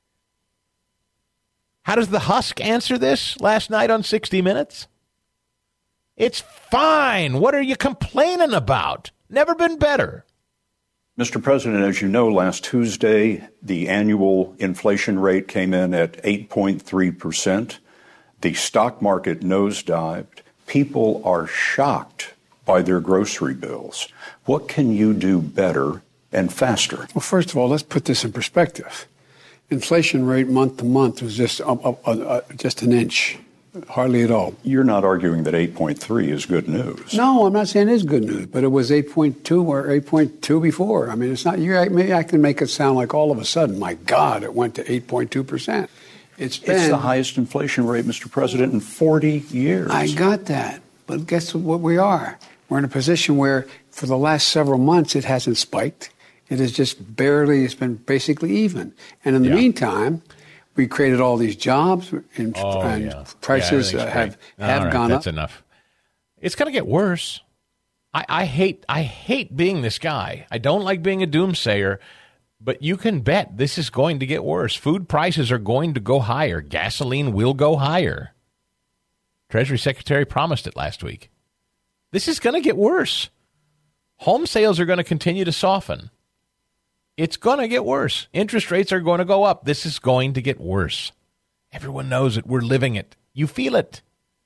Speaker 5: How does the Husk answer this last night on 60 Minutes? It's fine. What are you complaining about? Never been better.
Speaker 8: Mr. President, as you know, last Tuesday, the annual inflation rate came in at 8.3%. The stock market nosedived. People are shocked by their grocery bills. What can you do better and faster?
Speaker 9: Well, first of all, let's put this in perspective. Inflation rate month to month was just an inch, hardly at all.
Speaker 8: You're not arguing that 8.3 is good news.
Speaker 9: No, I'm not saying it is good news, but it was 8.2 or 8.2 before. I mean, it's not. Maybe I can make it sound like all of a sudden, my God, it went to 8.2%. It's
Speaker 8: the highest inflation rate, Mr. President, in 40 years.
Speaker 9: I got that, but guess what we are? We're in a position where for the last several months it hasn't spiked. It is just barely, it's been basically even. And in the meantime, we created all these jobs and prices have gone up.
Speaker 5: That's enough. It's going to get worse. I hate being this guy. I don't like being a doomsayer, but you can bet this is going to get worse. Food prices are going to go higher. Gasoline will go higher. Treasury Secretary promised it last week. This is going to get worse. Home sales are going to continue to soften. It's going to get worse. Interest rates are going to go up. This is going to get worse. Everyone knows it. We're living it. You feel it.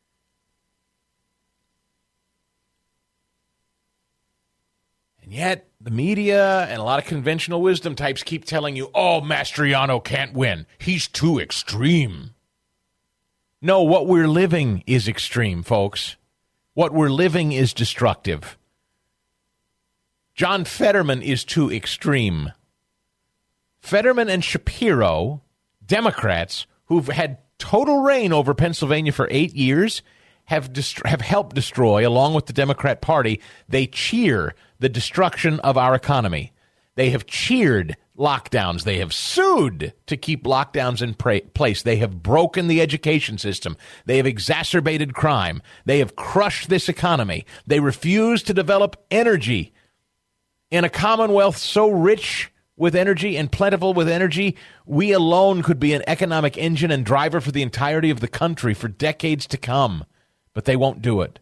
Speaker 5: And yet, the media and a lot of conventional wisdom types keep telling you, oh, Mastriano can't win. He's too extreme. No, what we're living is extreme, folks. What we're living is destructive. John Fetterman is too extreme. Fetterman and Shapiro, Democrats who've had total reign over Pennsylvania for 8 years, have helped destroy, along with the Democrat Party, they cheer the destruction of our economy. They have cheered lockdowns. They have sued to keep lockdowns in place. They have broken the education system. They have exacerbated crime. They have crushed this economy. They refuse to develop energy. In a commonwealth so rich with energy and plentiful with energy, we alone could be an economic engine and driver for the entirety of the country for decades to come. But they won't do it.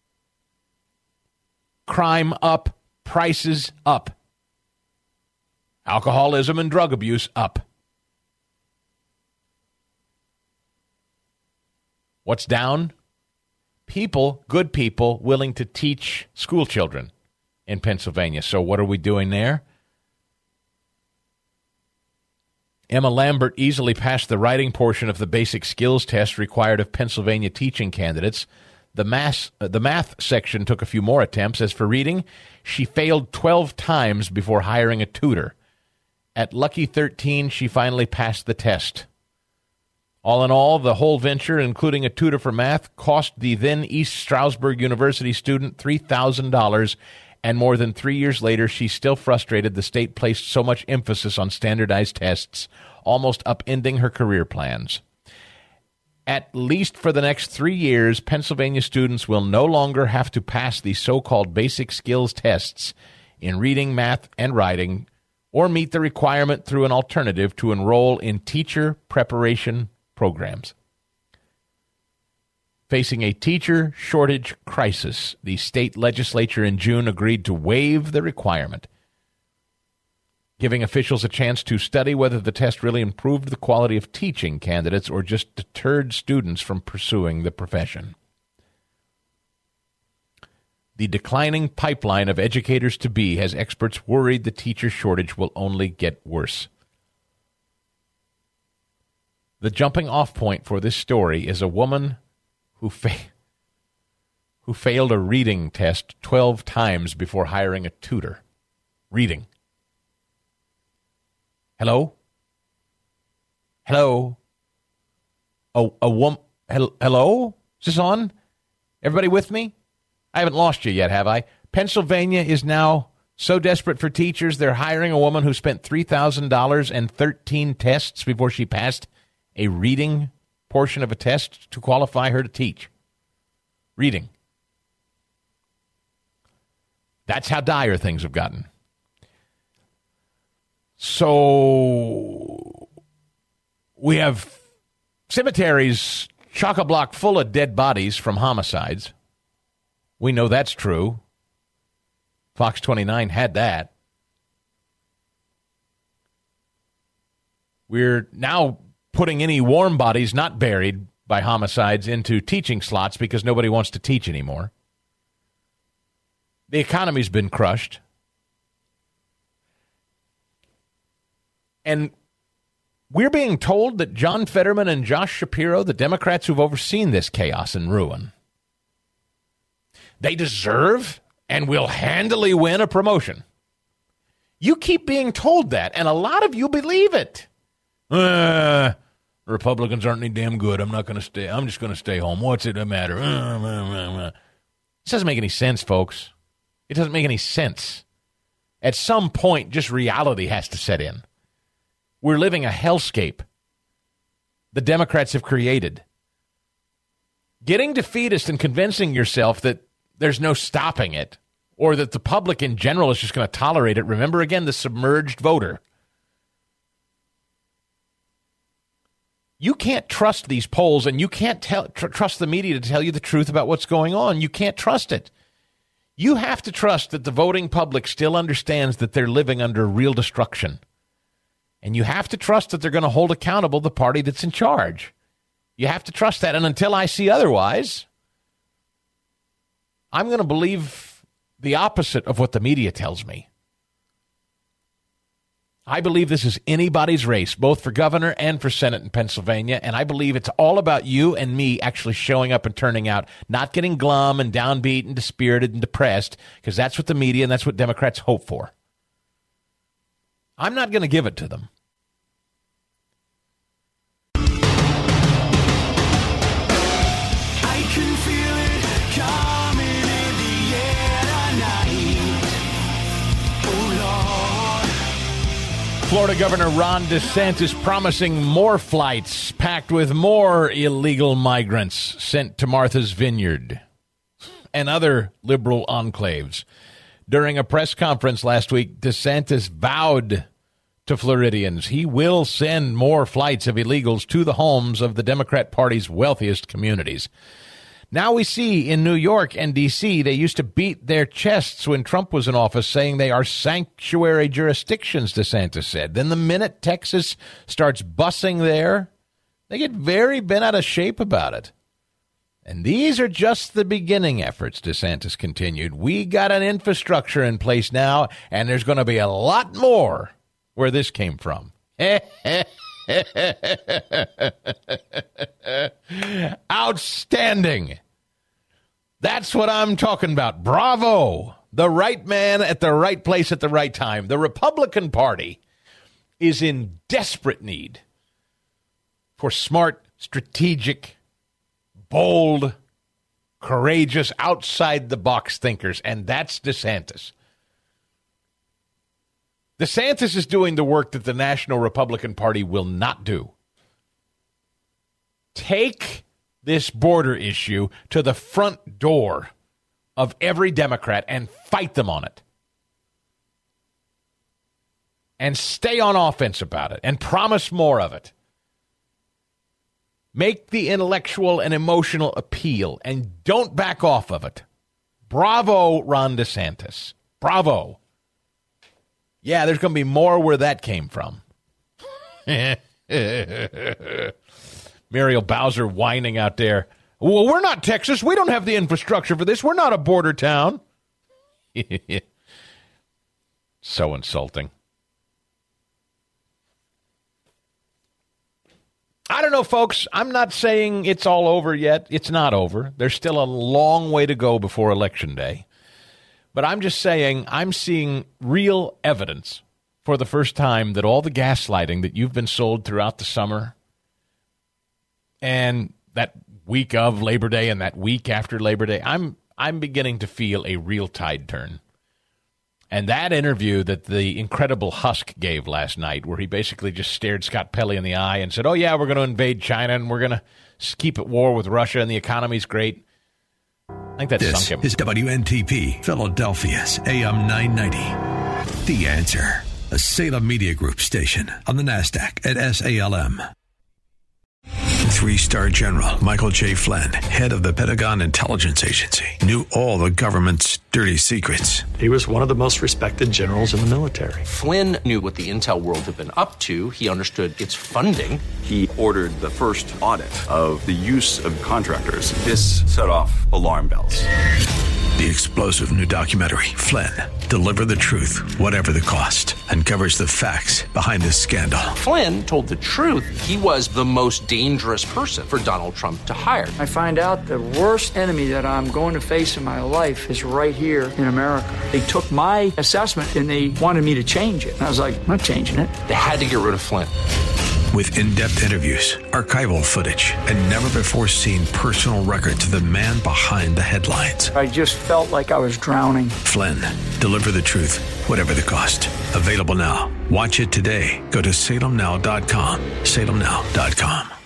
Speaker 5: Crime up, prices up. Alcoholism and drug abuse up. What's down? People, good people, willing to teach school children in Pennsylvania. So what are we doing there? Emma Lambert easily passed the writing portion of the basic skills test required of Pennsylvania teaching candidates. The math section took a few more attempts. As for reading, she failed 12 times before hiring a tutor. At Lucky 13, she finally passed the test. All in all, the whole venture, including a tutor for math, cost the then East Stroudsburg University student $3,000, and more than 3 years later, she's still frustrated the state placed so much emphasis on standardized tests, almost upending her career plans. At least for the next 3 years, Pennsylvania students will no longer have to pass the so-called basic skills tests in reading, math, and writing, or meet the requirement through an alternative to enroll in teacher preparation programs. Facing a teacher shortage crisis, the state legislature in June agreed to waive the requirement, giving officials a chance to study whether the test really improved the quality of teaching candidates or just deterred students from pursuing the profession. The declining pipeline of educators-to-be has experts worried the teacher shortage will only get worse. The jumping-off point for this story is a woman who failed a reading test 12 times before hiring a tutor. Reading. Hello? Hello? Hello? Is this on? Everybody with me? I haven't lost you yet, have I? Pennsylvania is now so desperate for teachers, they're hiring a woman who spent $3,000 and 13 tests before she passed a reading portion of a test to qualify her to teach. Reading. That's how dire things have gotten. So we have cemeteries chock-a-block full of dead bodies from homicides. We know that's true. Fox 29 had that. We're now putting any warm bodies not buried by homicides into teaching slots because nobody wants to teach anymore. The economy's been crushed. And we're being told that John Fetterman and Josh Shapiro, the Democrats who've overseen this chaos and ruin, they deserve and will handily win a promotion. You keep being told that, and a lot of you believe it. Republicans aren't any damn good. I'm not going to stay. I'm just going to stay home. What's it matter? This doesn't make any sense, folks. It doesn't make any sense. At some point, just reality has to set in. We're living a hellscape the Democrats have created. Getting defeatist and convincing yourself that there's no stopping it, or that the public in general is just going to tolerate it. Remember, again, the submerged voter. You can't trust these polls, and you can't trust the media to tell you the truth about what's going on. You can't trust it. You have to trust that the voting public still understands that they're living under real destruction. And you have to trust that they're going to hold accountable the party that's in charge. You have to trust that. And until I see otherwise, I'm going to believe the opposite of what the media tells me. I believe this is anybody's race, both for governor and for Senate in Pennsylvania, and I believe it's all about you and me actually showing up and turning out, not getting glum and downbeat and dispirited and depressed, because that's what the media and that's what Democrats hope for. I'm not going to give it to them. Florida Governor Ron DeSantis promising more flights packed with more illegal migrants sent to Martha's Vineyard and other liberal enclaves. During a press conference last week, DeSantis vowed to Floridians he will send more flights of illegals to the homes of the Democrat Party's wealthiest communities. Now we see in New York and D.C., they used to beat their chests when Trump was in office, saying they are sanctuary jurisdictions, DeSantis said. Then the minute Texas starts busing there, they get very bent out of shape about it. And these are just the beginning efforts, DeSantis continued. We got an infrastructure in place now, and there's going to be a lot more where this came from. Outstanding. That's what I'm talking about. Bravo. The right man at the right place at the right time. The Republican Party is in desperate need for smart, strategic, bold, courageous, outside-the-box thinkers, and that's DeSantis. DeSantis is doing the work that the National Republican Party will not do. Take this border issue to the front door of every Democrat and fight them on it. And stay on offense about it and promise more of it. Make the intellectual and emotional appeal and don't back off of it. Bravo, Ron DeSantis. Bravo. Yeah, there's going to be more where that came from. Muriel Bowser whining out there. Well, we're not Texas. We don't have the infrastructure for this. We're not a border town. So insulting. I don't know, folks. I'm not saying it's all over yet. It's not over. There's still a long way to go before Election Day. But I'm just saying I'm seeing real evidence for the first time that all the gaslighting that you've been sold throughout the summer and that week of Labor Day and that week after Labor Day, I'm beginning to feel a real tide turn. And that interview that the incredible Husk gave last night, where he basically just stared Scott Pelley in the eye and said, oh, yeah, we're going to invade China and we're going to keep at war with Russia and the economy's great. I think that sunk him.
Speaker 1: This is WNTP, Philadelphia's AM 990. The Answer, a Salem Media Group station on the NASDAQ at SALM. 3-star General Michael J. Flynn, head of the Pentagon Intelligence Agency, knew all the government's dirty secrets.
Speaker 20: He was one of the most respected generals in the military.
Speaker 2: Flynn knew what the intel world had been up to. He understood its funding.
Speaker 3: He ordered the first audit of the use of contractors. This set off alarm bells.
Speaker 1: The explosive new documentary, Flynn, Deliver the Truth, Whatever the Cost, uncovers the facts behind this scandal.
Speaker 2: Flynn told the truth. He was the most dangerous person for Donald Trump to hire.
Speaker 21: I find out the worst enemy that I'm going to face in my life is right here in America. They took my assessment and they wanted me to change it. And I was like, I'm not changing it.
Speaker 2: They had to get rid of Flynn.
Speaker 1: With in-depth interviews, archival footage, and never-before-seen personal records of the man behind the headlines.
Speaker 21: I just felt like I was drowning.
Speaker 1: Flynn, Deliver the Truth, Whatever the Cost. Available now. Watch it today. Go to salemnow.com. salemnow.com.